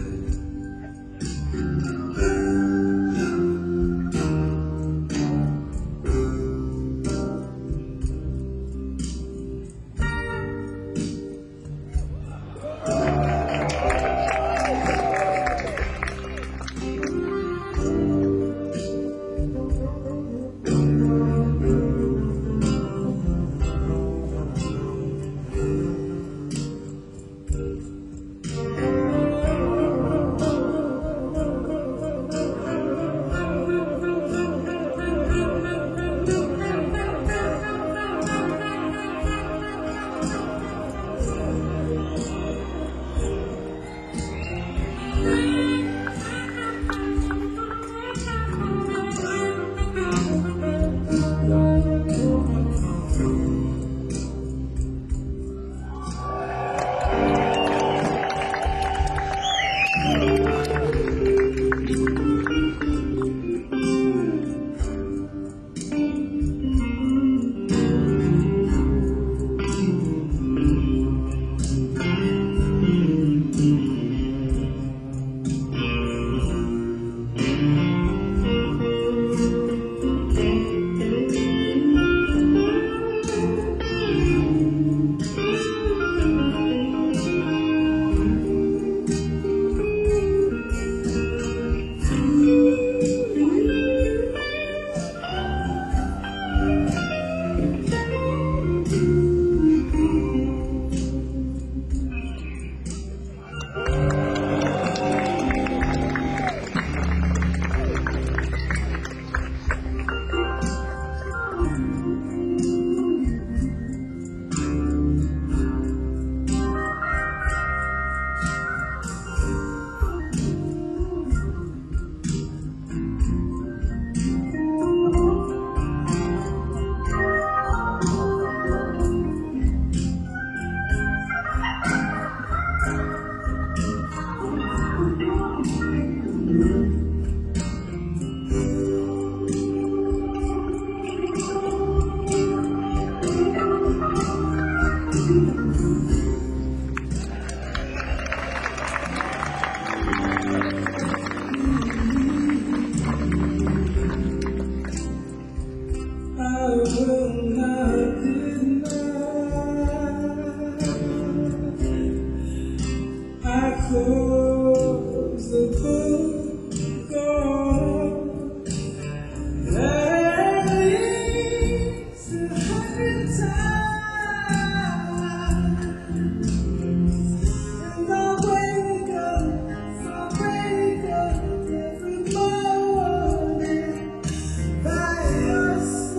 close the book on at least a hundred times, and I wake up, I wake up every morning by your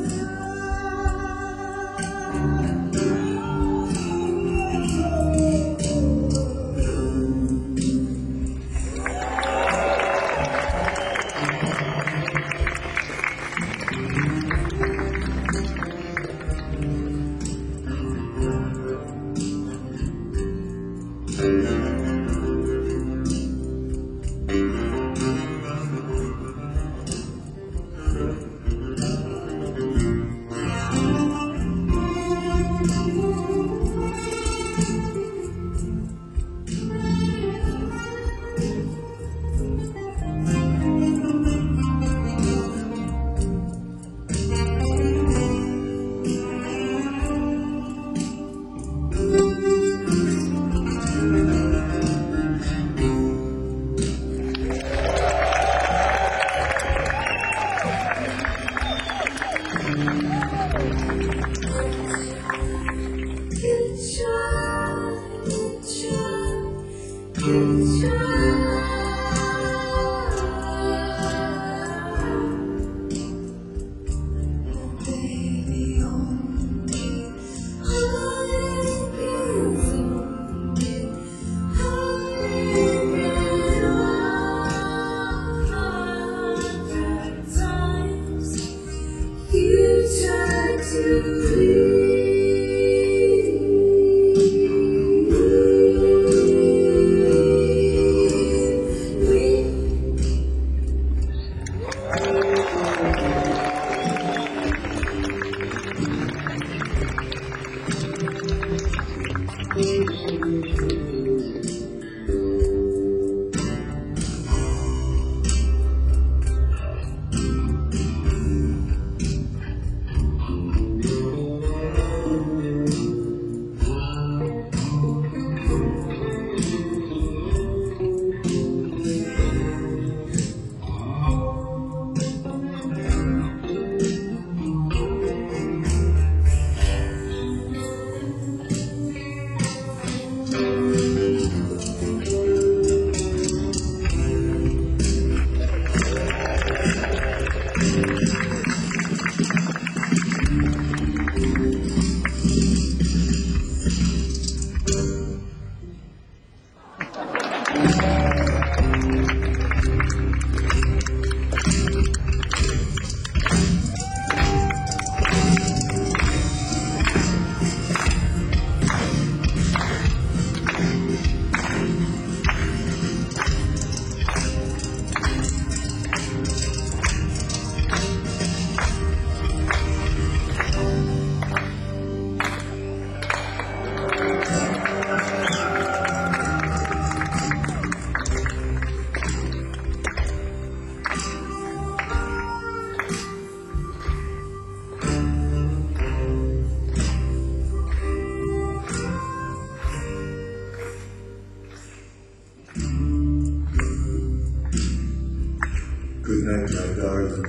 Good night, my darling.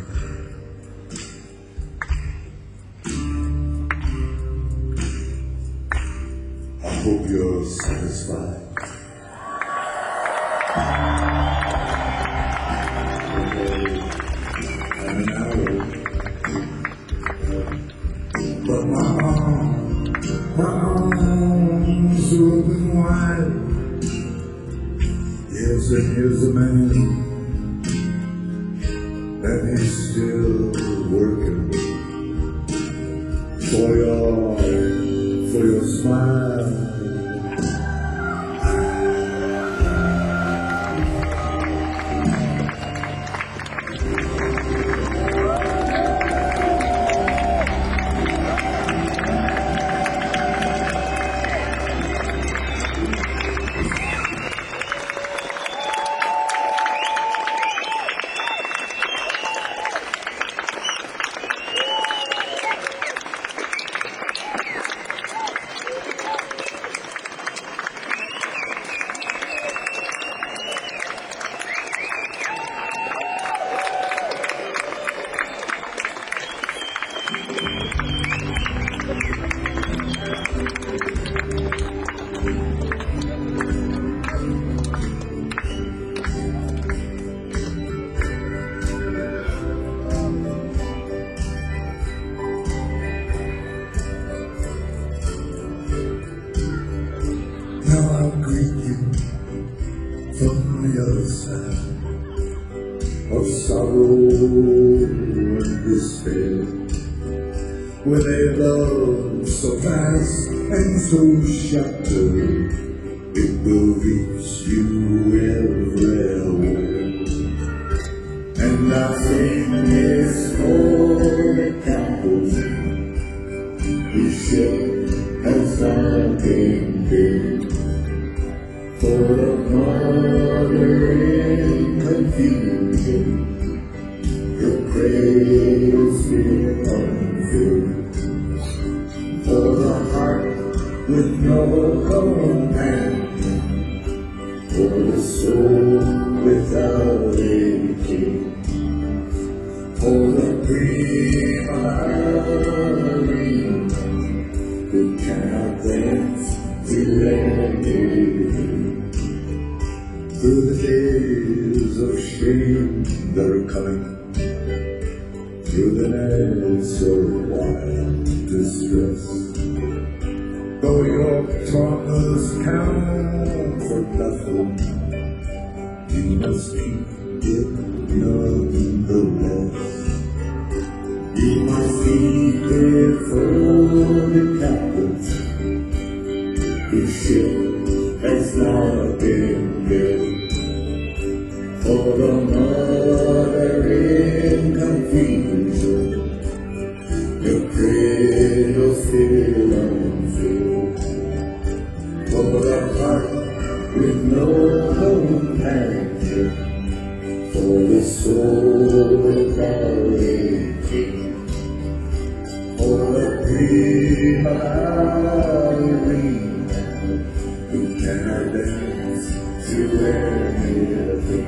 I hope you're satisfied. I'm an hour, but my arms, my arms are open wide. Yes, and here's a man, and he's still working for your, for your smile. the other side of sorrow and despair, where they love so fast and so shattered, it will reach you everywhere. And I sing this for the captain, his ship has not been built, for the mother in confusion, your cradle's still unfilled, for the heart with no companion, for the soul without a king, for the prima ballerina who cannot dance till anything. Through the days of shame that are coming, through the nights of wild distress, though your traumas count for nothing, you must keep it nonetheless. You must keep it for the captains whose ship has not been built, for the mother in confusion, your cradle still unfilled, for the heart with no companion, for the soul without a king, for the prima ballerina who cannot dance to anything.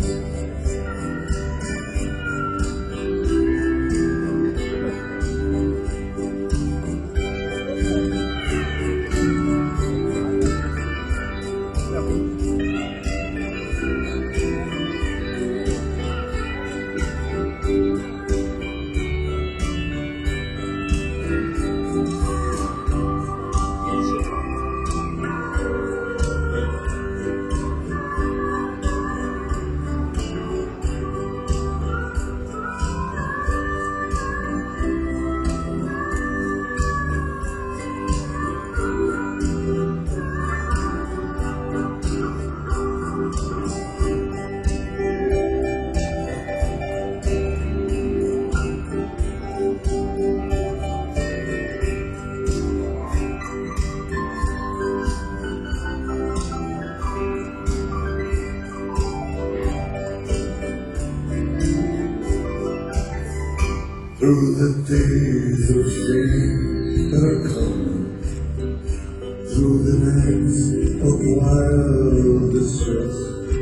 Through the days of shame that are coming, through the nights of wild distress,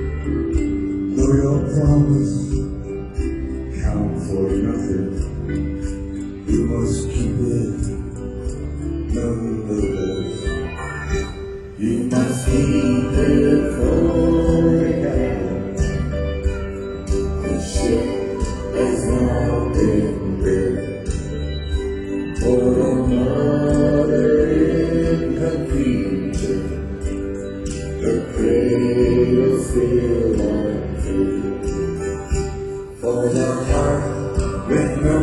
though your promise count for nothing, you must keep it nonetheless. You must keep it for the captain, the ship has not been built, for the mother in confusion, her cradle still unfilled, for the heart with no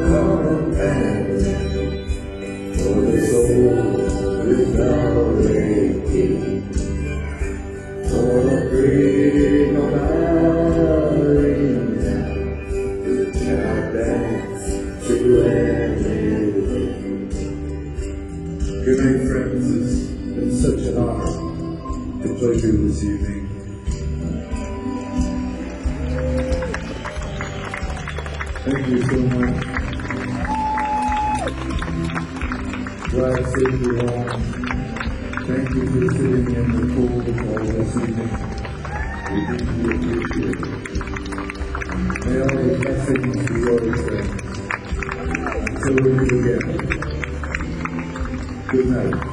companion, for the soul without a king, for the prima ballerina who cannot dance to anything. Good night, friends. It's been such an honor to play you this evening. Thank you so much. Drive safely home. Thank you for sitting in the cold all this evening. We deeply appreciate it. May all the blessings be yours then. Until we meet again. Good night.